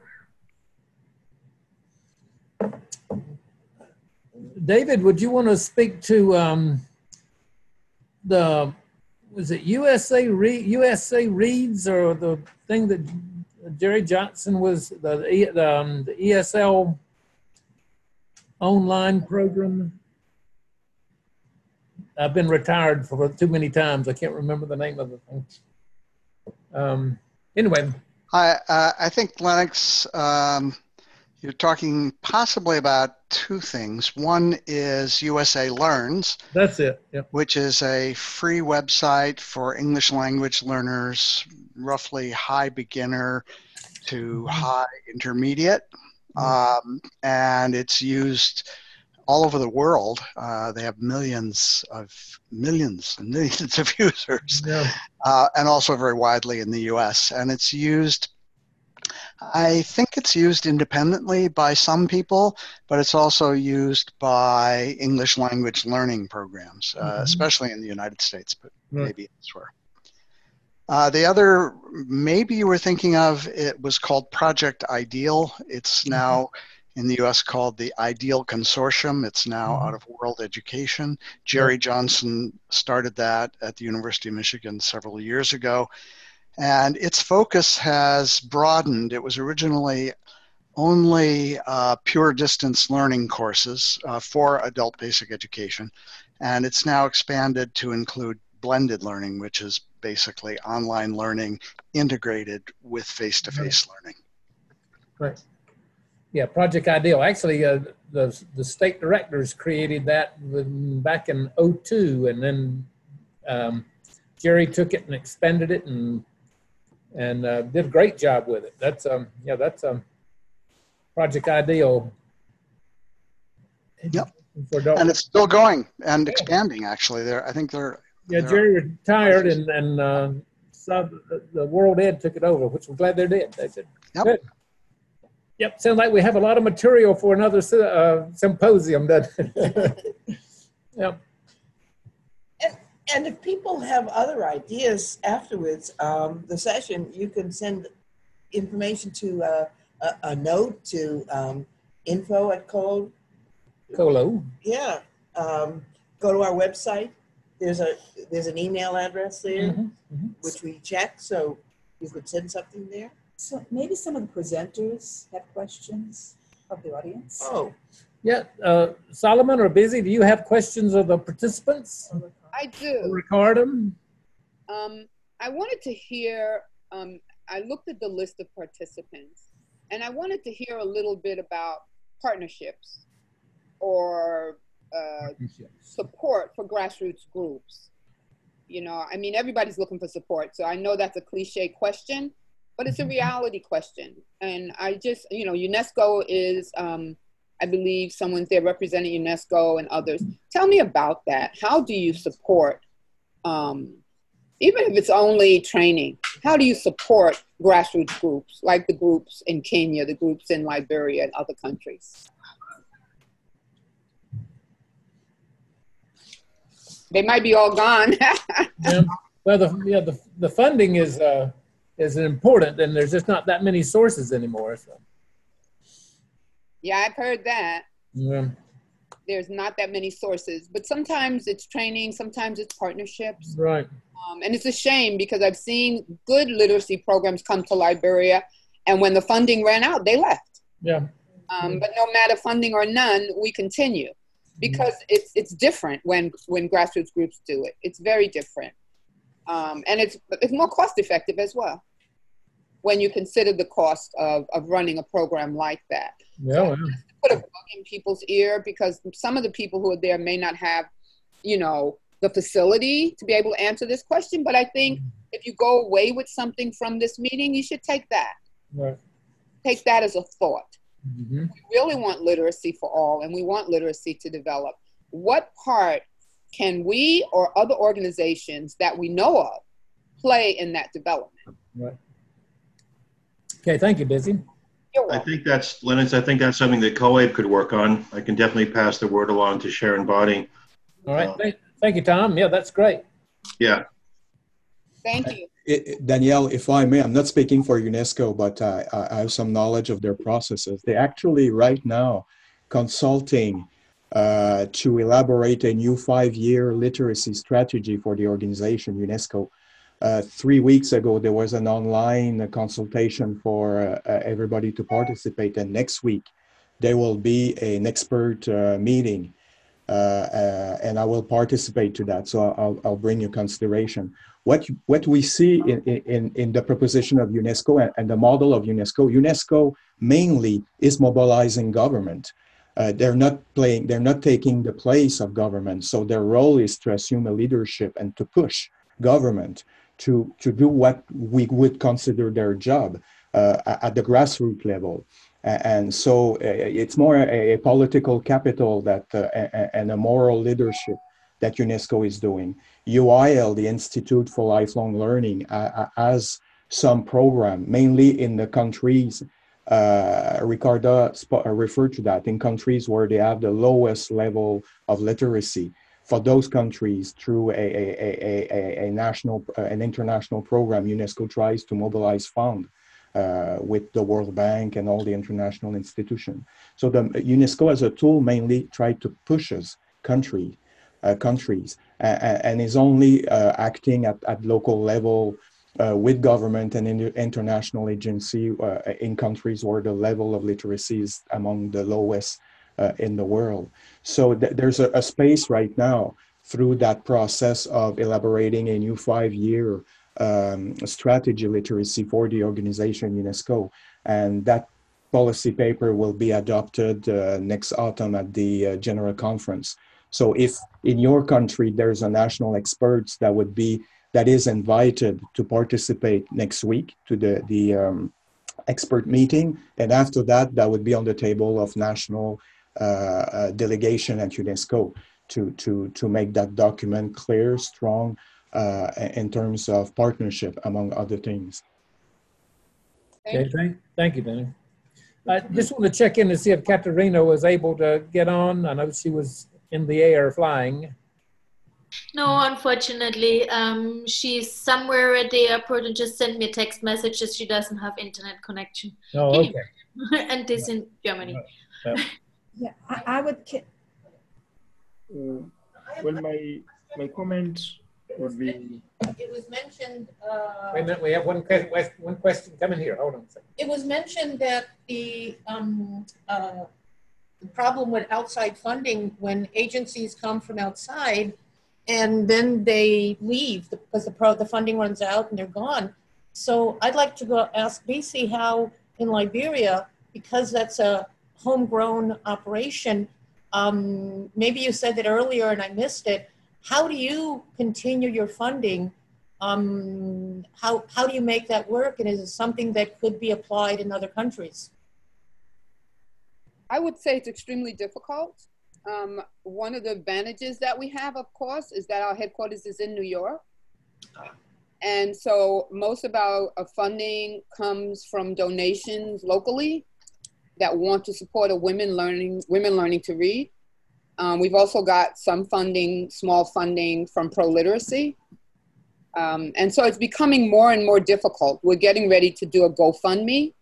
David, would you want to speak to um, the, was it U S A Re- U S A Reads, or the thing that Jerry Johnson was, the, E- the, um, the E S L online program? I've been retired for too many times. I can't remember the name of the thing. Um, anyway. I, uh, I think, Lennox, um, you're talking possibly about two things. One is U S A Learns. That's it. Yep. Which is a free website for English language learners, roughly high beginner to high intermediate. Um, and it's used all over the world. Uh, they have millions of millions and millions of users, Yeah. uh, and also very widely in the U S. And it's used, I think it's used independently by some people, but it's also used by English language learning programs, uh, Mhm. especially in the United States, but Yeah. maybe elsewhere. Uh, the other, maybe you were thinking of, it was called Project Ideal. It's now in the U S called the Ideal Consortium. It's now out of World Education. Jerry Johnson started that at the University of Michigan several years ago. And its focus has broadened. It was originally only uh, pure distance learning courses uh, for adult basic education. And it's now expanded to include blended learning, which is basically online learning integrated with face-to-face learning. Right. Yeah, Project Ideal. Actually, uh, the, the state directors created that back in oh two, and then um, Jerry took it and expanded it and and uh, did a great job with it. That's um yeah, that's um Project Ideal. Yep. For adult. And it's still going and expanding, actually. They're, I think they're... Yeah, they're, Jerry retired, and, and uh, so the, the World Ed took it over, which we're glad they did. They did. Yep. Good. Yep, sounds like we have a lot of material for another uh, symposium, doesn't it? Yep. And, and if people have other ideas afterwards, um, the session, you can send information to uh, a, a note to um, info at Colo. Colo. Yeah. Um, go to our website. There's a there's an email address there, Mhm, mhm. which we check. So you could send something there. So maybe some of the presenters have questions of the audience. Oh, Yeah, uh, Solomon or Busy, do you have questions of the participants? I do. Record them. Um, I wanted to hear, um, I looked at the list of participants, and I wanted to hear a little bit about partnerships or uh, support for grassroots groups. You know, I mean, everybody's looking for support, so I know that's a cliche question, but it's a reality question. And I just, you know, UNESCO is, um, I believe someone's there representing UNESCO and others. Tell me about that. How do you support um, even if it's only training, how do you support grassroots groups like the groups in Kenya, the groups in Liberia and other countries? They might be all gone. Yeah. Well, the, yeah, the, the funding is, uh, is important, and there's just not that many sources anymore. So. Yeah, I've heard that. Yeah. There's not that many sources, but sometimes it's training, sometimes it's partnerships. Right. Um, and it's a shame because I've seen good literacy programs come to Liberia, and when the funding ran out, they left. Yeah. Um, but no matter funding or none, we continue because it's it's different when when grassroots groups do it. It's very different, um, and it's it's more cost effective as well when you consider the cost of of running a program like that. Yeah. So Well. just to put a bug in people's ear because some of the people who are there may not have, you know, the facility to be able to answer this question. But I think if you go away with something from this meeting, you should take that. Right. Take that as a thought. Mm-hmm. We really want literacy for all, and we want literacy to develop. What part can we or other organizations that we know of play in that development? Right. Okay, thank you, Busy. You're I welcome. think that's, Lennox, I think that's something that COABE could work on. I can definitely pass the word along to Sharon Bonney. All right. Uh, Thank, thank you, Tom. Yeah, that's great. Yeah. Thank you. It, it- Danielle, if I may, I'm not speaking for UNESCO, but uh, I I have some knowledge of their processes. They actually right now consulting uh, to elaborate a new five-year literacy strategy for the organization, UNESCO. Uh, three weeks ago, there was an online consultation for uh, uh, everybody to participate, and next week there will be an expert uh, meeting, uh, uh, and I will participate to that. So I'll, I'll bring you consideration. What what we see in, in, in the proposition of UNESCO and, and the model of UNESCO, UNESCO mainly is mobilizing government. Uh, they're not playing, they're not taking the place of government. So their role is to assume a leadership and to push government to, to do what we would consider their job uh, at the grassroots level. And so uh, it's more a, a political capital that uh, and a moral leadership that UNESCO is doing. U I L, the Institute for Lifelong Learning, uh, has some program, mainly in the countries, uh, Ricarda referred to that, in countries where they have the lowest level of literacy. For those countries, through a, a, a, a, a national, uh, an international program, UNESCO tries to mobilize funds uh, with the World Bank and all the international institutions. So the UNESCO as a tool mainly tried to push us, country, uh, countries, uh, and is only uh, acting at, at local level uh, with government and in international agency uh, in countries where the level of literacy is among the lowest Uh, in the world. So th there's a, a space right now through that process of elaborating a new five-year um, strategy literacy for the organization UNESCO. And that policy paper will be adopted uh, next autumn at the uh, General Conference. So if in your country there's a national experts that would be, that is invited to participate next week to the, the um, expert meeting, and after that, that would be on the table of national Uh, uh, delegation at UNESCO to to to make that document clear, strong uh, in terms of partnership, among other things. Okay, thank, thank you, Danny. I just want to check in to see if Katerina was able to get on. I know she was in the air flying. No, unfortunately, um, she's somewhere at the airport and just sent me a text message that she doesn't have internet connection. Oh, Anyway, okay. and this in Germany. Yeah. Yeah, I, I would. ki- Uh, well, my my comment would be It was mentioned. Uh, Wait a minute, we have one, que- one question coming here. Hold on a second. It was mentioned that the um, uh, the problem with outside funding when agencies come from outside and then they leave because the pro the funding runs out and they're gone. So I'd like to go ask B C how in Liberia, because that's a homegrown operation. Um, maybe you said that earlier and I missed it. How do you continue your funding? Um, how, how do you make that work? And is it something that could be applied in other countries? I would say it's extremely difficult. Um, one of the advantages that we have, of course, is that our headquarters is in New York. And so most of our uh, funding comes from donations locally that want to support a women learning, women learning to read. Um, we've also got some funding, small funding from pro-literacy. Um, and so it's becoming more and more difficult. We're getting ready to do a GoFundMe.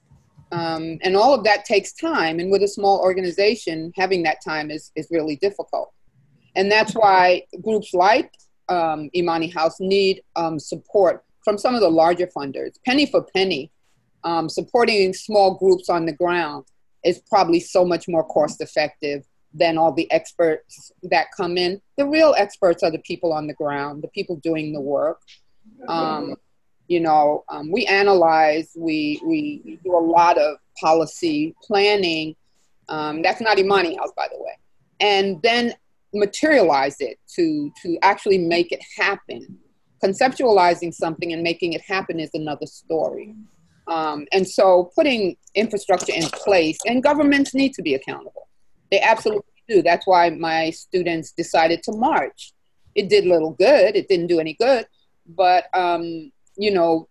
Um, and all of that takes time. And with a small organization, having that time is, is really difficult. And that's why groups like um, Imani House need um, support from some of the larger funders. Penny for penny, um, supporting small groups on the ground is probably so much more cost effective than all the experts that come in. The real experts are the people on the ground, the people doing the work. Um, you know, um, we analyze, we, we do a lot of policy planning. Um, that's not Imani House, by the way. And then materialize it to, to actually make it happen. Conceptualizing something and making it happen is another story. Um, and so putting infrastructure in place, and governments need to be accountable. They absolutely do. That's why my students decided to march. It did little good. It didn't do any good. But, um, you know,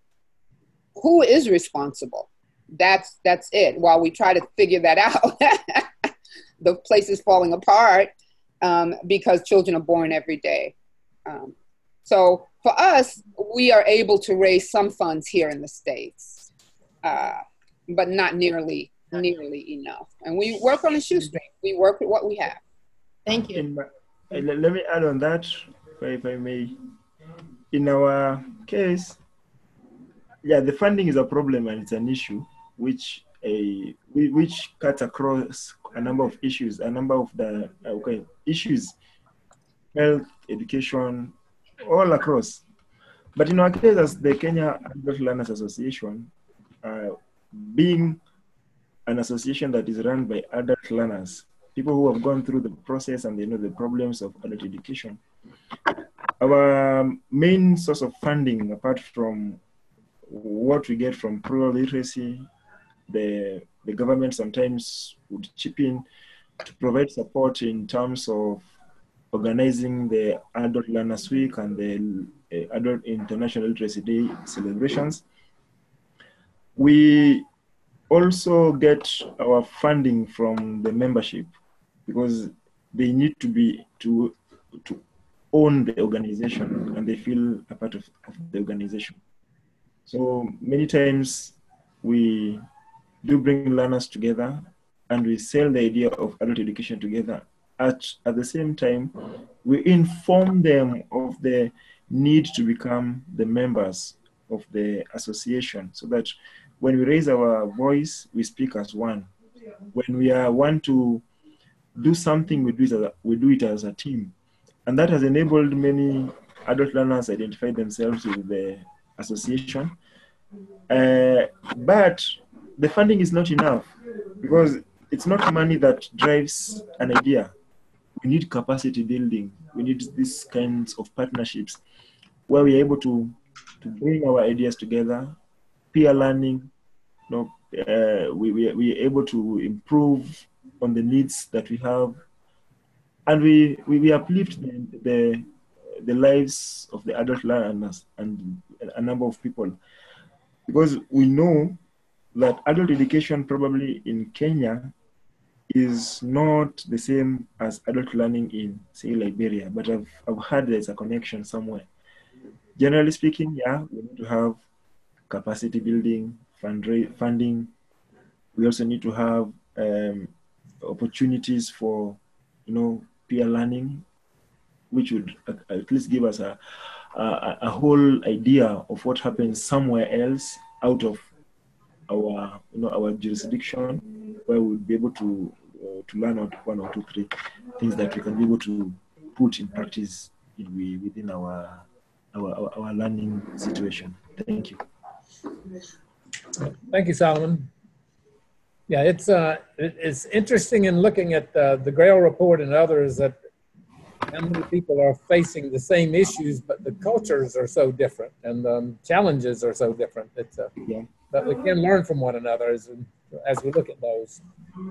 who is responsible? That's, that's it. While we try to figure that out, the place is falling apart um, because children are born every day. Um, so for us, we are able to raise some funds here in the States, uh, but not nearly nearly enough. And we work on a shoestring. We work with what we have. Thank you. In, uh, let me add on that, if I may. In our case, yeah, the funding is a problem and it's an issue which a which cuts across a number of issues, a number of the okay issues, health, education, all across. But in our case, as the Kenya Adult Learners Association, uh, being an association that is run by adult learners, people who have gone through the process and they know the problems of adult education. Our main source of funding, apart from what we get from pro-literacy, the, the government sometimes would chip in to provide support in terms of organizing the Adult Learners Week and the uh, Adult International Literacy Day celebrations. We also get our funding from the membership because they need to be to to own the organization and they feel a part of, of the organization. So many times we do bring learners together and we sell the idea of adult education together. At, at the same time, we inform them of the need to become the members of the association so that when we raise our voice, we speak as one. When we are want to do something, we do it as a, we do it as a team. And that has enabled many adult learners identify themselves with the association. Uh, but the funding is not enough because it's not money that drives an idea. We need capacity building. We need these kinds of partnerships where we're able to, to bring our ideas together, peer learning. You know, uh, we, we, we are able to improve on the needs that we have. And we, we, we uplift the, the, the lives of the adult learners and a number of people. Because we know that adult education probably in Kenya is not the same as adult learning in, say, Liberia, but I've, I've heard there's a connection somewhere. Generally speaking, yeah, we need to have capacity building, fundra- funding. We also need to have um, opportunities for, you know, peer learning, which would at least give us a, a, a whole idea of what happens somewhere else out of our, you know, our jurisdiction, where we'll be able to uh, to learn out one or two, three things that we can be able to put in practice in, we, within our, our our our learning situation. Thank you. Thank you, Solomon. Yeah, it's uh, it, it's interesting in looking at uh, the Grail report and others that how many people are facing the same issues, but the cultures are so different and um, challenges are so different. It's uh, yeah. But we can learn from one another as as we look at those.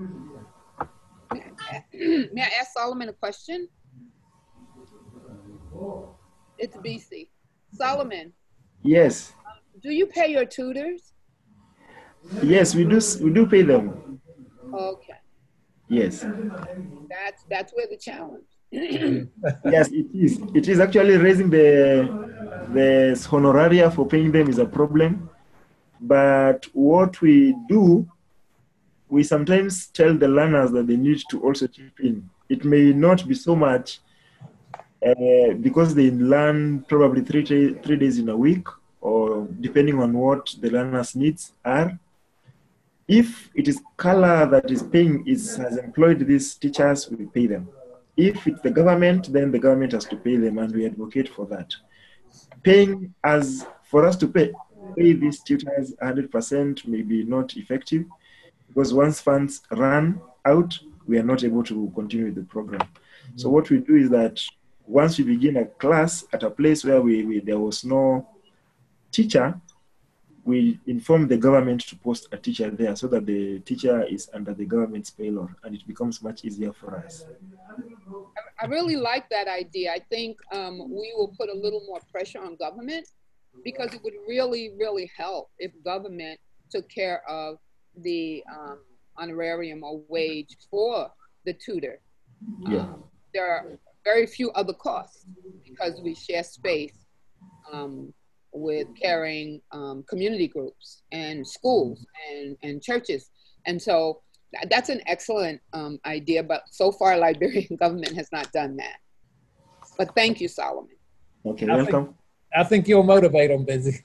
May I ask Solomon a question? It's B C. Solomon, Yes, do you pay your tutors? yes, we do. s- We do pay them. Okay, Yes, that's that's where the challenge. yes, it is. It is actually raising the the honoraria for paying them is a problem. But what we do, we sometimes tell the learners that they need to also chip in. It may not be so much uh, because they learn probably three, ta- three days in a week, or depending on what the learner's needs are. If it is Color that is paying, is, has employed these teachers, we pay them. If it's the government, then the government has to pay them, and we advocate for that. Paying as for us to pay, pay these tutors one hundred percent may be not effective, because once funds run out, we are not able to continue with the program. So what we do is that once we begin a class at a place where we, we there was no teacher, we inform the government to post a teacher there so that the teacher is under the government's payroll, and it becomes much easier for us. I really like that idea. I think um, we will put a little more pressure on government, because it would really, really help if government took care of the um, honorarium or wage for the tutor. Yeah. Um, there are very few other costs because we share space um, with caring um, community groups and schools and, and churches. And so th- that's an excellent um, idea, but so far Liberian government has not done that. But thank you, Solomon. Okay, I welcome. Think, I think you'll motivate them, Busy.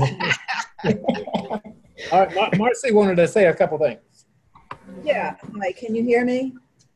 All right, Mar- Marcy wanted to say a couple things. Yeah, Mike, can you hear me?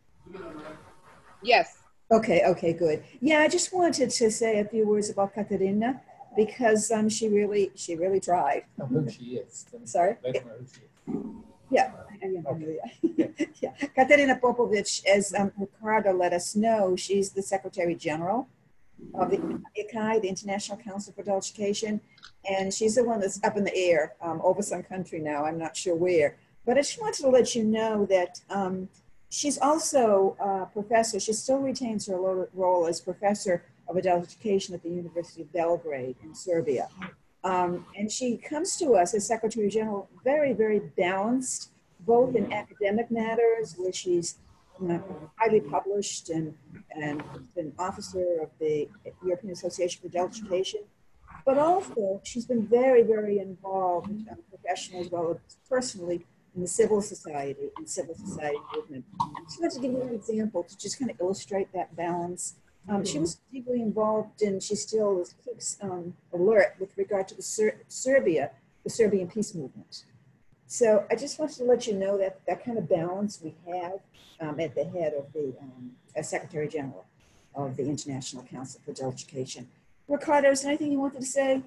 Yes. Okay, okay, good. Yeah, I just wanted to say a few words about Katerina, because um, she really, she really tried. I know who she is. Sorry? Let me know who she is. Yeah, I know, yeah. yeah. Katerina Popovich, as um, Ricardo let us know, she's the Secretary General of the I C A I, the International Council for Adult Education, and she's the one that's up in the air um, over some country now. I'm not sure where, but I just wanted to let you know that um, she's also a professor. She still retains her lo- role as professor of adult education at the University of Belgrade in Serbia. Um, and she comes to us as Secretary General very, very balanced, both in academic matters, where she's you know, highly published and, and an officer of the European Association for Adult Education, but also she's been very, very involved um, professionally as well as personally in the civil society and civil society movement. I just wanted to give you an example to just kind of illustrate that balance. Um, she was deeply involved, and she still is, keeps um, alert with regard to the Ser- Serbia, the Serbian peace movement. So I just wanted to let you know that that kind of balance we have um, at the head of the um, as Secretary General of the International Council for Adult Education. Ricardo, is there anything you wanted to say?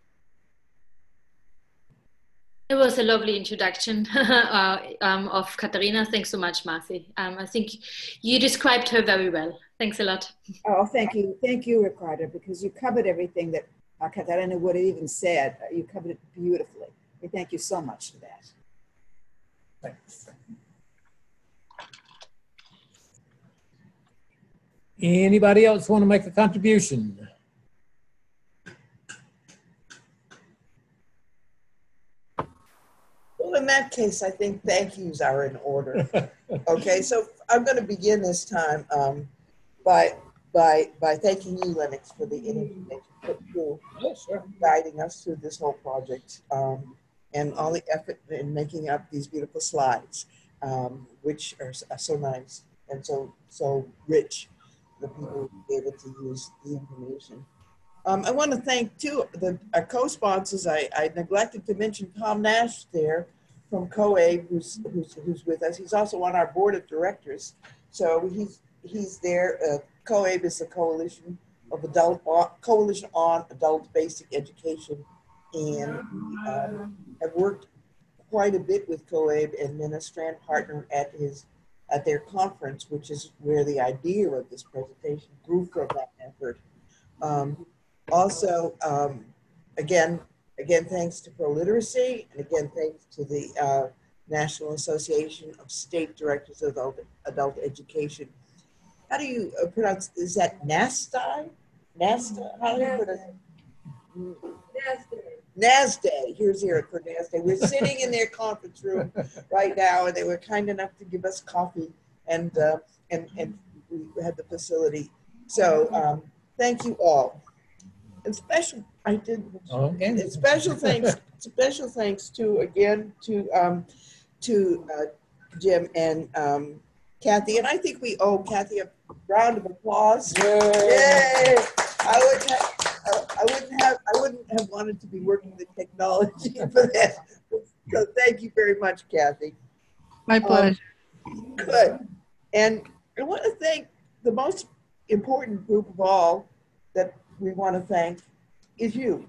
It was a lovely introduction uh, um, of Katarina. Thanks so much, Marcy. Um, I think you described her very well. Thanks a lot. Oh, thank you. Thank you, Ricardo, because you covered everything that uh, Katarina would have even said. Uh, you covered it beautifully. We thank you so much for that. Thanks. Anybody else want to make a contribution? Well, in that case, I think thank yous are in order. Okay, so I'm going to begin this time um, by by by thanking you, Lennox, for the energy that you put through oh, sure. guiding us through this whole project um, and all the effort in making up these beautiful slides, um, which are, are so nice and so so rich. The people who be able to use the information. Um, I want to thank too the our co-sponsors. I, I neglected to mention Tom Nash there from COABE, who's, who's who's with us. He's also on our board of directors. So he's he's there. Uh, COABE is a coalition of adult coalition on adult basic education, and um, I've worked quite a bit with COABE and been a strand partner at his at their conference, which is where the idea of this presentation grew from that effort. Um, also, um, again, again, thanks to ProLiteracy, and again, thanks to the uh, National Association of State Directors of Adult, Adult Education. How do you uh, pronounce, is that NASTA? NASTA, how do you pronounce it? NASDAQ. Here's Eric for NASDAQ. We're sitting in their conference room right now, and they were kind enough to give us coffee, and uh, and and we had the facility. So um, thank you all. And special, I did. Okay. And special thanks, special thanks to again to um, to uh, Jim and um, Kathy, and I think we owe Kathy a round of applause. Yay! Yay. I would have, I wouldn't have, I wouldn't have wanted to be working with technology for that. So thank you very much, Kathy. My pleasure. Um, good. And I want to thank the most important group of all that we want to thank is you.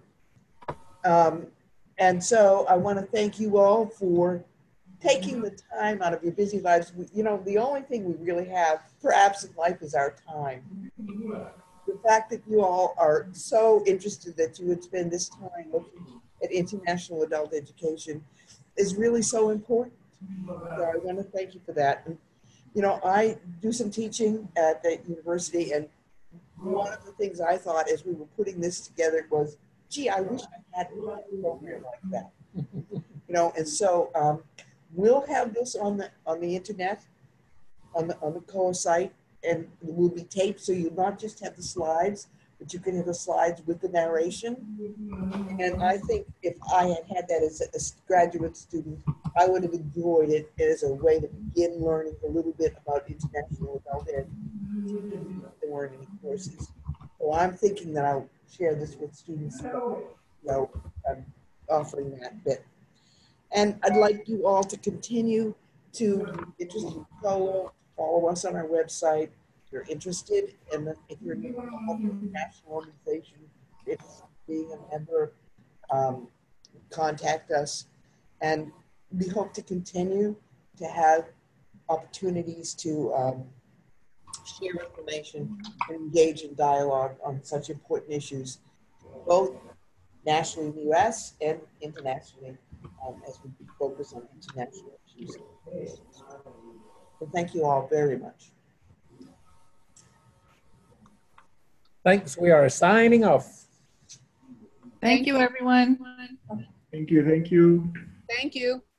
Um, and so I want to thank you all for taking the time out of your busy lives. We, you know, the only thing we really have, perhaps in life, is our time. The fact that you all are so interested that you would spend this time looking at international adult education is really so important. So I want to thank you for that. And, you know, I do some teaching at the university, and one of the things I thought as we were putting this together was, gee, I wish I had a program like that. You know, and so um, we'll have this on the on the internet, on the on the C O A site, and it will be taped, so you'll not just have the slides, but you can have the slides with the narration. And I think if I had had that as a, a graduate student, I would have enjoyed it as a way to begin learning a little bit about international adult ed. There weren't any courses. So I'm thinking that I'll share this with students. You know, I'm offering that bit. And I'd like you all to continue to be interested in C O A, follow us on our website. If you're interested, and if you're in a national organization, it's being a member, um, contact us. And we hope to continue to have opportunities to um, share information and engage in dialogue on such important issues, both nationally in the U S and internationally, um, as we focus on international issues. So thank you all very much. Thanks. We are signing off. Thank you, everyone. Thank you. Thank you. Thank you.